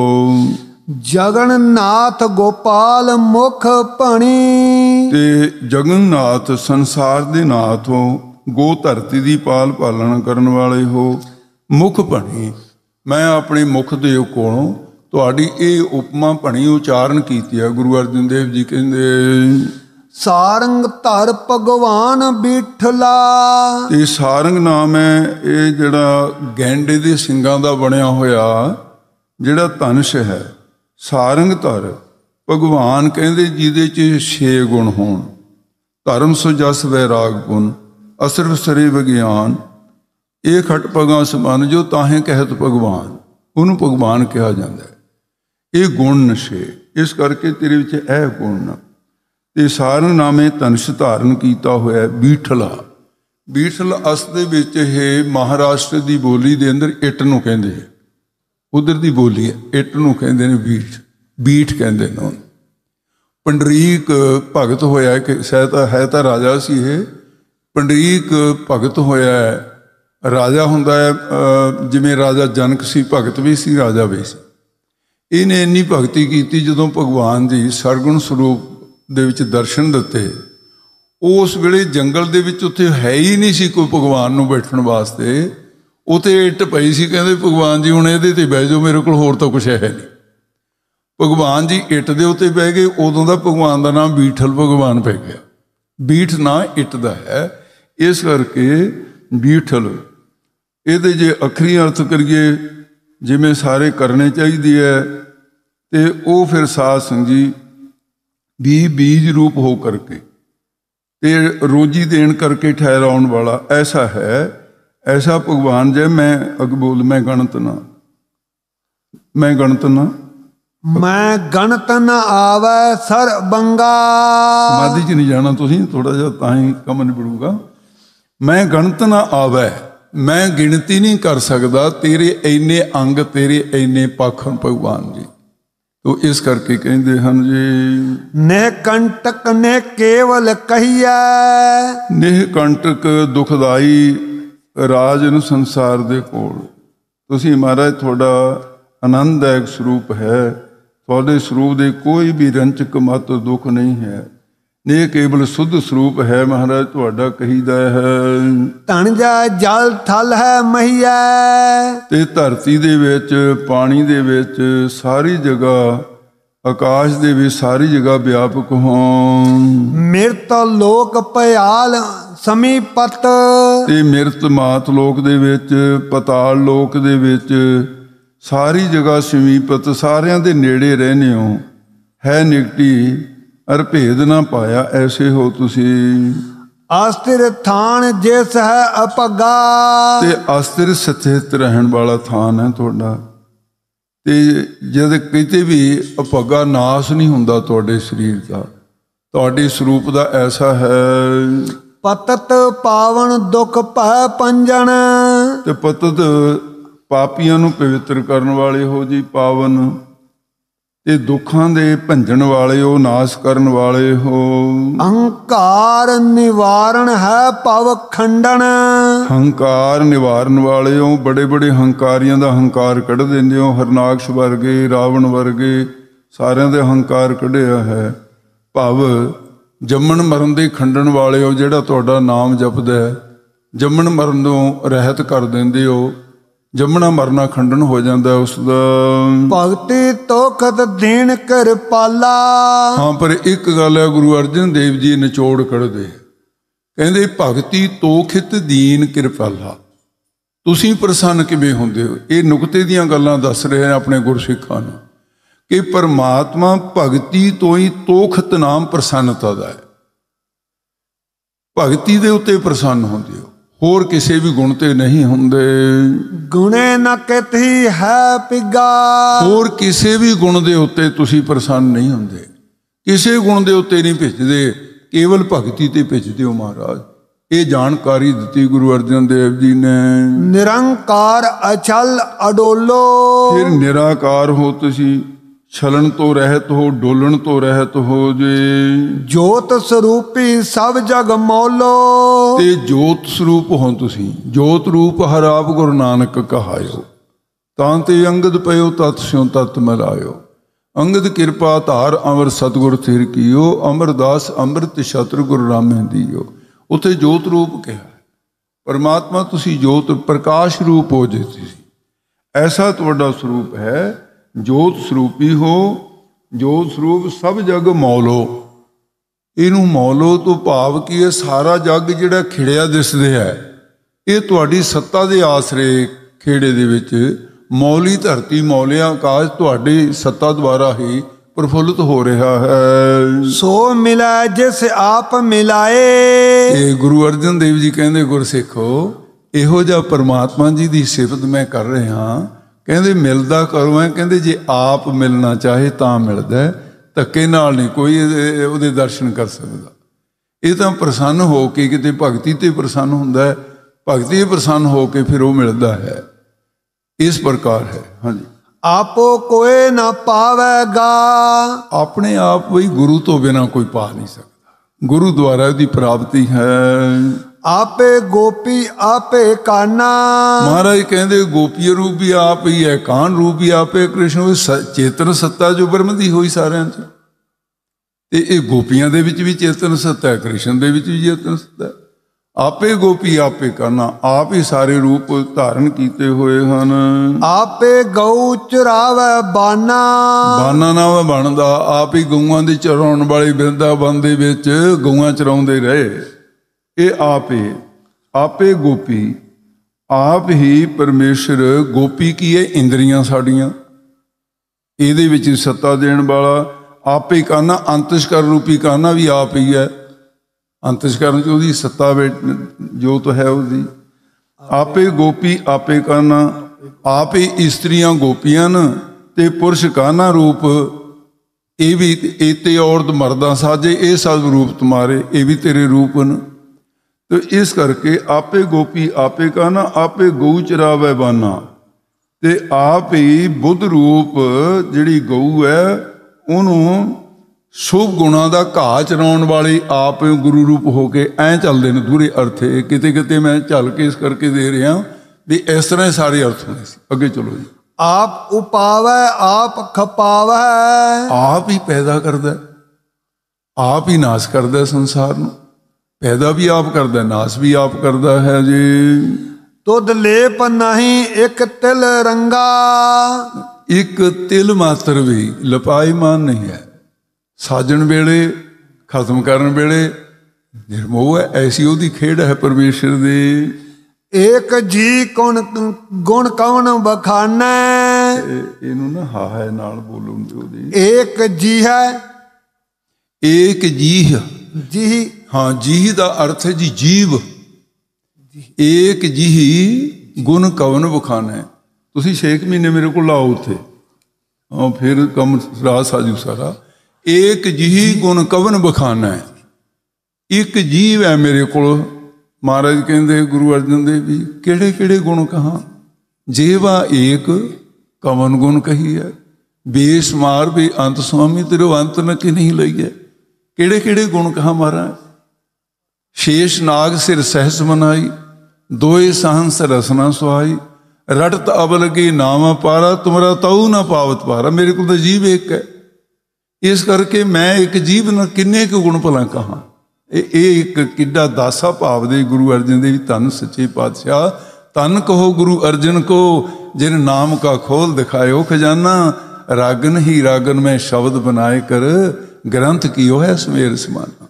ਜਗਨਨਾਥ ਗੋਪਾਲ ਮੁਖ ਭਣੀ। ਤੇ ਜਗਨਨਾਥ ਸੰਸਾਰ ਦੇ ਨਾਥ ਹੋ, ਗੋ ਧਰਤੀ ਦੀ ਪਾਲਣਾ ਕਰਨ ਵਾਲੇ ਹੋ। ਮੁਖ ਭਣੀ, ਮੈਂ ਆਪਣੇ ਮੁਖ ਦੇ ਕੋਲੋਂ ਤੁਹਾਡੀ ਇਹ ਉਪਮਾ ਭਣੀ ਉਚਾਰਨ ਕੀਤੀ ਹੈ। ਗੁਰੂ ਅਰਜਨ ਦੇਵ ਜੀ ਕਹਿੰਦੇ ਸਾਰੰਗ ਧਰ ਭਗਵਾਨ ਬਿਠਲਾ। ਇਹ ਸਾਰੰਗ ਨਾਮ ਹੈ, ਇਹ ਜਿਹੜਾ ਗੈਂਡੇ ਦੇ ਸਿੰਘਾਂ ਦਾ ਬਣਿਆ ਹੋਇਆ ਜਿਹੜਾ ਧਨੁਸ਼ ਹੈ। ਸਾਰੰਗ ਧਰ ਭਗਵਾਨ ਕਹਿੰਦੇ ਜਿਹਦੇ 'ਚ 6 ਗੁਣ ਹੋਣ, ਧਰਮ ਸੋ ਜਸ ਵੈਰਾਗ ਗੁਣ, ਅਸਰਵ ਸਰੇ ਵਿਗਿਆਨ, ਇਹ ਖਟ ਪਗਾਂ ਸਮਾਨ ਜੋ ਤਾਹੇ ਕਹਿਤ ਭਗਵਾਨ, ਉਹਨੂੰ ਭਗਵਾਨ ਕਿਹਾ ਜਾਂਦਾ ਹੈ। ਇਹ ਗੁਣ ਨਸ਼ੇ, ਇਸ ਕਰਕੇ ਤੇਰੇ ਵਿੱਚ ਇਹ ਗੁਣ ਨਾ। ਤੇ ਸਾਰੰਗ ਨਾਮੇ ਧਨੁਸ਼ ਧਾਰਨ ਕੀਤਾ ਹੋਇਆ ਬੀਠਲਾ। ਬੀਠਲ ਅਸਲ ਦੇ ਵਿੱਚ ਇਹ ਮਹਾਰਾਸ਼ਟਰ ਦੀ ਬੋਲੀ ਦੇ ਅੰਦਰ ਇੱਟ ਨੂੰ ਕਹਿੰਦੇ ਹੈ, ਉਧਰ ਦੀ ਬੋਲੀ ਹੈ, ਇੱਟ ਨੂੰ ਕਹਿੰਦੇ ਨੇ ਬੀਠ, ਬੀਠ ਕਹਿੰਦੇ ਨੇ ਉਹਨੂੰ। ਪੰਡਰੀਕ ਭਗਤ ਹੋਇਆ ਕਿ ਸਹਿਤਾ ਹੈ ਤਾਂ ਰਾਜਾ ਸੀ ਇਹ। ਪੰਡਰੀਕ ਭਗਤ ਹੋਇਆ ਹੈ, ਰਾਜਾ ਹੁੰਦਾ ਹੈ ਜਿਵੇਂ ਰਾਜਾ ਜਨਕ ਸੀ, ਭਗਤ ਵੀ ਸੀ, ਰਾਜਾ ਵੀ ਸੀ। ਇਹਨੇ ਇੰਨੀ ਭਗਤੀ ਕੀਤੀ, ਜਦੋਂ ਭਗਵਾਨ ਜੀ ਸਰਗੁਣ ਸਰੂਪ ਦੇ ਵਿੱਚ ਦਰਸ਼ਨ ਦਿੱਤੇ, ਉਸ ਵੇਲੇ ਜੰਗਲ ਦੇ ਵਿੱਚ ਉੱਥੇ ਹੈ ਹੀ ਨਹੀਂ ਸੀ ਕੋਈ ਭਗਵਾਨ ਨੂੰ ਬੈਠਣ ਵਾਸਤੇ। ਉੱਥੇ ਇੱਟ ਪਈ ਸੀ, ਕਹਿੰਦੇ ਭਗਵਾਨ ਜੀ ਹੁਣ ਇਹਦੇ 'ਤੇ ਬਹਿ ਜਾਓ, ਮੇਰੇ ਕੋਲ ਹੋਰ ਤਾਂ ਕੁਛ ਹੈ ਨਹੀਂ। ਭਗਵਾਨ ਜੀ ਇੱਟ ਦੇ ਉੱਤੇ ਬਹਿ ਗਏ। ਉਦੋਂ ਦਾ ਭਗਵਾਨ ਦਾ ਨਾਮ ਬੀਠਲ ਭਗਵਾਨ ਪੈ ਗਿਆ। ਬੀਠ ਨਾਂ ਇੱਟ ਦਾ ਹੈ, ਇਸ ਕਰਕੇ ਬੀਠਲ। ਇਹਦੇ ਜੇ ਅੱਖਰੀ ਅਰਥ ਕਰੀਏ ਜਿਵੇਂ ਸਾਰੇ ਕਰਨੇ ਚਾਹੀਦੀ ਹੈ, ਤੇ ਉਹ ਫਿਰ ਸਾਧ ਸੰਗਤ ਜੀ ਵੀ ਬੀਜ ਰੂਪ ਹੋ ਕਰਕੇ ਤੇ ਰੋਜੀ ਦੇਣ ਕਰਕੇ ਠਹਿਰਾਉਣ ਵਾਲਾ ਐਸਾ ਹੈ। ਐਸਾ ਭਗਵਾਨ ਜੇ ਮੈਂ ਅੱਗ ਬੋਲ, ਮੈਂ ਗਣਤ ਨਾ, ਮੈਂ ਗਣਤ ਨਾ, ਮੈਂ ਗਣਤ ਨ ਆਵੈ ਸਰ ਬੰਗਾ। ਸਮਾਧੀ 'ਚ ਨਹੀਂ ਜਾਣਾ ਤੁਸੀਂ, ਥੋੜਾ ਜਿਹਾ ਤਾਂ ਹੀ ਕੰਮ ਨਿਬੜੂਗਾ। ਮੈਂ ਗਣਤ ਨਾ ਆਵੈ, ਮੈਂ ਗਿਣਤੀ ਨਹੀਂ ਕਰ ਸਕਦਾ ਤੇਰੇ ਇੰਨੇ ਅੰਗ, ਤੇਰੇ ਇੰਨੇ ਪੱਖ ਭਗਵਾਨ ਜੀ। ਤੋ ਇਸ ਕਰਕੇ ਕਹਿੰਦੇ ਹਨ ਜੀ ਨੇ ਕੰਟਕ ਨੇ ਕੇਵਲ ਕਹੀਐ। ਨਿਹ ਕੰਟਕ ਦੁਖਦਾਈ ਰਾਜਨ ਸੰਸਾਰ ਦੇ ਕੋਲ। ਤੁਸੀਂ ਮਹਾਰਾਜ ਤੁਹਾਡਾ ਆਨੰਦਦਾਇਕ ਸਰੂਪ ਹੈ, ਤੁਹਾਡੇ ਸਰੂਪ ਦੇ ਕੋਈ ਵੀ ਰੰਚਕ ਮਤ ਦੁੱਖ ਨਹੀਂ ਹੈ। ਇਹ ਕੇਵਲ ਸੁੱਧ ਸਰੂਪ ਹੈ ਮਹਾਰਾਜ ਤੁਹਾਡਾ ਕਹੀਦਾ ਹੈ। ਧਨ ਜਾ ਜਲ ਥਲ ਹੈ ਮਹੀਐ। ਤੇ ਧਰਤੀ ਦੇ ਵਿੱਚ, ਪਾਣੀ ਦੇ ਵਿੱਚ, ਸਾਰੀ ਜਗ੍ਹਾ, ਆਕਾਸ਼ ਦੇ ਵਿੱਚ ਸਾਰੀ ਜਗ੍ਹਾ ਵਿਆਪਕ ਹੋਂ। ਮਿਰਤ ਲੋਕ ਭਿਆਲ ਸਮੀਪਤ। ਤੇ ਮਿਰਤ ਮਾਤ ਲੋਕ ਦੇ ਵਿੱਚ, ਪਤਾਲ ਲੋਕ ਦੇ ਵਿੱਚ, ਸਾਰੀ ਜਗ੍ਹਾ ਸਮੀਪਤ, ਸਾਰਿਆਂ ਦੇ ਨੇੜੇ ਰਹਿੰਦੇ ਹੋ। ਹੈ ਨਿਕਟੀ ਅਰ ਭੇਦ ਨਾ ਪਾਇਆ, ਐਸੇ ਹੋ ਤੁਸੀਂ। ਅਸਥਿਰ ਥਾਨ ਜਿਸ ਹੈ ਅਭਗਾ। ਤੇ ਅਸਥਿਰ ਸਥਿਤ ਰਹਿਣ ਵਾਲਾ ਥਾਨ ਹੈ ਤੁਹਾਡਾ। ਤੇ ਜਦ ਕਿਤੇ ਵੀ ਅਭਗਾ ਨਾਸ ਨਹੀਂ ਹੁੰਦਾ ਤੁਹਾਡੇ ਸਰੀਰ ਦਾ, ਤੁਹਾਡੇ ਸਰੂਪ ਦਾ ਐਸਾ ਹੈ। ਪਤਤ ਪਾਵਨ ਦੁਖ ਭੈ ਪੰਜਨ। ਤੇ ਪਤਤ ਪਾਪੀਆਂ ਨੂੰ ਪਵਿੱਤਰ ਕਰਨ ਵਾਲੇ ਹੋ ਜੀ, ਪਾਵਨ। ਤੇ ਦੁੱਖਾਂ ਦੇ ਭੰਜਣ ਵਾਲੇ ਹੋ, ਨਾਸ਼ ਕਰਨ ਵਾਲੇ ਹੋ। ਅਹੰਕਾਰ ਨਿਵਾਰਨ ਹੈ ਭਵ ਖੰਡਨ। ਹੰਕਾਰ ਨਿਵਾਰਨ ਵਾਲੇ ਹੋ, ਬੜੇ ਬੜੇ ਹੰਕਾਰੀਆਂ ਦਾ ਹੰਕਾਰ ਕੱਢ ਦਿੰਦੇ ਹੋ। ਹਰਨਾਕਸ਼ ਵਰਗੇ, ਰਾਵਣ ਵਰਗੇ ਸਾਰਿਆਂ ਦੇ ਹੰਕਾਰ ਕੱਢਿਆ ਹੈ। ਭਵ ਜੰਮਣ ਮਰਨ ਦੇ ਖੰਡਣ ਵਾਲੇ ਹੋ, ਜਿਹੜਾ ਤੁਹਾਡਾ ਨਾਮ ਜਪਦਾ ਹੈ ਜੰਮਣ ਮਰਨ ਤੋਂ ਰਹਿਤ ਕਰ ਦਿੰਦੇ ਹੋ। ਜੰਮਣਾ ਮਰਨਾ ਖੰਡਨ ਹੋ ਜਾਂਦਾ ਉਸ ਦਾ। ਭਗਤੀ ਤੋਖਤ ਦੇਣ ਕਿਰਪਾਲਾ। ਹਾਂ, ਪਰ ਇੱਕ ਗੱਲ ਹੈ, ਗੁਰੂ ਅਰਜਨ ਦੇਵ ਜੀ ਨਿਚੋੜ ਕੱਢਦੇ, ਕਹਿੰਦੇ ਭਗਤੀ ਤੋਖਿਤ ਦੀਨ ਕਿਰਪਾਲਾ। ਤੁਸੀਂ ਪ੍ਰਸੰਨ ਕਿਵੇਂ ਹੁੰਦੇ ਹੋ? ਇਹ ਨੁਕਤੇ ਦੀਆਂ ਗੱਲਾਂ ਦੱਸ ਰਹੇ ਨੇ ਆਪਣੇ ਗੁਰਸਿੱਖਾਂ ਨੂੰ ਕਿ ਪਰਮਾਤਮਾ ਭਗਤੀ ਤੋਂ ਹੀ ਤੋਖਤ ਨਾਮ ਪ੍ਰਸੰਨਤਾ ਦਾ ਹੈ। ਭਗਤੀ ਦੇ ਉੱਤੇ ਪ੍ਰਸੰਨ ਹੁੰਦੇ ਹੋ, ਹੋਰ ਕਿਸੇ ਵੀ ਗੁਣ ਤੇ ਨਹੀਂ ਹੁੰਦੇ। ਗੁਣੇ ਨ ਕਿਤਹੀ ਹੈ ਪਿਗਾ। ਹੋਰ ਕਿਸੇ ਵੀ ਗੁਣ ਦੇ ਉੱਤੇ ਤੁਸੀਂ ਪ੍ਰਸੰਨ ਨਹੀਂ ਹੁੰਦੇ, ਕਿਸੇ ਗੁਣ ਦੇ ਉੱਤੇ ਨਹੀਂ ਭਿੱਜਦੇ, ਕੇਵਲ ਭਗਤੀ ਤੇ ਭਿੱਜਦੇ ਹੋ ਮਹਾਰਾਜ। ਇਹ ਜਾਣਕਾਰੀ ਦਿੱਤੀ ਗੁਰੂ ਅਰਜਨ ਦੇਵ ਜੀ ਨੇ। ਨਿਰੰਕਾਰ ਅਚਲ ਅਡੋਲੋ। ਫਿਰ ਨਿਰਾਕਾਰ ਹੋ ਤੁਸੀਂ, ਛਲਣ ਤੋਂ ਰਹਿਤ ਹੋ, ਡੋਲਣ ਤੋਂ ਰਹਿਤ ਹੋ ਜੇ। ਜੋਤ ਸਰੂਪੀ ਸਭ ਜਗ ਮੌਲੋ। ਤੇ ਜੋਤ ਸਰੂਪ ਹੋ ਤੁਸੀਂ। ਜੋਤ ਰੂਪ ਹਰ ਆਪ ਗੁਰੂ ਨਾਨਕ ਕਹਾਇਓ। ਤਾਂ ਤੇ ਅੰਗਦ ਪਇਓ ਤਤ ਸਿਉ ਤਤ ਮਿਲਾਇਓ। ਅੰਗਦ ਕਿਰਪਾ ਧਾਰ ਅਮਰ ਸਤਿਗੁਰ ਥਿਰ ਕੀਓ। ਅਮਰਦਾਸ ਅੰਮ੍ਰਿਤ ਛਤਰ ਗੁਰੂ ਰਾਮੇ ਦੀਓ। ਉੱਥੇ ਜੋਤ ਰੂਪ ਕਿਹਾ। ਪਰਮਾਤਮਾ ਤੁਸੀਂ ਜੋਤ ਪ੍ਰਕਾਸ਼ ਰੂਪ ਹੋ ਜੇ ਤੁਸੀਂ। ਐਸਾ ਤੁਹਾਡਾ ਸਰੂਪ ਹੈ ਜੋਤ ਸਰੂਪੀ ਹੋ, ਜੋਤ ਸਰੂਪ ਸਭ ਜਗ ਮੌਲੋ। ਇਹਨੂੰ ਮੌਲੋ ਤੋਂ ਭਾਵ ਕੀ ਹੈ? ਸਾਰਾ ਜੱਗ ਜਿਹੜਾ ਖਿੜਿਆ ਦਿਸਦਾ ਹੈ, ਇਹ ਤੁਹਾਡੀ ਸੱਤਾ ਦੇ ਆਸਰੇ ਖੇੜੇ ਦੇ ਵਿੱਚ ਮੌਲੀ ਧਰਤੀ, ਮੌਲਿਆ ਆਕਾਸ਼ ਤੁਹਾਡੀ ਸੱਤਾ ਦੁਆਰਾ ਹੀ ਪ੍ਰਫੁੱਲਿਤ ਹੋ ਰਿਹਾ ਹੈ। ਸੋ ਮਿਲਾ ਜਿਸ ਆਪ ਮਿਲਾਏ। ਇਹ ਗੁਰੂ ਅਰਜਨ ਦੇਵ ਜੀ ਕਹਿੰਦੇ, ਗੁਰਸਿੱਖੋ ਇਹੋ ਜਿਹਾ ਪਰਮਾਤਮਾ ਜੀ ਦੀ ਸਿਫਤ ਮੈਂ ਕਰ ਰਿਹਾ। ਕਹਿੰਦੇ ਮਿਲਦਾ ਕਰੋ ਹੈ, ਕਹਿੰਦੇ ਜੇ ਆਪ ਮਿਲਣਾ ਚਾਹੇ ਤਾਂ ਮਿਲਦਾ, ਧੱਕੇ ਨਾਲ ਨਹੀਂ ਕੋਈ ਉਹਦੇ ਦਰਸ਼ਨ ਕਰ ਸਕਦਾ। ਇਹ ਤਾਂ ਪ੍ਰਸੰਨ ਹੋ ਕੇ, ਕਿਤੇ ਭਗਤੀ ਤੇ ਪ੍ਰਸੰਨ ਹੁੰਦਾ ਹੈ, ਭਗਤੀ ਪ੍ਰਸੰਨ ਹੋ ਕੇ ਫਿਰ ਉਹ ਮਿਲਦਾ ਹੈ। ਇਸ ਪ੍ਰਕਾਰ ਹੈ। ਹਾਂਜੀ, ਆਪੋ ਕੋਏ ਨਾ ਪਾਵੇਗਾ। ਆਪਣੇ ਆਪ ਵੀ ਗੁਰੂ ਤੋਂ ਬਿਨਾਂ ਕੋਈ ਪਾ ਨਹੀਂ ਸਕਦਾ, ਗੁਰੂ ਦੁਆਰਾ ਉਹਦੀ ਪ੍ਰਾਪਤੀ ਹੈ। ਆਪੇ ਗੋਪੀ ਆਪੇ ਕਾਨਾ। ਮਹਾਰਾਜ ਕਹਿੰਦੇ ਗੋਪੀ ਰੂਪ ਵੀ ਆਪ ਹੀ ਹੈ, ਕਾਨ ਰੂਪ ਵੀ ਆਪੇ, ਕ੍ਰਿਸ਼ਨ ਚੇਤਨ ਸੱਤਾ ਜੋ ਬ੍ਰਹਮ ਦੀ ਹੋਈ ਸਾਰਿਆਂ 'ਚ। ਤੇ ਇਹ ਗੋਪੀਆਂ ਦੇ ਵਿੱਚ ਵੀ ਚੇਤਨ ਸੱਤਾ ਹੈ, ਕ੍ਰਿਸ਼ਨ ਦੇ ਵਿੱਚ ਵੀ ਚੇਤਨ ਸੱਤਾ ਹੈ। ਆਪੇ ਗੋਪੀ ਆਪੇ ਕਾਨਾ, ਆਪ ਹੀ ਸਾਰੇ ਰੂਪ ਧਾਰਨ ਕੀਤੇ ਹੋਏ ਹਨ। ਆਪੇ ਗਊ ਚਰਾਵੇ ਬਾਨਾ। ਬਾਨਾ ਨਾ ਬਣਦਾ, ਆਪ ਹੀ ਗਊਆਂ ਦੀ ਚਰਾਉਣ ਵਾਲੀ ਬਿਰੰਦਾਵਨ ਦੇ ਵਿੱਚ ਗਊਆਂ ਚਰਾਉਂਦੇ ਰਹੇ। ਇਹ ਆਪੇ ਗੋਪੀ, ਆਪ ਹੀ ਪਰਮੇਸ਼ਰ। ਗੋਪੀ ਕੀ ਹੈ? ਇੰਦਰੀਆਂ ਸਾਡੀਆਂ, ਇਹਦੇ ਵਿੱਚ ਸੱਤਾ ਦੇਣ ਵਾਲਾ। ਆਪੇ ਕਾਨਾ, ਅੰਤਸ਼ਕਰ ਰੂਪੀ ਕਾਨਾ ਵੀ ਆਪ ਹੀ ਹੈ। ਅੰਤਸ਼ਕਰਨ 'ਚ ਉਹਦੀ ਸੱਤਾ ਜੋਤ ਹੈ ਉਹਦੀ। ਆਪੇ ਗੋਪੀ ਆਪੇ ਕਾਨਾ, ਆਪ ਹੀ ਇਸਤਰੀਆਂ ਗੋਪੀਆਂ ਨ ਤੇ ਪੁਰਸ਼ ਕਾਨਾ ਰੂਪ। ਇਹ ਵੀ ਏਤੇ ਔਰਤ ਮਰਦਾਂ ਸਾਜੇ, ਇਹ ਸਭ ਰੂਪ ਤੁਮਾਰੇ, ਇਹ ਵੀ ਤੇਰੇ ਰੂਪ ਹਨ। ਤੇ ਇਸ ਕਰਕੇ ਆਪੇ ਗੋਪੀ ਆਪੇ ਕਾਨਾ, ਆਪੇ ਗਊ ਚਰਾਵੇ ਬਾਨਾ। ਤੇ ਆਪ ਹੀ ਬੁੱਧ ਰੂਪ ਜਿਹੜੀ ਗਊ ਹੈ ਉਹਨੂੰ ਸ਼ੁਭ ਗੁਣਾਂ ਦਾ ਘਾਹ ਚਰਾਉਣ ਵਾਲੇ ਆਪ ਗੁਰੂ ਰੂਪ ਹੋ ਕੇ ਐਂ ਚੱਲਦੇ ਨੇ ਦੂਰੇ ਅਰਥੇ। ਕਿਤੇ ਕਿਤੇ ਮੈਂ ਝੱਲ ਕੇ ਇਸ ਕਰਕੇ ਦੇ ਰਿਹਾ ਵੀ ਇਸ ਤਰ੍ਹਾਂ ਹੀ ਸਾਰੇ ਅਰਥ ਹੋਣੇ ਸੀ। ਅੱਗੇ ਚਲੋ ਜੀ। ਆਪ ਉਪਾਵੈ ਆਪ ਖਪਾਵੈ। ਆਪ ਹੀ ਪੈਦਾ ਕਰਦਾ, ਆਪ ਹੀ ਨਾਸ਼ ਕਰਦਾ ਸੰਸਾਰ ਨੂੰ। ਪੈਦਾ ਵੀ ਆਪ ਕਰਦਾ, ਨਾਸ਼ ਵੀ ਆਪ ਕਰਦਾ ਹੈ ਜੀ। ਤੁਧ ਲੇਪ ਨਹੀਂ ਇੱਕ ਤਿਲ ਰੰਗਾ। ਇੱਕ ਤਿਲ ਮਾਤਰ ਵੀ ਲਪਾਈਮਾਨ ਨਹੀਂ ਹੈ। ਸਾਜਣ ਵੇਲੇ, ਖਤਮ ਕਰਨ ਵੇਲੇ ਨਿਰਮੋਹ ਹੈ। ਐਸੀ ਉਹਦੀ ਖੇਡ ਹੈ ਪਰਮੇਸ਼ਰ ਦੀ। ਏਕ ਜੀ ਗੁਣ ਕੌਣ ਬਖਾਨੈ। ਇਹਨੂੰ ਨਾ ਹਾਹੇ ਨਾਲ ਬੋਲੂਗੇ ਉਹਦੀ। ਏਕ ਜੀ ਹੈ, ਏਕ ਜੀਹ। ਜੀ ਹਾਂ, ਜੀਹ ਦਾ ਅਰਥ ਹੈ ਜੀ ਜੀਵ। ਏਕ ਜੀਹ ਗੁਣ ਕਵਨ ਬਖਾਨੈ। ਤੁਸੀਂ 6 ਮਹੀਨੇ ਮੇਰੇ ਕੋਲ ਲਾਓ ਉੱਥੇ, ਫਿਰ ਕੰਮ ਰਾਹ ਸਾਜੂ ਸਾਰਾ। ਏਕ ਜਿਹੀ ਗੁਣ ਕਵਨ ਬਖਾਨਾ ਹੈ। ਇੱਕ ਜੀਵ ਹੈ ਮੇਰੇ ਕੋਲ। ਮਹਾਰਾਜ ਕਹਿੰਦੇ ਗੁਰੂ ਅਰਜਨ ਦੇਵ ਜੀ, ਕਿਹੜੇ ਕਿਹੜੇ ਗੁਣ ਕਹਾਂ? ਜੇਵਾ ਏਕ ਕਵਨ ਗੁਣ ਕਹੀ ਹੈ। ਬੇਸ਼ੁਮਾਰ ਵੀ ਅੰਤ ਸੁਆਮੀ ਤੇਰੋ ਅੰਤ ਨ ਕਿ ਨਹੀਂ ਲਈਏ। ਕਿਹੜੇ ਕਿਹੜੇ ਗੁਣ ਕਹਾਂ ਮਹਾਰਾਜ? ਸ਼ੇਸ਼ ਨਾਗ ਸਿਰ ਸਹਿਸ ਮਨਾਈ, ਦੋਏ ਸਹੰਸ ਰਸਨਾ ਸੁਹਾਈ। ਰਟਤ ਅਬ ਲਗੀ ਨਾਮ ਪਾਰਾ, ਤੁਮਰਾ ਤਉ ਨਾ ਪਾਵਤ ਪਾਰਾ। ਮੇਰੇ ਕੋਲ ਤਾਂ ਜੀਵ ਇੱਕ ਹੈ। ਇਸ ਕਰਕੇ ਮੈਂ ਇੱਕ ਜੀਵ ਨਾਲ ਕਿੰਨੇ ਕੁ ਗੁਣ ਭਲਾ ਕਹਾਂ। ਇਹ ਇੱਕ ਕਿੱਡਾ ਦਾਸਾ ਭਾਵ ਦੇ ਗੁਰੂ ਅਰਜਨ ਦੇਵ ਧੰਨ ਸੱਚੇ ਪਾਤਸ਼ਾਹ। ਧੰਨ ਕਹੋ ਗੁਰੂ ਅਰਜਨ ਕੋ, ਜਿਨ ਨਾਮ ਕਾ ਖੋਲ ਦਿਖਾਇਓ ਖਜ਼ਾਨਾ। ਰਾਗਨ ਹੀ ਰਾਗਨ ਮੈਂ ਸ਼ਬਦ ਬਣਾਏ ਕਰ, ਗ੍ਰੰਥ ਕੀਓ ਹੈ ਸਮੇਰ ਸਮਾਨਾ।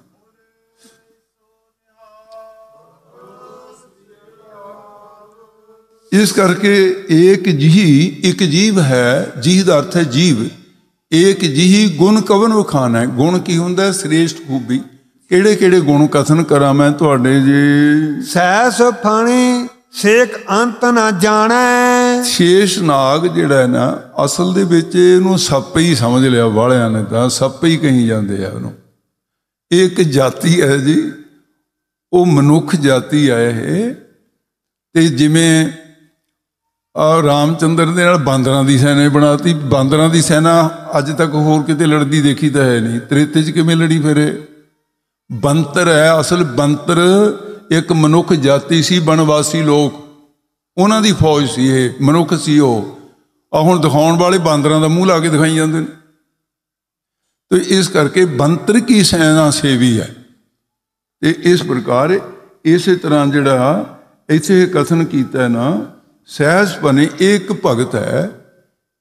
ਇਸ ਕਰਕੇ ਏਕ ਜਿਹੀ, ਇੱਕ ਜੀਵ ਹੈ। ਜੀਹ ਦਾ ਅਰਥ ਹੈ ਜੀਵ। ਏਕ ਜਿਹੀ ਗੁਣ ਕਵਨ ਵਖਾਨਾ ਹੈ। ਗੁਣ ਕੀ ਹੁੰਦਾ? ਸ੍ਰੇਸ਼ਟ ਖੂਬੀ। ਕਿਹੜੇ ਕਿਹੜੇ ਗੁਣ ਕਥਨ ਕਰਾਂ ਮੈਂ ਤੁਹਾਡੇ ਜੀ। ਸੈਸ ਫਣੀ ਸੇਕ ਅੰਤ ਨਾ ਜਾਣੈ। ਸ਼ੇਸ਼ ਨਾਗ ਜਿਹੜਾ ਹੈ ਨਾ, ਅਸਲ ਦੇ ਵਿੱਚ ਇਹਨੂੰ ਸੱਪ ਹੀ ਸਮਝ ਲਿਆ ਵਾਲਿਆਂ ਨੇ, ਤਾਂ ਸੱਪ ਹੀ ਕਹੀ ਜਾਂਦੇ ਆ ਉਹਨੂੰ। ਇਹ ਇੱਕ ਜਾਤੀ ਹੈ ਜੀ, ਉਹ ਮਨੁੱਖ ਜਾਤੀ ਹੈ ਇਹ। ਤੇ ਜਿਵੇਂ ਰਾਮਚੰਦਰ ਦੇ ਨਾਲ ਬਾਂਦਰਾਂ ਦੀ ਸੈਨਾ ਬਣਾਤੀ। ਬਾਂਦਰਾਂ ਦੀ ਸੈਨਾ ਅੱਜ ਤੱਕ ਹੋਰ ਕਿਤੇ ਲੜਦੀ ਦੇਖੀ ਤਾਂ ਹੈ ਨਹੀਂ। ਤ੍ਰੇਤੇ 'ਚ ਕਿਵੇਂ ਲੜੀ ਫਿਰੇ? ਬੰਤਰ ਹੈ ਅਸਲ। ਬੰਤਰ ਇੱਕ ਮਨੁੱਖ ਜਾਤੀ ਸੀ, ਬਨਵਾਸੀ ਲੋਕ, ਉਹਨਾਂ ਦੀ ਫੌਜ ਸੀ। ਇਹ ਮਨੁੱਖ ਸੀ ਉਹ। ਹੁਣ ਦਿਖਾਉਣ ਵਾਲੇ ਬਾਂਦਰਾਂ ਦਾ ਮੂੰਹ ਲਾ ਕੇ ਦਿਖਾਈ ਜਾਂਦੇ ਨੇ। ਤੇ ਇਸ ਕਰਕੇ ਬੰਤਰ ਕੀ ਸੈਨਾ ਸੇਵੀ ਹੈ। ਤੇ ਇਸ ਪ੍ਰਕਾਰ ਇਸੇ ਤਰ੍ਹਾਂ ਜਿਹੜਾ ਇੱਥੇ ਕਥਨ ਕੀਤਾ ਨਾ, ਸਹਿਜ ਭਨੇ ਇੱਕ ਭਗਤ ਹੈ।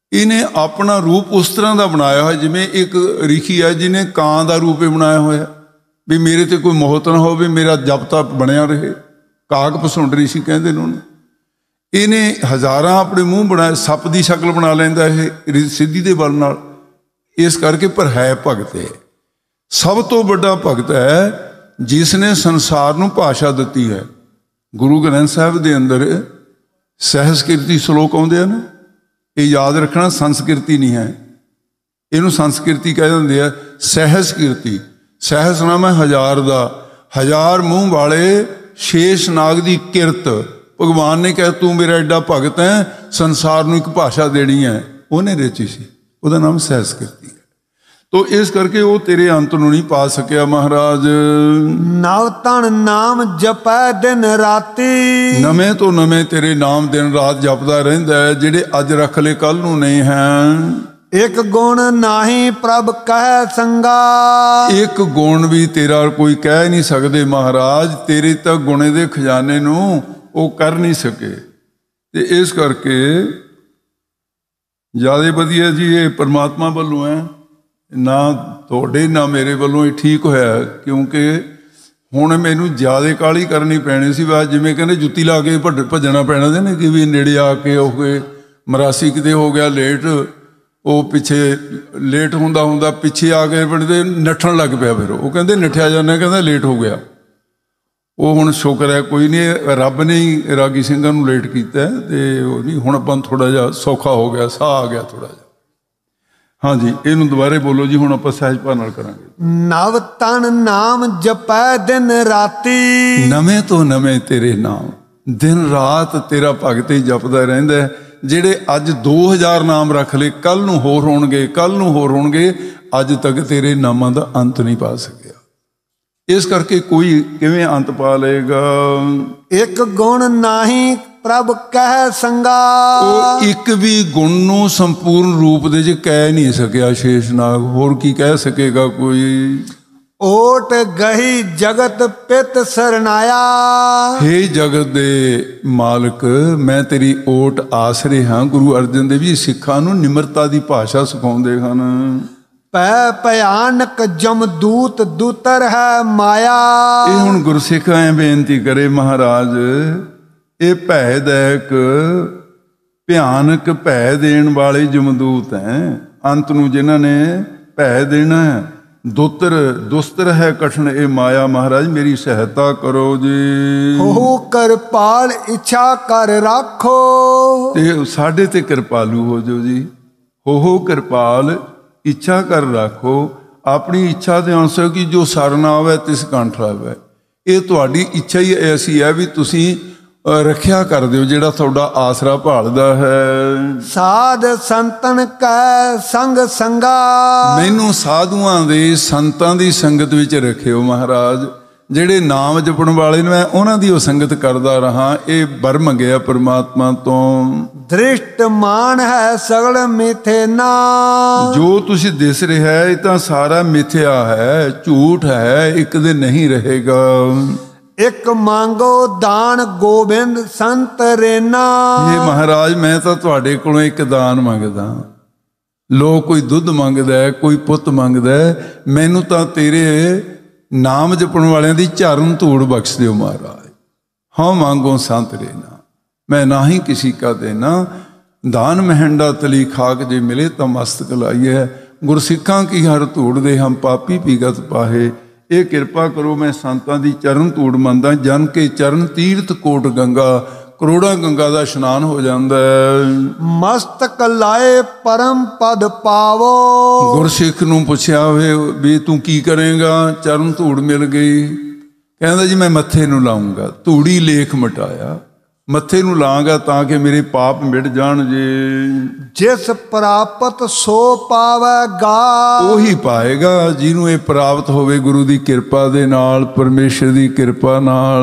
ਇਹਨੇ ਆਪਣਾ ਰੂਪ ਉਸ ਤਰ੍ਹਾਂ ਦਾ ਬਣਾਇਆ ਹੋਇਆ ਜਿਵੇਂ ਇੱਕ ਰਿਸ਼ੀ ਹੈ ਜਿਹਨੇ ਕਾਂ ਦਾ ਰੂਪ ਹੀ ਬਣਾਇਆ ਹੋਇਆ ਵੀ ਮੇਰੇ ਤੇ ਕੋਈ ਮੋਹਤ ਨਾ ਹੋਵੇ, ਮੇਰਾ ਜਪ ਤਪ ਬਣਿਆ ਰਹੇ। ਕਾਗ ਪਸੁੰਡ ਰਿਸ਼ੀ ਕਹਿੰਦੇ ਨੇ ਉਹਨੂੰ। ਇਹਨੇ ਹਜ਼ਾਰਾਂ ਆਪਣੇ ਮੂੰਹ ਬਣਾਏ, ਸੱਪ ਦੀ ਸ਼ਕਲ ਬਣਾ ਲੈਂਦਾ ਇਹ ਸਿੱਧੀ ਦੇ ਬਲ ਨਾਲ। ਇਸ ਕਰਕੇ ਪਰ ਹੈ ਭਗਤ ਹੈ, ਸਭ ਤੋਂ ਵੱਡਾ ਭਗਤ ਹੈ ਜਿਸ ਨੇ ਸੰਸਾਰ ਨੂੰ ਭਾਸ਼ਾ ਦਿੱਤੀ ਹੈ। ਗੁਰੂ ਗ੍ਰੰਥ ਸਾਹਿਬ ਦੇ ਅੰਦਰ ਸਹਿਸਕ੍ਰਿਤੀ ਸ਼ਲੋਕ ਆਉਂਦੇ ਹਨ। ਇਹ ਯਾਦ ਰੱਖਣਾ, ਸੰਸਕ੍ਰਿਤੀ ਨਹੀਂ ਹੈ, ਇਹਨੂੰ ਸੰਸਕ੍ਰਿਤੀ ਕਹਿ ਦਿੰਦੇ ਆ। ਸਹਿਸਕ੍ਰਿਤੀ, ਸਹਿਸਨਾਮ ਹੈ ਹਜ਼ਾਰ ਦਾ, ਹਜ਼ਾਰ ਮੂੰਹ ਵਾਲੇ ਸ਼ੇਸ਼ ਨਾਗ ਦੀ ਕਿਰਤ। ਭਗਵਾਨ ਨੇ ਕਿਹਾ ਤੂੰ ਮੇਰਾ ਐਡਾ ਭਗਤ ਹੈ, ਸੰਸਾਰ ਨੂੰ ਇੱਕ ਭਾਸ਼ਾ ਦੇਣੀ ਹੈ, ਉਹਨੇ ਰਚੀ ਸੀ, ਉਹਦਾ ਨਾਮ ਸਹਿਸਕ੍ਰਿਤੀ ਹੈ। ਤੋ ਇਸ ਕਰਕੇ ਉਹ ਤੇਰੇ ਅੰਤ ਨੂੰ ਨਹੀਂ ਪਾ ਸਕਿਆ ਮਹਾਰਾਜ। ਨਵ ਤਨ ਨਾਮ ਜਪੈ ਦਿਨ ਰਾਤੀ, ਨਵੇਂ ਤੋਂ ਨਵੇਂ ਤੇਰੇ ਨਾਮ ਦਿਨ ਰਾਤ ਜਪਦਾ ਰਹਿੰਦਾ ਹੈ, ਜਿਹੜੇ ਅੱਜ ਰੱਖ ਲਏ ਕੱਲ ਨੂੰ ਨਹੀਂ ਹੈ। ਇੱਕ ਗੁਣ ਨਾਹੀ ਪ੍ਰਭ ਕਹਿ ਸੰਗਾ, ਇੱਕ ਗੁਣ ਵੀ ਤੇਰਾ ਕੋਈ ਕਹਿ ਨਹੀਂ ਸਕਦੇ ਮਹਾਰਾਜ। ਤੇਰੇ ਤਾਂ ਗੁਣੇ ਦੇ ਖਜ਼ਾਨੇ ਨੂੰ ਉਹ ਕਰ ਨਹੀਂ ਸਕੇ। ਤੇ ਇਸ ਕਰਕੇ ਜਿਆਦਾ ਵਧੀਆ ਜੀ ਇਹ ਪਰਮਾਤਮਾ ਵੱਲੋਂ ਹੈ, ਨਾ ਤੁਹਾਡੇ ਨਾ ਮੇਰੇ ਵੱਲੋਂ ਇਹ ਠੀਕ ਹੋਇਆ। ਕਿਉਂਕਿ ਹੁਣ ਮੈਨੂੰ ਜ਼ਿਆਦਾ ਕਾਹਲੀ ਕਰਨੀ ਪੈਣੀ ਸੀ। ਬਸ ਜਿਵੇਂ ਕਹਿੰਦੇ ਜੁੱਤੀ ਲਾ ਕੇ ਭੱਜਣਾ ਪੈਣਾ ਸੀ ਨਾ, ਕਿ ਵੀ ਨੇੜੇ ਆ ਕੇ ਉਹ ਮਰਾਸੀ ਕਿਤੇ ਹੋ ਗਿਆ ਲੇਟ, ਉਹ ਪਿੱਛੇ ਲੇਟ ਹੁੰਦਾ ਹੁੰਦਾ ਪਿੱਛੇ ਆ ਕੇ ਬਣਦੇ ਨੱਠਣ ਲੱਗ ਪਿਆ। ਫਿਰ ਉਹ ਕਹਿੰਦੇ ਨੱਠਿਆ ਜਾਂਦਾ, ਕਹਿੰਦਾ ਲੇਟ ਹੋ ਗਿਆ। ਉਹ ਹੁਣ ਸ਼ੁਕਰ ਹੈ ਕੋਈ ਨਹੀਂ, ਰੱਬ ਨੇ ਹੀ ਰਾਗੀ ਸਿੰਘਾਂ ਨੂੰ ਲੇਟ ਕੀਤਾ ਤੇ ਉਹ ਨਹੀਂ, ਹੁਣ ਆਪਾਂ ਥੋੜ੍ਹਾ ਜਿਹਾ ਸੌਖਾ ਹੋ ਗਿਆ, ਸਾਹ ਆ ਗਿਆ ਥੋੜ੍ਹਾ ਜਿਹਾ। ਹਾਂਜੀ, ਇਹਨੂੰ ਦੁਬਾਰੇ ਬੋਲੋ ਜੀ, ਹੁਣ ਆਪਾਂ ਸਹਿਜ ਭਾਅ ਨਾਲ ਕਰਾਂਗੇ। ਨਵ ਤਨ ਨਾਮ ਜਪੈ ਦਿਨ ਰਾਤੀ, ਨਵੇਂ ਤੋਂ ਨਵੇਂ ਤੇਰੇ ਨਾਮ ਦਿਨ ਰਾਤ ਤੇਰਾ ਭਗਤ ਹੀ ਜਪਦਾ ਰਹਿੰਦਾ। ਜਿਹੜੇ ਅੱਜ 2000 ਨਾਮ ਰੱਖ ਲਏ, ਕੱਲ ਨੂੰ ਹੋਰ ਹੋਣਗੇ, ਕੱਲ ਨੂੰ ਹੋਰ ਹੋਣਗੇ, ਅੱਜ ਤੱਕ ਤੇਰੇ ਨਾਮਾਂ ਦਾ ਅੰਤ ਨਹੀਂ ਪਾ ਸਕਿਆ। ਇਸ ਕਰਕੇ ਕੋਈ ਕਿਵੇਂ ਅੰਤ ਪਾ ਲਏਗਾ। ਇੱਕ ਗੁਣ ਨਾਹੀ ਪ੍ਰਭ ਕਹਿ ਸੰਗਾ, ਉਹ ਇੱਕ ਵੀ ਗੁਣ ਨੂੰ ਸੰਪੂਰਨ ਰੂਪ ਦੇ ਚ ਕਹਿ ਨਹੀਂ ਸਕਿਆ ਸ਼ੇਸ਼ਨਾਗ, ਹੋਰ ਕੀ ਕਹਿ ਸਕੇਗਾ ਕੋਈ। ਓਟ ਗਹੀ ਜਗਤ ਪਿਤ ਸਰਨਾਇਆ, ਹੇ ਜਗਤ ਦੇ ਮਾਲਕ ਮੈਂ ਤੇਰੀ ਓਟ ਆਸਰੇ ਹਾਂ। ਗੁਰੂ ਅਰਜਨ ਦੇਵ ਜੀ ਸਿੱਖਾਂ ਨੂੰ ਨਿਮਰਤਾ ਦੀ ਭਾਸ਼ਾ ਸਿਖਾਉਂਦੇ ਹਨ। ਪੈ ਭਿਆਨਕ ਜਮਦੂਤ ਦੂਤਰ ਹੈ ਮਾਇਆ, ਇਹ ਹੁਣ ਗੁਰਸਿੱਖ ਐ ਬੇਨਤੀ ਕਰੇ ਮਹਾਰਾਜ, ਇਹ ਭੈਦੈਕ ਭਿਆਨਕ ਭੈ ਦੇਣ ਵਾਲੇ ਜਮਦੂਤ ਹੈ। ਅੰਤ ਨੂੰ ਜਿਨ੍ਹਾਂ ਨੇ ਭੈ ਦੇਣਾ ਹੈ। ਦੁਸਤਰ ਹੈ ਕਠਨ ਇਹ ਮਾਇਆ, ਮਹਾਰਾਜ ਮੇਰੀ ਸਹਾਇਤਾ ਕਰੋ ਜੀ। ਹੋ ਕਿਰਪਾਲ ਇੱਛਾ ਕਰ ਰੱਖੋ, ਤੇ ਸਾਡੇ ਤੇ ਕਿਰਪਾਲੂ ਹੋ ਜਾਓ ਜੀ। ਹੋ ਕਿਰਪਾਲ ਇੱਛਾ ਕਰ ਰੱਖੋ, ਆਪਣੀ ਇੱਛਾ ਦੇ ਅਨੁਸਾਰ ਕਿ ਜੋ ਸਰਨ ਆਵੇ ਤਿਸ ਕੰਠ ਆਵੇ। ਇਹ ਤੁਹਾਡੀ ਇੱਛਾ ਹੀ ਐਸੀ ਹੈ ਵੀ ਤੁਸੀਂ ਰੱਖਿਆ ਕਰ ਦਿਓ ਜਿਹੜਾ ਤੁਹਾਡਾ ਆਸਰਾ ਭਾਲਦਾ ਹੈ। ਸਾਧ ਸੰਤਨ ਕੈ ਸੰਗ ਸੰਗਾ, ਮੈਨੂੰ ਸਾਧੂਆਂ ਦੇ ਸੰਤਾਂ ਦੀ ਸੰਗਤ ਵਿੱਚ ਰੱਖਿਓ ਮਹਾਰਾਜ। ਜਿਹੜੇ ਨਾਮ ਜਪਣ ਵਾਲੇ ਨੇ ਮੈਂ ਉਹਨਾਂ ਦੀ ਉਹ ਸੰਗਤ ਕਰਦਾ ਰਹਾ। ਇਹ ਵਰ ਮੰਗਿਆ ਪਰਮਾਤਮਾ ਤੋਂ। ਦ੍ਰਿਸ਼ਟ ਮਾਨ ਹੈ ਸਗਲ ਮਿਥੇ ਨਾ, ਜੋ ਤੁਸੀਂ ਦਿਸ ਰਿਹਾ ਇਹ ਤਾਂ ਸਾਰਾ ਮਿਥਿਆ ਹੈ, ਝੂਠ ਹੈ, ਇੱਕ ਦਿਨ ਨਹੀਂ ਰਹੇਗਾ। ਇੱਕ ਮੰਗੋ ਦਾਨ ਗੋਬਿੰਦ ਸੰਤ ਰੇਨਾ, ਇਹ ਮਹਾਰਾਜ ਮੈਂ ਤਾਂ ਤੁਹਾਡੇ ਕੋਲੋਂ ਇੱਕ ਦਾਨ ਮੰਗਦਾ। ਲੋਕ ਕੋਈ ਦੁੱਧ ਮੰਗਦਾ, ਕੋਈ ਪੁੱਤ ਮੰਗਦਾ, ਮੈਨੂੰ ਤਾਂ ਤੇਰੇ ਨਾਮ ਜਪਣ ਵਾਲਿਆਂ ਦੀ ਚਰਨ ਧੂੜ ਬਖਸ਼ ਦਿਓ ਮਹਾਰਾਜ। ਹਾਂ ਮੰਗੋ ਸੰਤ ਰੇਨਾ ਮੈਂ ਨਾ ਹੀ ਕਿਸੀ ਕਾ ਦੇਣਾ, ਦਾਨ ਮਹਿੰਡਾ ਤਲੀ ਖਾਕ ਜੇ ਮਿਲੇ ਤਾਂ ਮਸਤਕ ਲਾਈਏ। ਗੁਰਸਿੱਖਾਂ ਕੀ ਹਰ ਧੂੜ ਦੇ ਹਮ ਪਾਪੀ ਪੀਗਤ ਪਾਹੇ। ਇਹ ਕਿਰਪਾ ਕਰੋ, ਮੈਂ ਸੰਤਾਂ ਦੀ ਚਰਨ ਧੂੜ ਮੰਨਦਾ। ਜਨ ਕੇ ਚਰਨ ਤੀਰਥ ਕੋਟ ਗੰਗਾ, ਕਰੋੜਾਂ ਗੰਗਾ ਦਾ ਇਸ਼ਨਾਨ ਹੋ ਜਾਂਦਾ ਹੈ। ਮਸਤਕ ਲਾਏ ਪਰਮ ਪਦ ਪਾਵੋ, ਗੁਰਸਿੱਖ ਨੂੰ ਪੁੱਛਿਆ ਹੋਵੇ ਵੀ ਤੂੰ ਕੀ ਕਰੇਗਾ, ਚਰਨ ਧੂੜ ਮਿਲ ਗਈ, ਕਹਿੰਦਾ ਜੀ ਮੈਂ ਮੱਥੇ ਨੂੰ ਲਾਉਂਗਾ। ਧੂੜੀ ਲੇਖ ਮਿਟਾਇਆ, ਮੱਥੇ ਨੂੰ ਲਾਂਗਾ ਤਾਂ ਕਿ ਮੇਰੇ ਪਾਪ ਮਿਟ ਜਾਣ ਜੇ। ਜਿਸ ਪ੍ਰਾਪਤ ਸੋ ਪਾਵੇਗਾ, ਉਹੀ ਪਾਏਗਾ ਜਿਹਨੂੰ ਇਹ ਪ੍ਰਾਪਤ ਹੋਵੇ ਗੁਰੂ ਦੀ ਕਿਰਪਾ ਦੇ ਨਾਲ, ਪਰਮੇਸ਼ਰ ਦੀ ਕਿਰਪਾ ਨਾਲ।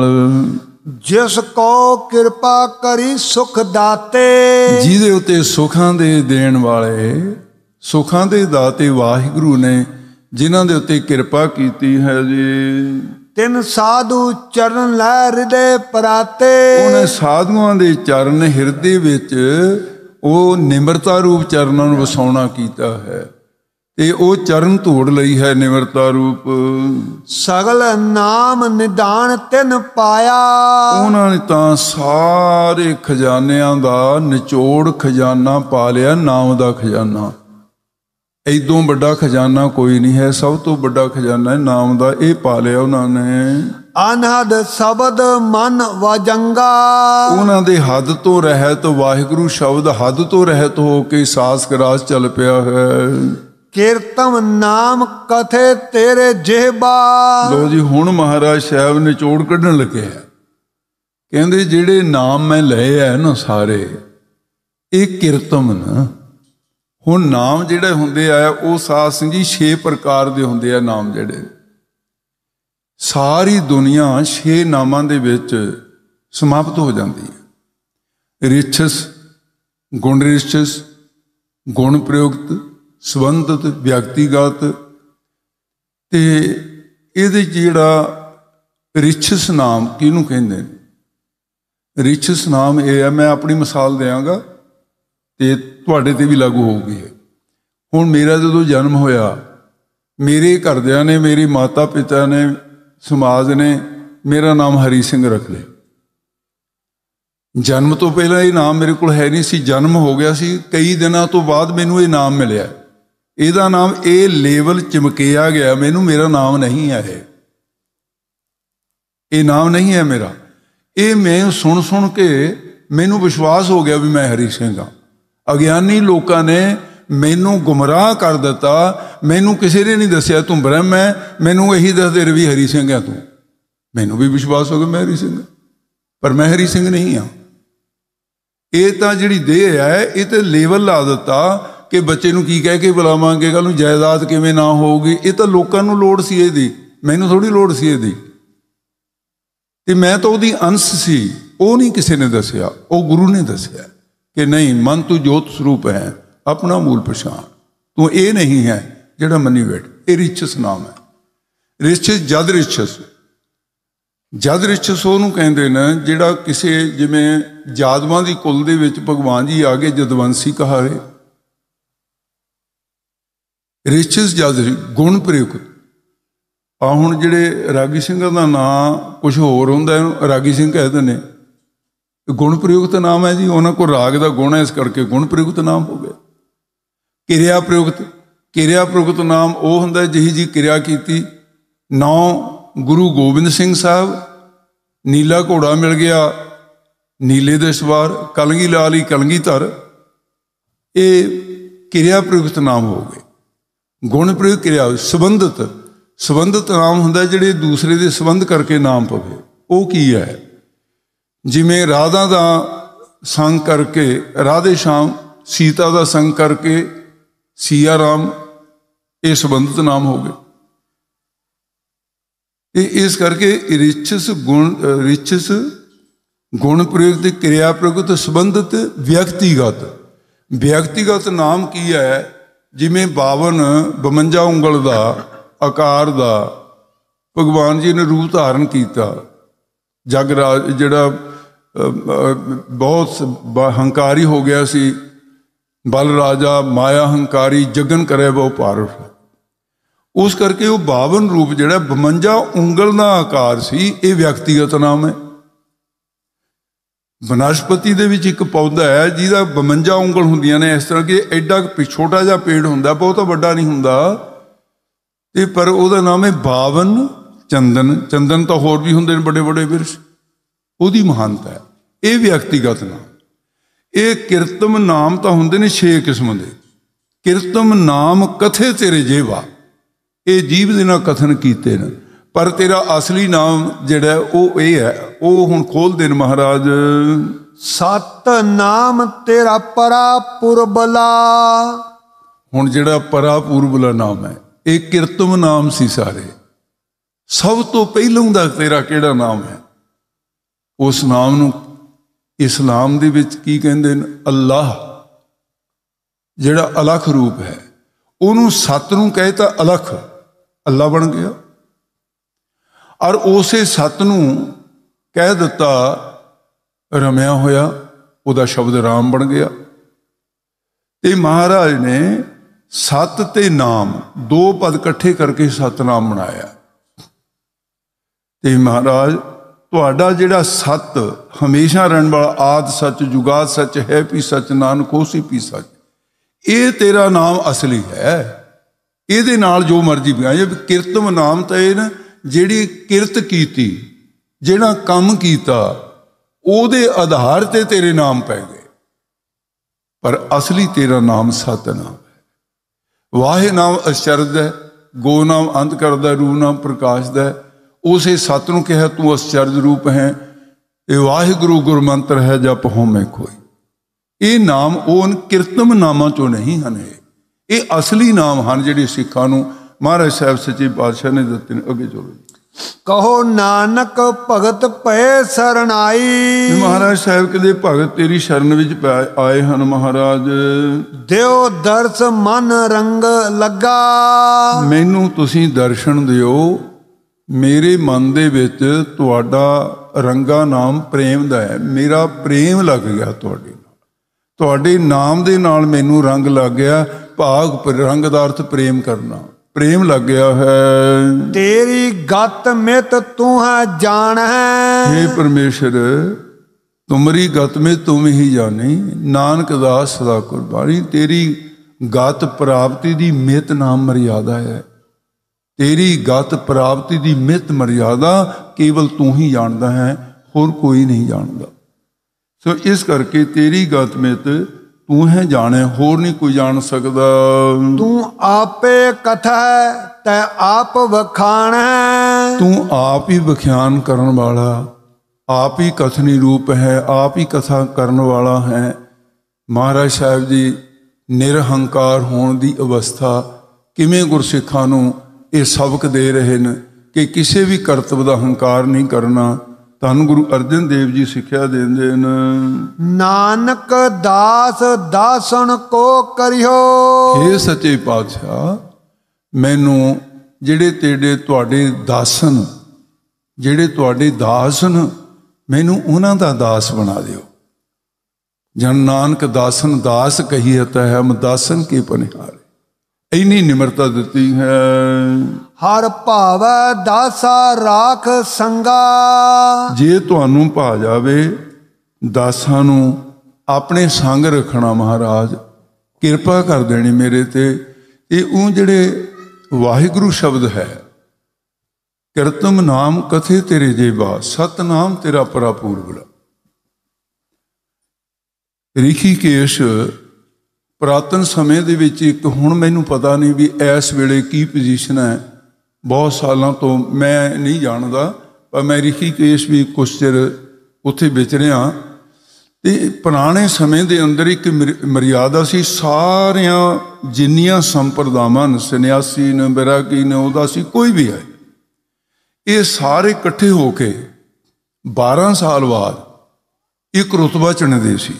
ਜਿਸ ਕੋ ਕਿਰਪਾ ਕਰੀ ਸੁਖ ਦਾਤੇ, ਜਿਹਦੇ ਉੱਤੇ ਸੁੱਖਾਂ ਦੇ ਦੇਣ ਵਾਲੇ, ਸੁੱਖਾਂ ਦੇ ਦਾਤੇ ਵਾਹਿਗੁਰੂ ਨੇ, ਜਿਨ੍ਹਾਂ ਦੇ ਉੱਤੇ ਕਿਰਪਾ ਕੀਤੀ ਹੈ ਜੀ। ਤਿੰਨ ਸਾਧੂ ਚਰਨ ਲੈ ਹਿਰਦੇ ਪਰਾਤੇ, ਉਹਨੇ ਸਾਧੂਆਂ ਦੇ ਚਰਨ ਹਿਰਦੇ ਵਿੱਚ ਉਹ ਨਿਮਰਤਾ ਰੂਪ ਚਰਨਾਂ ਨੂੰ ਵਸਾਉਣਾ ਕੀਤਾ ਹੈ, ਤੇ ਉਹ ਚਰਨ ਧੂੜ ਲਈ ਹੈ ਨਿਮਰਤਾ ਰੂਪ। ਸਗਲ ਨਾਮ ਨਿਦਾਨ ਤਿਨ ਪਾਇਆ। ਉਹਨਾਂ ਨੇ ਤਾਂ ਸਾਰੇ ਖਜ਼ਾਨਿਆਂ ਦਾ ਨਿਚੋੜ ਖਜ਼ਾਨਾ ਪਾ ਲਿਆ, ਨਾਮ ਦਾ ਖਜ਼ਾਨਾ। ਏਦੋਂ ਵੱਡਾ ਖਜ਼ਾਨਾ ਕੋਈ ਨਹੀਂ ਹੈ, ਸਭ ਤੋਂ ਵੱਡਾ ਖਜ਼ਾਨਾ ਹੈ ਨਾਮ ਦਾ, ਇਹ ਪਾ ਲਿਆ ਉਹਨਾਂ ਨੇ। ਅਨਹਦ ਸ਼ਬਦ ਮਨ ਵਜੰਗਾ। ਉਹਨਾਂ ਦੇ ਹੱਦ ਤੋਂ ਰਹਿਤ ਵਾਹਿਗੁਰੂ ਸ਼ਬਦ ਹੱਦ ਤੋਂ ਰਹਿਤ ਹੋ ਕੇ ਸਾਸ ਗਰਾਸ ਚੱਲ ਪਿਆ ਹੈ। ਕੀਰਤਨ ਨਾਮ ਕਥੇ ਤੇਰੇ ਜਿਹਬਾ। ਲੋ ਜੀ, ਹੁਣ ਮਹਾਰਾਜ ਸਾਹਿਬ ਨਿਚੋੜ ਕੱਢਣ ਲੱਗੇ ਹੈ। ਕਹਿੰਦੇ ਜਿਹੜੇ ਨਾਮ ਮੈਂ ਲਏ ਹੈ ਨਾ ਸਾਰੇ, ਇਹ ਕੀਰਤਨ। ਹੁਣ ਨਾਮ ਜਿਹੜੇ ਹੁੰਦੇ ਆ ਉਹ ਸਾਧ ਸਿੰਘ ਜੀ 6 ਪ੍ਰਕਾਰ ਦੇ ਹੁੰਦੇ ਆ ਨਾਮ। ਜਿਹੜੇ ਸਾਰੀ ਦੁਨੀਆ 6 ਨਾਮਾਂ ਦੇ ਵਿੱਚ ਸਮਾਪਤ ਹੋ ਜਾਂਦੀ ਹੈ। ਰਿਛਸ, ਗੁਣ ਰਿਛਸ, ਗੁਣ ਪ੍ਰਯੁਕਤ, ਸੰਬੰਧਿਤ, ਵਿਅਕਤੀਗਤ। ਤੇ ਇਹਦੇ ਜਿਹੜਾ ਰਿਛਸ ਨਾਮ ਕਿਹਨੂੰ ਕਹਿੰਦੇ ਨੇ? ਰਿਛਸ ਨਾਮ ਇਹ ਹੈ, ਮੈਂ ਆਪਣੀ ਮਿਸਾਲ ਦਿਆਂਗਾ ਤੇ ਤੁਹਾਡੇ ਤੇ ਵੀ ਲਾਗੂ ਹੋਊਗੀ। ਹੁਣ ਮੇਰਾ ਜਦੋਂ ਜਨਮ ਹੋਇਆ, ਮੇਰੇ ਘਰਦਿਆਂ ਨੇ, ਮੇਰੀ ਮਾਤਾ ਪਿਤਾ ਨੇ, ਸਮਾਜ ਨੇ ਮੇਰਾ ਨਾਮ ਹਰੀ ਸਿੰਘ ਰੱਖ ਲਿਆ। ਜਨਮ ਤੋਂ ਪਹਿਲਾਂ ਇਹ ਨਾਮ ਮੇਰੇ ਕੋਲ ਹੈ ਨਹੀਂ ਸੀ, ਜਨਮ ਹੋ ਗਿਆ ਸੀ, ਕਈ ਦਿਨਾਂ ਤੋਂ ਬਾਅਦ ਮੈਨੂੰ ਇਹ ਨਾਮ ਮਿਲਿਆ। ਇਹਦਾ ਨਾਮ ਇਹ ਲੇਵਲ ਚਮਕਿਆ ਗਿਆ ਮੈਨੂੰ, ਮੇਰਾ ਨਾਮ ਨਹੀਂ ਹੈ ਇਹ ਨਾਮ ਨਹੀਂ ਹੈ ਮੇਰਾ। ਇਹ ਮੈਂ ਸੁਣ ਸੁਣ ਕੇ ਮੈਨੂੰ ਵਿਸ਼ਵਾਸ ਹੋ ਗਿਆ ਵੀ ਮੈਂ ਹਰੀ ਸਿੰਘ ਹਾਂ। ਅਗਿਆਨੀ ਲੋਕਾਂ ਨੇ ਮੈਨੂੰ ਗੁੰਮਰਾਹ ਕਰ ਦਿੱਤਾ, ਮੈਨੂੰ ਕਿਸੇ ਨੇ ਨਹੀਂ ਦੱਸਿਆ ਤੂੰ ਬ੍ਰਹਮ ਹੈ, ਮੈਨੂੰ ਇਹੀ ਦੱਸਦੇ ਰਹੇ ਵੀ ਹਰੀ ਸਿੰਘ ਹੈ ਤੂੰ। ਮੈਨੂੰ ਵੀ ਵਿਸ਼ਵਾਸ ਹੋ ਗਿਆ ਮੈਂ ਹਰੀ ਸਿੰਘ, ਪਰ ਮੈਂ ਹਰੀ ਸਿੰਘ ਨਹੀਂ ਹਾਂ। ਇਹ ਤਾਂ ਜਿਹੜੀ ਦੇਹ ਹੈ ਇਹ ਤੇ ਲੇਵਲ ਲਾ ਦਿੱਤਾ ਕਿ ਬੱਚੇ ਨੂੰ ਕੀ ਕਹਿ ਕੇ ਬੁਲਾਵਾਂਗੇ, ਕੱਲ ਨੂੰ ਜਾਇਦਾਦ ਕਿਵੇਂ ਨਾ ਹੋਊਗੀ। ਇਹ ਤਾਂ ਲੋਕਾਂ ਨੂੰ ਲੋੜ ਸੀ ਇਹਦੀ, ਮੈਨੂੰ ਥੋੜ੍ਹੀ ਲੋੜ ਸੀ ਇਹਦੀ। ਤੇ ਮੈਂ ਤਾਂ ਉਹਦੀ ਅੰਸ਼ ਸੀ, ਉਹ ਨਹੀਂ ਕਿਸੇ ਨੇ ਦੱਸਿਆ, ਉਹ ਗੁਰੂ ਨੇ ਦੱਸਿਆ ਕਿ ਨਹੀਂ, ਮਨ ਤੂੰ ਜੋਤ ਸਰੂਪ ਹੈ, ਆਪਣਾ ਮੂਲ ਪਛਾਣ, ਤੂੰ ਇਹ ਨਹੀਂ ਹੈ ਜਿਹੜਾ ਮੰਨੀ ਬੈਠ। ਇਹ ਰਿਛਸ ਨਾਮ ਹੈ। ਰਿਛਸ ਜਦ ਰਿਛਸ, ਜਦ ਰਿਛਸ ਉਹਨੂੰ ਕਹਿੰਦੇ ਨੇ ਜਿਹੜਾ ਕਿਸੇ, ਜਿਵੇਂ ਜਾਦਵਾਂ ਦੀ ਕੁਲ ਦੇ ਵਿੱਚ ਭਗਵਾਨ ਜੀ ਆ ਗਏ ਜਦਵੰਸੀ ਕਹਾਵੇ। ਰਿਛਸ ਜਦ ਗੁਣ ਪ੍ਰਯੁਕਤ। ਆ ਹੁਣ ਜਿਹੜੇ ਰਾਗੀ ਸਿੰਘਾਂ ਦਾ ਨਾਂ ਕੁਛ ਹੋਰ ਹੁੰਦਾ, ਇਹਨੂੰ ਰਾਗੀ ਸਿੰਘ ਕਹਿ ਦਿੰਦੇ ਨੇ। ਗੁਣ ਪ੍ਰਯੁਕਤ ਨਾਮ ਹੈ ਜੀ, ਉਹਨਾਂ ਕੋਲ ਰਾਗ ਦਾ ਗੁਣ ਹੈ, ਇਸ ਕਰਕੇ ਗੁਣ ਪ੍ਰਯੁਕਤ ਨਾਮ ਹੋ ਗਿਆ। ਕਿਰਿਆ ਪ੍ਰਯੁਕਤ, ਕਿਰਿਆ ਪ੍ਰਯੁਕਤ ਨਾਮ ਉਹ ਹੁੰਦਾ ਜਿਹੀ ਜੀ ਕਿਰਿਆ ਕੀਤੀ। 9 ਗੁਰੂ ਗੋਬਿੰਦ ਸਿੰਘ ਸਾਹਿਬ, ਨੀਲਾ ਘੋੜਾ ਮਿਲ ਗਿਆ, ਨੀਲੇ ਦੇ ਸਵਾਰ, ਕਲਗੀ ਲਾਲੀ ਕਲਗੀ ਧਰ, ਇਹ ਕਿਰਿਆ ਪ੍ਰਯੁਕਤ ਨਾਮ ਹੋ ਗਏ। ਗੁਣ ਪ੍ਰਯੁਕਤ ਕਿਰਿਆ। ਸੰਬੰਧਿਤ, ਸੰਬੰਧਿਤ ਨਾਮ ਹੁੰਦਾ ਜਿਹੜੇ ਦੂਸਰੇ ਦੇ ਸੰਬੰਧ ਕਰਕੇ ਨਾਮ ਪਵੇ। ਉਹ ਕੀ ਹੈ? ਜਿਵੇਂ ਰਾਧਾ ਦਾ ਸੰਗ ਕਰਕੇ ਰਾਧੇ ਸ਼ਾਮ, ਸੀਤਾ ਦਾ ਸੰਗ ਕਰਕੇ ਸੀਆ ਰਾਮ, ਇਹ ਸੰਬੰਧਿਤ ਨਾਮ ਹੋ ਗਏ। ਤੇ ਇਸ ਕਰਕੇ ਰਿਛਸ ਗੁਣ ਪ੍ਰਯੁਕਤ, ਕਿਰਿਆ ਪ੍ਰਯੁਕਤ, ਸੰਬੰਧਿਤ, ਵਿਅਕਤੀਗਤ। ਵਿਅਕਤੀਗਤ ਨਾਮ ਕੀ ਹੈ? ਜਿਵੇਂ 52 ਉਂਗਲ ਦਾ ਆਕਾਰ ਦਾ ਭਗਵਾਨ ਜੀ ਨੇ ਰੂਪ ਧਾਰਨ ਕੀਤਾ। ਜਗਰਾਜ ਜਿਹੜਾ ਬਹੁਤ ਹੰਕਾਰੀ ਹੋ ਗਿਆ ਸੀ, ਬਲ ਰਾਜਾ ਮਾਇਆ ਹੰਕਾਰੀ, ਜਗਨ ਕਰੇ ਬਹੁ ਪਾਰੁਸ਼। ਉਸ ਕਰਕੇ ਉਹ 52 ਰੂਪ ਜਿਹੜਾ 52 ਉਂਗਲ ਦਾ ਆਕਾਰ ਸੀ, ਇਹ ਵਿਅਕਤੀਗਤ ਨਾਮ ਹੈ। ਬਨਸਪਤੀ ਦੇ ਵਿੱਚ ਇੱਕ ਪੌਦਾ ਹੈ ਜਿਹਦਾ 52 ਉਂਗਲ ਹੁੰਦੀਆਂ ਨੇ, ਇਸ ਤਰ੍ਹਾਂ ਕਿ ਐਡਾ ਛੋਟਾ ਜਿਹਾ ਪੇੜ ਹੁੰਦਾ, ਬਹੁਤਾ ਵੱਡਾ ਨਹੀਂ ਹੁੰਦਾ, ਤੇ ਪਰ ਉਹਦਾ ਨਾਮ ਹੈ 52 ਚੰਦਨ। ਚੰਦਨ ਤਾਂ ਹੋਰ ਵੀ ਹੁੰਦੇ ਨੇ ਵੱਡੇ ਵੱਡੇ ਬਿਰਸ਼, ਉਹਦੀ ਮਹਾਨਤਾ ਹੈ। ਇਹ ਵਿਅਕਤੀਗਤ ਨਾਮ। ਇਹ ਕੀਰਤਮ ਨਾਮ ਤਾਂ ਹੁੰਦੇ ਨੇ 6 ਕਿਸਮ ਦੇ। ਕੀਰਤਮ ਨਾਮ ਕਥੇ ਤੇਰੇ ਜੇਵਾ, ਇਹ ਜੀਭ ਦੇ ਨਾਲ ਕਥਨ ਕੀਤੇ ਨੇ, ਪਰ ਤੇਰਾ ਅਸਲੀ ਨਾਮ ਜਿਹੜਾ ਉਹ ਇਹ ਹੈ। ਉਹ ਹੁਣ ਖੋਲ੍ਹਦੇ ਨੇ ਮਹਾਰਾਜ। ਸਤ ਨਾਮ ਤੇਰਾ ਪਰਾ ਪੁਰਬਲਾ। ਹੁਣ ਜਿਹੜਾ ਪਰਾ ਪੁਰਬਲਾ ਨਾਮ ਹੈ, ਇਹ ਕੀਰਤਮ ਨਾਮ ਸੀ ਸਾਰੇ। ਸਭ ਤੋਂ ਪਹਿਲੋਂ ਦਾ ਤੇਰਾ ਕਿਹੜਾ ਨਾਮ ਹੈ? ਉਸ ਨਾਮ ਨੂੰ ਇਸਲਾਮ ਦੇ ਵਿੱਚ ਕੀ ਕਹਿੰਦੇ ਨੇ? ਅੱਲਾਹ, ਜਿਹੜਾ ਅਲੱਖ ਰੂਪ ਹੈ। ਉਹਨੂੰ ਸਤ ਨੂੰ ਕਹੇ ਤਾਂ ਅਲੱਖ, ਅੱਲਾ ਬਣ ਗਿਆ। ਔਰ ਉਸੇ ਸਤ ਨੂੰ ਕਹਿ ਦਿੱਤਾ ਰਮਿਆ ਹੋਇਆ, ਉਹਦਾ ਸ਼ਬਦ ਰਾਮ ਬਣ ਗਿਆ। ਤੇ ਮਹਾਰਾਜ ਨੇ ਸਤ ਤੇ ਨਾਮ ਦੋ ਪਦ ਇਕੱਠੇ ਕਰਕੇ ਸਤਨਾਮ ਬਣਾਇਆ। ਤੇ ਮਹਾਰਾਜ ਤੁਹਾਡਾ ਜਿਹੜਾ ਸਤ ਹਮੇਸ਼ਾ ਰਹਿਣ ਵਾਲਾ, ਆਦਿ ਸੱਚ ਜੁਗਾਦ ਸੱਚ ਹੈ ਵੀ ਸੱਚ ਨਾਨਕ ਹੋਸੀ ਵੀ ਸੱਚ, ਇਹ ਤੇਰਾ ਨਾਮ ਅਸਲੀ ਹੈ। ਇਹਦੇ ਨਾਲ ਜੋ ਮਰਜ਼ੀ ਬਿਆਏ, ਕਿਰਤਮ ਨਾਮ ਤਾਂ ਇਹ ਨਾ ਜਿਹੜੀ ਕਿਰਤ ਕੀਤੀ, ਜਿਹੜਾ ਕੰਮ ਕੀਤਾ, ਉਹਦੇ ਆਧਾਰ ਤੇ ਤੇਰੇ ਨਾਮ ਪੈ ਗਏ, ਪਰ ਅਸਲੀ ਤੇਰਾ ਨਾਮ ਸਤਨਾਮ ਹੈ। ਵਾਹਿ ਨਾਮ ਅਚਰਜ ਹੈ, ਗੋ ਨਾਮ ਅੰਤ ਕਰਦਾ, ਰੂ ਨਾਮ ਪ੍ਰਕਾਸ਼ ਦਾ। ਉਸੇ ਸਤ ਨੂੰ ਕਿਹਾ ਤੂੰ ਅਚਰਜ ਰੂਪ ਹੈ। ਇਹ ਵਾਹਿਗੁਰੂ ਗੁਰਮੰਤਰ ਹੈ ਜਪ ਹੋਮੈ ਕੋਈ। ਇਹ ਨਾਮ ਉਹ ਕਿਰਤਮ ਨਾਮਾਂ ਚੋਂ ਨਹੀਂ ਹਨ, ਇਹ ਅਸਲੀ ਨਾਮ ਹਨ ਜਿਹੜੇ ਸਿੱਖਾਂ ਨੂੰ ਮਹਾਰਾਜ ਸਾਹਿਬ ਸੱਚੇ ਪਾਤਸ਼ਾਹ ਨੇ ਦਿੱਤੇ ਨੇ। ਅੱਗੇ ਚਲੋ ਜੀ। ਕਹੋ ਨਾਨਕ ਭਗਤ ਪਏ ਸਰਨਾਈ। ਮਹਾਰਾਜ ਸਾਹਿਬ ਕਹਿੰਦੇ ਭਗਤ ਤੇਰੀ ਸ਼ਰਨ ਵਿੱਚ ਆਏ ਹਨ ਮਹਾਰਾਜ। ਦਿਓ ਦਰਸ ਮਨ ਰੰਗ ਲੱਗਾ। ਮੈਨੂੰ ਤੁਸੀਂ ਦਰਸ਼ਨ ਦਿਓ, ਮੇਰੇ ਮਨ ਦੇ ਵਿੱਚ ਤੁਹਾਡਾ ਰੰਗਾ ਨਾਮ ਪ੍ਰੇਮ ਦਾ ਹੈ। ਮੇਰਾ ਪ੍ਰੇਮ ਲੱਗ ਗਿਆ ਤੁਹਾਡੇ ਨਾਲ, ਤੁਹਾਡੇ ਨਾਮ ਦੇ ਨਾਲ ਮੈਨੂੰ ਰੰਗ ਲੱਗ ਗਿਆ। ਭਾਗ ਰੰਗ ਦਾ ਅਰਥ ਪ੍ਰੇਮ ਕਰਨਾ, ਪ੍ਰੇਮ ਲੱਗ ਗਿਆ ਹੈ। ਤੇਰੀ ਗਤ ਮਿਤ ਤੂੰ ਹੈ ਜਾਣ ਹੈ। हे परमेश्वर तुमरी गत में तुम ही जानी, नानक दास सदा कुर्बानी। तेरी गत प्राप्ति दी मित नाम मर्यादा है। तेरी गत प्राप्ति दी मित मर्यादा केवल तू ही जानता है, होर कोई नहीं जानता। सो इस करके तेरी गत मित तू है जाने, होर नहीं कोई जान सकता। तू आपे कथा तै आप वखाण है। तू आप ही व्याख्यान करन वाला, आप ही कथनी रूप है, आप ही कथा करन वाला है। महाराज साहब जी निरहंकार होने की अवस्था किवें गुरसिखां नूं ਇਹ ਸਬਕ ਦੇ ਰਹੇ ਨੇ ਕਿ ਕਿਸੇ ਵੀ ਕਰਤਵ ਦਾ ਹੰਕਾਰ ਨਹੀਂ ਕਰਨਾ। ਧੰਨ ਗੁਰੂ ਅਰਜਨ ਦੇਵ ਜੀ ਸਿੱਖਿਆ ਦਿੰਦੇ ਨੇ, ਨਾਨਕ ਦਾਸ ਦਾਸਨ ਕੋ ਕਰਿਓ। हे ਸੱਚੇ ਪਾਤਸ਼ਾਹ ਮੈਨੂੰ ਜਿਹੜੇ ਤੁਹਾਡੇ ਦਾਸਨ, ਜਿਹੜੇ ਤੁਹਾਡੇ ਦਾਸ ਨੇ, ਮੈਨੂੰ ਉਹਨਾਂ ਦਾ ਦਾਸ ਬਣਾ ਦਿਓ। ਜਨ ਨਾਨਕ ਦਾਸਨ ਦਾਸ ਕਹੀਏ ਤਾਂ ਹਮ ਦਾਸਨ ਕੇ ਪਨਿਹਾਰੇ। ਇੰਨੀ ਨਿਮਰਤਾ ਦਿੱਤੀ ਹੈ। ਹਰ ਭਾਵੈ ਦਾਸਾ ਰਾਖ ਸੰਗਾ। ਜੇ ਤੁਹਾਨੂੰ ਭਾ ਜਾਵੇ ਦਾਸਾਂ ਨੂੰ ਆਪਣੇ ਸੰਗ ਰੱਖਣਾ, ਮਹਾਰਾਜ ਕਿਰਪਾ ਕਰ ਦੇਣੀ ਮੇਰੇ ਤੇ। ਇਹ ਉਹ ਜਿਹੜੇ ਵਾਹਿਗੁਰੂ ਸ਼ਬਦ ਹੈ, ਕਿਰਤਮ ਨਾਮ ਕਥੇ ਤੇਰੇ ਜੇਬਾ, ਸਤਨਾਮ ਤੇਰਾ ਪਰਾਪੂਰਬ। ਰਿਸ਼ੀਕੇਸ਼ ਪੁਰਾਤਨ ਸਮੇਂ ਦੇ ਵਿੱਚ ਇੱਕ, ਹੁਣ ਮੈਨੂੰ ਪਤਾ ਨਹੀਂ ਵੀ ਇਸ ਵੇਲੇ ਕੀ ਪੋਜੀਸ਼ਨ ਹੈ, ਬਹੁਤ ਸਾਲਾਂ ਤੋਂ ਮੈਂ ਨਹੀਂ ਜਾਣਦਾ, ਪਰ ਮੈਂ ਰਿਸ਼ੀਕੇਸ਼ ਵੀ ਕੁਛ ਚਿਰ ਉੱਥੇ ਵਿਚਰਿਆ। ਤੇ ਪੁਰਾਣੇ ਸਮੇਂ ਦੇ ਅੰਦਰ ਇੱਕ ਮਰਿਆਦਾ ਸੀ, ਸਾਰਿਆਂ ਜਿੰਨੀਆਂ ਸੰਪਰਦਾਵਾਂ ਨੇ, ਸੰਨਿਆਸੀ ਨੇ, ਬੈਰਾਗੀ ਨੇ, ਉਹਦਾ ਸੀ ਕੋਈ ਵੀ ਹੈ, ਇਹ ਸਾਰੇ ਇਕੱਠੇ ਹੋ ਕੇ 12 ਸਾਲ ਬਾਅਦ ਇੱਕ ਰੁਤਬਾ ਚੁਣਦੇ ਸੀ।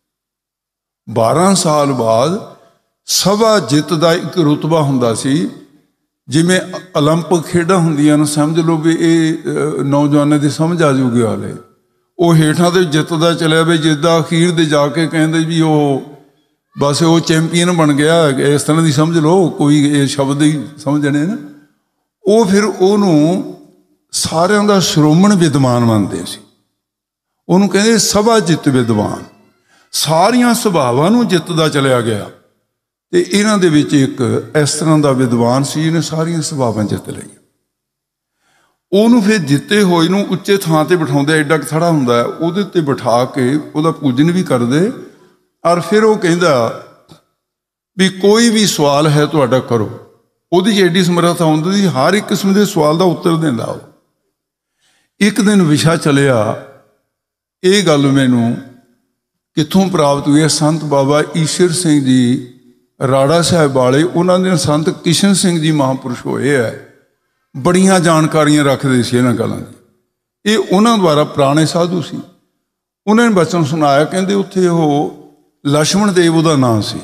12 ਸਾਲ ਬਾਅਦ ਸਭਾ ਜਿੱਤ ਦਾ ਇੱਕ ਰੁਤਬਾ ਹੁੰਦਾ ਸੀ। ਜਿਵੇਂ ਓਲੰਪਿਕ ਖੇਡਾਂ ਹੁੰਦੀਆਂ ਨੇ, ਸਮਝ ਲਓ ਵੀ ਇਹ ਨੌਜਵਾਨਾਂ ਦੀ ਸਮਝ ਆ ਜੂਗੀ ਹਾਲੇ। ਉਹ ਹੇਠਾਂ ਤੇ ਜਿੱਤਦਾ ਚਲਿਆ ਵੀ, ਜਿੱਦਾਂ ਅਖੀਰ ਦੇ ਜਾ ਕੇ ਕਹਿੰਦੇ ਵੀ ਉਹ ਬਸ ਉਹ ਚੈਂਪੀਅਨ ਬਣ ਗਿਆ, ਇਸ ਤਰ੍ਹਾਂ ਦੀ ਸਮਝ ਲਓ, ਕੋਈ ਇਹ ਸ਼ਬਦ ਹੀ ਸਮਝਣੇ ਨਾ। ਉਹ ਫਿਰ ਉਹਨੂੰ ਸਾਰਿਆਂ ਦਾ ਸ਼੍ਰੋਮਣ ਵਿਦਵਾਨ ਮੰਨਦੇ ਸੀ। ਉਹਨੂੰ ਕਹਿੰਦੇ ਸਭਾ ਜਿੱਤ ਵਿਦਵਾਨ। ਸਾਰੀਆਂ ਸੁਭਾਵਾਂ ਨੂੰ ਜਿੱਤਦਾ ਚਲਿਆ ਗਿਆ। ਤੇ ਇਹਨਾਂ ਦੇ ਵਿੱਚ ਇੱਕ ਇਸ ਤਰ੍ਹਾਂ ਦਾ ਵਿਦਵਾਨ ਸੀ, ਇਹਨੇ ਸਾਰੀਆਂ ਸੁਭਾਵਾਂ ਜਿੱਤ ਲਈਆਂ। ਉਹਨੂੰ ਫਿਰ ਜਿੱਤੇ ਹੋਏ ਨੂੰ ਉੱਚੇ ਥਾਂ ਤੇ ਬਿਠਾਉਂਦੇ, ਐਡਾ ਥੜਾ ਹੁੰਦਾ ਹੈ, ਉਹਦੇ ਉੱਤੇ ਬਿਠਾ ਕੇ ਉਹਦਾ ਪੂਜਨ ਵੀ ਕਰਦੇ। ਔਰ ਫਿਰ ਉਹ ਕਹਿੰਦਾ ਵੀ ਕੋਈ ਵੀ ਸਵਾਲ ਹੈ ਤੁਹਾਡਾ ਕਰੋ। ਉਹਦੀ ਐਡੀ ਸਮਰੱਥਾ ਹੁੰਦੀ ਸੀ, ਹਰ ਇੱਕ ਕਿਸਮ ਦੇ ਸਵਾਲ ਦਾ ਉੱਤਰ ਦਿੰਦਾ ਉਹ। ਇੱਕ ਦਿਨ ਵਿਸ਼ਾ ਚੱਲਿਆ, ਇਹ ਗੱਲ ਮੈਨੂੰ ਕਿੱਥੋਂ ਪ੍ਰਾਪਤ ਹੋਈ ਹੈ, ਸੰਤ ਬਾਬਾ ਈਸ਼ਰ ਸਿੰਘ ਜੀ ਰਾੜਾ ਸਾਹਿਬ ਵਾਲੇ, ਉਹਨਾਂ ਦੇ ਸੰਤ ਕਿਸ਼ਨ ਸਿੰਘ ਜੀ ਮਹਾਂਪੁਰਸ਼ ਹੋਏ ਹੈ, ਬੜੀਆਂ ਜਾਣਕਾਰੀਆਂ ਰੱਖਦੇ ਸੀ ਇਹਨਾਂ ਗੱਲਾਂ ਦੀ। ਇਹ ਉਹਨਾਂ ਦੁਆਰਾ ਪੁਰਾਣੇ ਸਾਧੂ ਸੀ। ਉਹਨਾਂ ਨੇ ਬਚਨ ਸੁਣਾਇਆ, ਕਹਿੰਦੇ ਉੱਥੇ ਉਹ ਲਛਮਣ ਦੇਵ ਉਹਦਾ ਨਾਂ ਸੀ।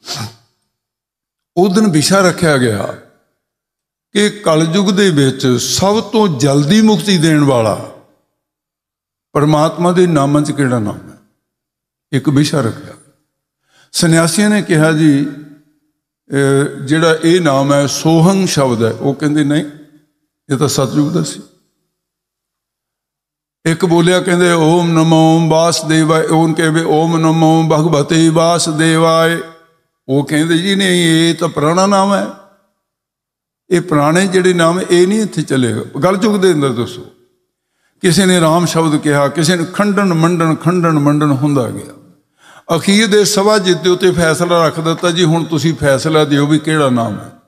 ਉਸ ਦਿਨ ਵਿਸ਼ਾ ਰੱਖਿਆ ਗਿਆ ਕਿ ਕਲਯੁਗ ਦੇ ਵਿੱਚ ਸਭ ਤੋਂ ਜਲਦੀ ਮੁਕਤੀ ਦੇਣ ਵਾਲਾ ਪਰਮਾਤਮਾ ਦੇ ਨਾਮਾਂ 'ਚ ਕਿਹੜਾ ਨਾਮ ਹੈ। ਇੱਕ ਵਿਸ਼ਾ ਰੱਖਿਆ। ਸੰਨਿਆਸੀਆਂ ਨੇ ਕਿਹਾ ਜੀ ਜਿਹੜਾ ਇਹ ਨਾਮ ਹੈ ਸੋਹੰਗ ਸ਼ਬਦ ਹੈ। ਉਹ ਕਹਿੰਦੇ ਨਹੀਂ, ਇਹ ਤਾਂ ਸਤਿਯੁਗ ਦਾ ਸੀ। ਇੱਕ ਬੋਲਿਆ ਕਹਿੰਦੇ ਓਮ ਨਮੋ ਵਾਸੁਦੇਵਾਏ, ਉਹ ਕਹਿੰਦੇ ਓਮ ਨਮੋ ਭਗਵਤੇ ਵਾਸੁਦੇਵਾਏ। ਉਹ ਕਹਿੰਦੇ ਜੀ ਨਹੀਂ, ਇਹ ਤਾਂ ਪੁਰਾਣਾ ਨਾਮ ਹੈ, ਇਹ ਪੁਰਾਣੇ ਜਿਹੜੇ ਨਾਮ ਇਹ ਨਹੀਂ ਇੱਥੇ ਚੱਲੇਗਾ। ਕਲਯੁਗ ਦੇ ਅੰਦਰ ਦੱਸੋ, ਕਿਸੇ ਨੇ ਰਾਮ ਸ਼ਬਦ ਕਿਹਾ, ਕਿਸੇ ਨੇ ਖੰਡਨ ਮੰਡਨ ਹੁੰਦਾ ਗਿਆ। ਅਖੀਰ ਦੇ ਸਭਾ ਜਿੱਤ ਦੇ ਉੱਤੇ ਫੈਸਲਾ ਰੱਖ ਦਿੱਤਾ ਜੀ ਹੁਣ ਤੁਸੀਂ ਫੈਸਲਾ ਦਿਓ ਵੀ ਕਿਹੜਾ ਨਾਮ ਹੈ।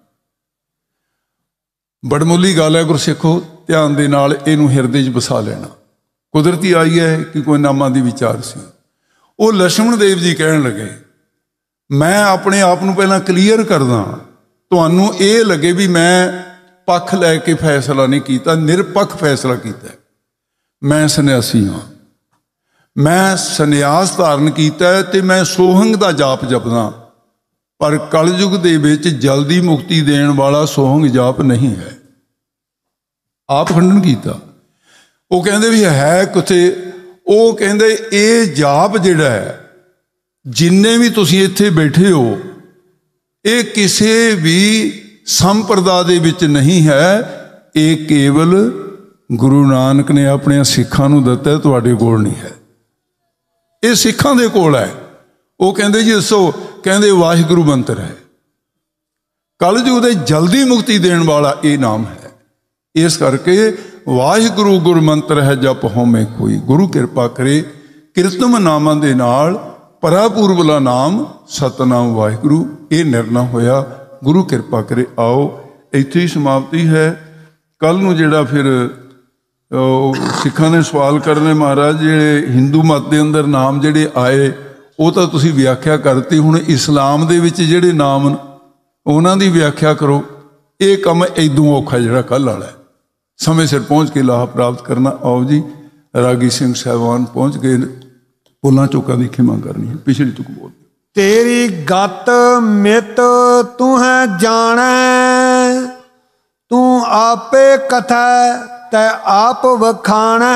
ਬੜਮੁੱਲੀ ਗੱਲ ਹੈ ਗੁਰਸਿੱਖੋ, ਧਿਆਨ ਦੇ ਨਾਲ ਇਹਨੂੰ ਹਿਰਦੇ 'ਚ ਵਸਾ ਲੈਣਾ। ਕੁਦਰਤੀ ਆਈ ਹੈ ਕਿ ਕੋਈ ਨਾਮਾਂ ਦੀ ਵਿਚਾਰ ਸੀ। ਉਹ ਲਛਮਣ ਦੇਵ ਜੀ ਕਹਿਣ ਲੱਗੇ ਮੈਂ ਆਪਣੇ ਆਪ ਨੂੰ ਪਹਿਲਾਂ ਕਲੀਅਰ ਕਰਦਾ, ਤੁਹਾਨੂੰ ਇਹ ਲੱਗੇ ਵੀ ਮੈਂ ਪੱਖ ਲੈ ਕੇ ਫੈਸਲਾ ਨਹੀਂ ਕੀਤਾ, ਨਿਰਪੱਖ ਫੈਸਲਾ ਕੀਤਾ। ਮੈਂ ਸੰਨਿਆਸੀ ਹਾਂ, ਮੈਂ ਸੰਨਿਆਸ ਧਾਰਨ ਕੀਤਾ ਤੇ ਮੈਂ ਸੋਹੰਗ ਦਾ ਜਾਪ ਜਪਦਾ, ਪਰ ਕਲਯੁਗ ਦੇ ਵਿੱਚ ਜਲਦੀ ਮੁਕਤੀ ਦੇਣ ਵਾਲਾ ਸੋਹੰਗ ਜਾਪ ਨਹੀਂ ਹੈ। ਆਪ ਖੰਡਨ ਕੀਤਾ। ਉਹ ਕਹਿੰਦੇ ਵੀ ਹੈ ਕਿੱਥੇ? ਉਹ ਕਹਿੰਦੇ ਇਹ ਜਾਪ ਜਿਹੜਾ ਹੈ, ਜਿੰਨੇ ਵੀ ਤੁਸੀਂ ਇੱਥੇ ਬੈਠੇ ਹੋ, ਇਹ ਕਿਸੇ ਵੀ ਸੰਪਰਦਾ ਦੇ ਵਿੱਚ ਨਹੀਂ ਹੈ। ਇਹ ਕੇਵਲ ਗੁਰੂ ਨਾਨਕ ਨੇ ਆਪਣੇ ਸਿੱਖਾਂ ਨੂੰ ਦਿੱਤਾ, ਤੁਹਾਡੇ ਕੋਲ ਨਹੀਂ ਹੈ। ਇਹ ਸਿੱਖਾਂ ਦੇ ਕੋਲ ਹੈ। ਉਹ ਕਹਿੰਦੇ ਜੀ ਦੱਸੋ, ਕਹਿੰਦੇ ਵਾਹਿਗੁਰੂ ਮੰਤਰ ਹੈ, ਕਲਯੁਗ ਦੇ ਜਲਦੀ ਮੁਕਤੀ ਦੇਣ ਵਾਲਾ ਇਹ ਨਾਮ ਹੈ। ਇਸ ਕਰਕੇ ਵਾਹਿਗੁਰੂ ਗੁਰ ਮੰਤਰ ਹੈ ਜਪ ਹੋਮੇ ਕੋਈ। ਗੁਰੂ ਕਿਰਪਾ ਕਰੇ ਕਿਰਤਮ ਨਾਮਾਂ ਦੇ ਨਾਲ ਪਰਾਪੂਰਬਲਾ ਨਾਮ ਸਤਨਾਮ ਵਾਹਿਗੁਰੂ ਇਹ ਨਿਰਣਾ ਹੋਇਆ। ਗੁਰੂ ਕਿਰਪਾ ਕਰੇ। ਆਓ ਇੱਥੇ ਹੀ ਸਮਾਪਤੀ ਹੈ। ਕੱਲ੍ਹ ਨੂੰ ਜਿਹੜਾ ਫਿਰ ਸਿੱਖਾਂ ਨੇ ਸਵਾਲ ਕਰਨੇ, ਮਹਾਰਾਜ ਜਿਹੜੇ ਹਿੰਦੂ ਮਤ ਦੇ ਅੰਦਰ ਨਾਮ ਜਿਹੜੇ ਆਏ ਉਹ ਤਾਂ ਤੁਸੀਂ ਵਿਆਖਿਆ ਕਰਤੀ, ਹੁਣ ਇਸਲਾਮ ਦੇ ਵਿੱਚ ਜਿਹੜੇ ਨਾਮ ਉਹਨਾਂ ਦੀ ਵਿਆਖਿਆ ਕਰੋ। ਇਹ ਕੰਮ ਇਦੋਂ ਔਖਾ ਜਿਹੜਾ ਕੱਲ੍ਹ ਵਾਲਾ ਹੈ। ਸਮੇਂ ਸਿਰ ਪਹੁੰਚ ਕੇ ਲਾਹਾ ਪ੍ਰਾਪਤ ਕਰਨਾ। ਆਓ ਜੀ, ਰਾਗੀ ਸਿੰਘ ਸਾਹਿਬਾਨ ਪਹੁੰਚ ਗਏ, ਭੁੱਲਾਂ ਚੁੱਕਾਂ ਦੀ ਖਿਮਾ ਕਰਨੀ ਹੈ। ਪਿਛਲੀ ਤੁਕ ਬੋਲ। ਤੇਰੀ ਗਤ ਮਿਤ ਤੂੰ ਹੈ ਜਾਣੈ, ਤੂੰ ਆਪੇ ਕਥੈ ਤੈ ਆਪ ਵਖਾਣੈ।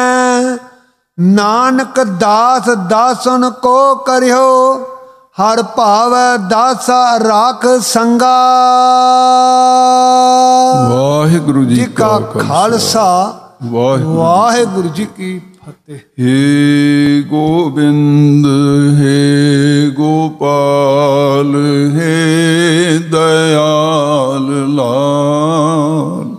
ਨਾਨਕ ਦਾਸ ਦਾਸਨ ਕੋ ਕਰਿਓ, ਹਰ ਭਾਵੈ ਦਾਸਾ ਰਾਖ ਸੰਗਾ। ਵਾਹਿਗੁਰੂ ਜੀ ਕਾ ਖਾਲਸਾ, ਵਾਹਿਗੁਰੂ ਜੀ ਕੀ ਫਤਿਹ। ਹੇ ਗੋਬਿੰਦ ਹੇ ਗੋਪਾਲ ਹੇ ਦਇਆਲ ਲਾਲ,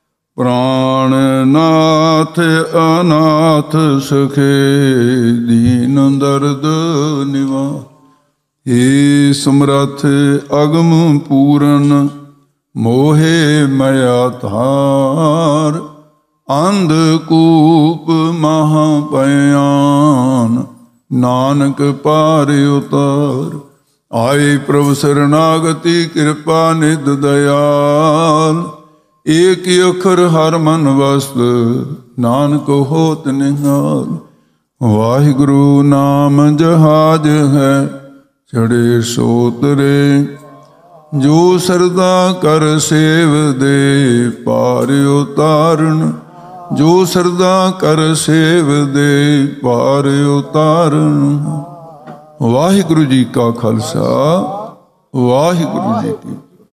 ਪ੍ਰਾਣਨਾਥ ਅਨਾਥ ਸਖੇ ਦੀਨ ਦਰਦ ਨਿਵਾਰ। ਹੇ ਸਮਰੱਥ ਅਗਮ ਪੂਰਨ ਮੋਹੇ ਮਇਆ ਧਾਰ, ਅੰਧ ਕੂਪ ਮਹਾ ਭਿਆਨ ਨਾਨਕ ਪਾਰ ਉਤਾਰ। ਆਏ ਪ੍ਰਭ ਸਰਨਾਗਤੀ ਕਿਰਪਾ ਨਿਧ ਦਇਆਲ, ਏਕ ਅੱਖਰ ਹਰ ਮਨ ਵਸਤ ਨਾਨਕ ਹੋਤ ਨਿਹਾਲ। ਵਾਹਿਗੁਰੂ ਨਾਮ ਜਹਾਜ ਹੈ ਚੜੇ ਸੋ ਤਰੇ, ਜੋ ਸਰਦਾ ਕਰ ਸੇਵ ਦੇ ਪਾਰ ਉਤਾਰਨ। ਜੋ ਸਰਦਾ ਕਰ ਸੇਵ ਦੇ ਪਾਰ ਉਤਾਰਨ। ਵਾਹਿਗੁਰੂ ਜੀ ਕਾ ਖਾਲਸਾ, ਵਾਹਿਗੁਰੂ ਜੀ ਕੀ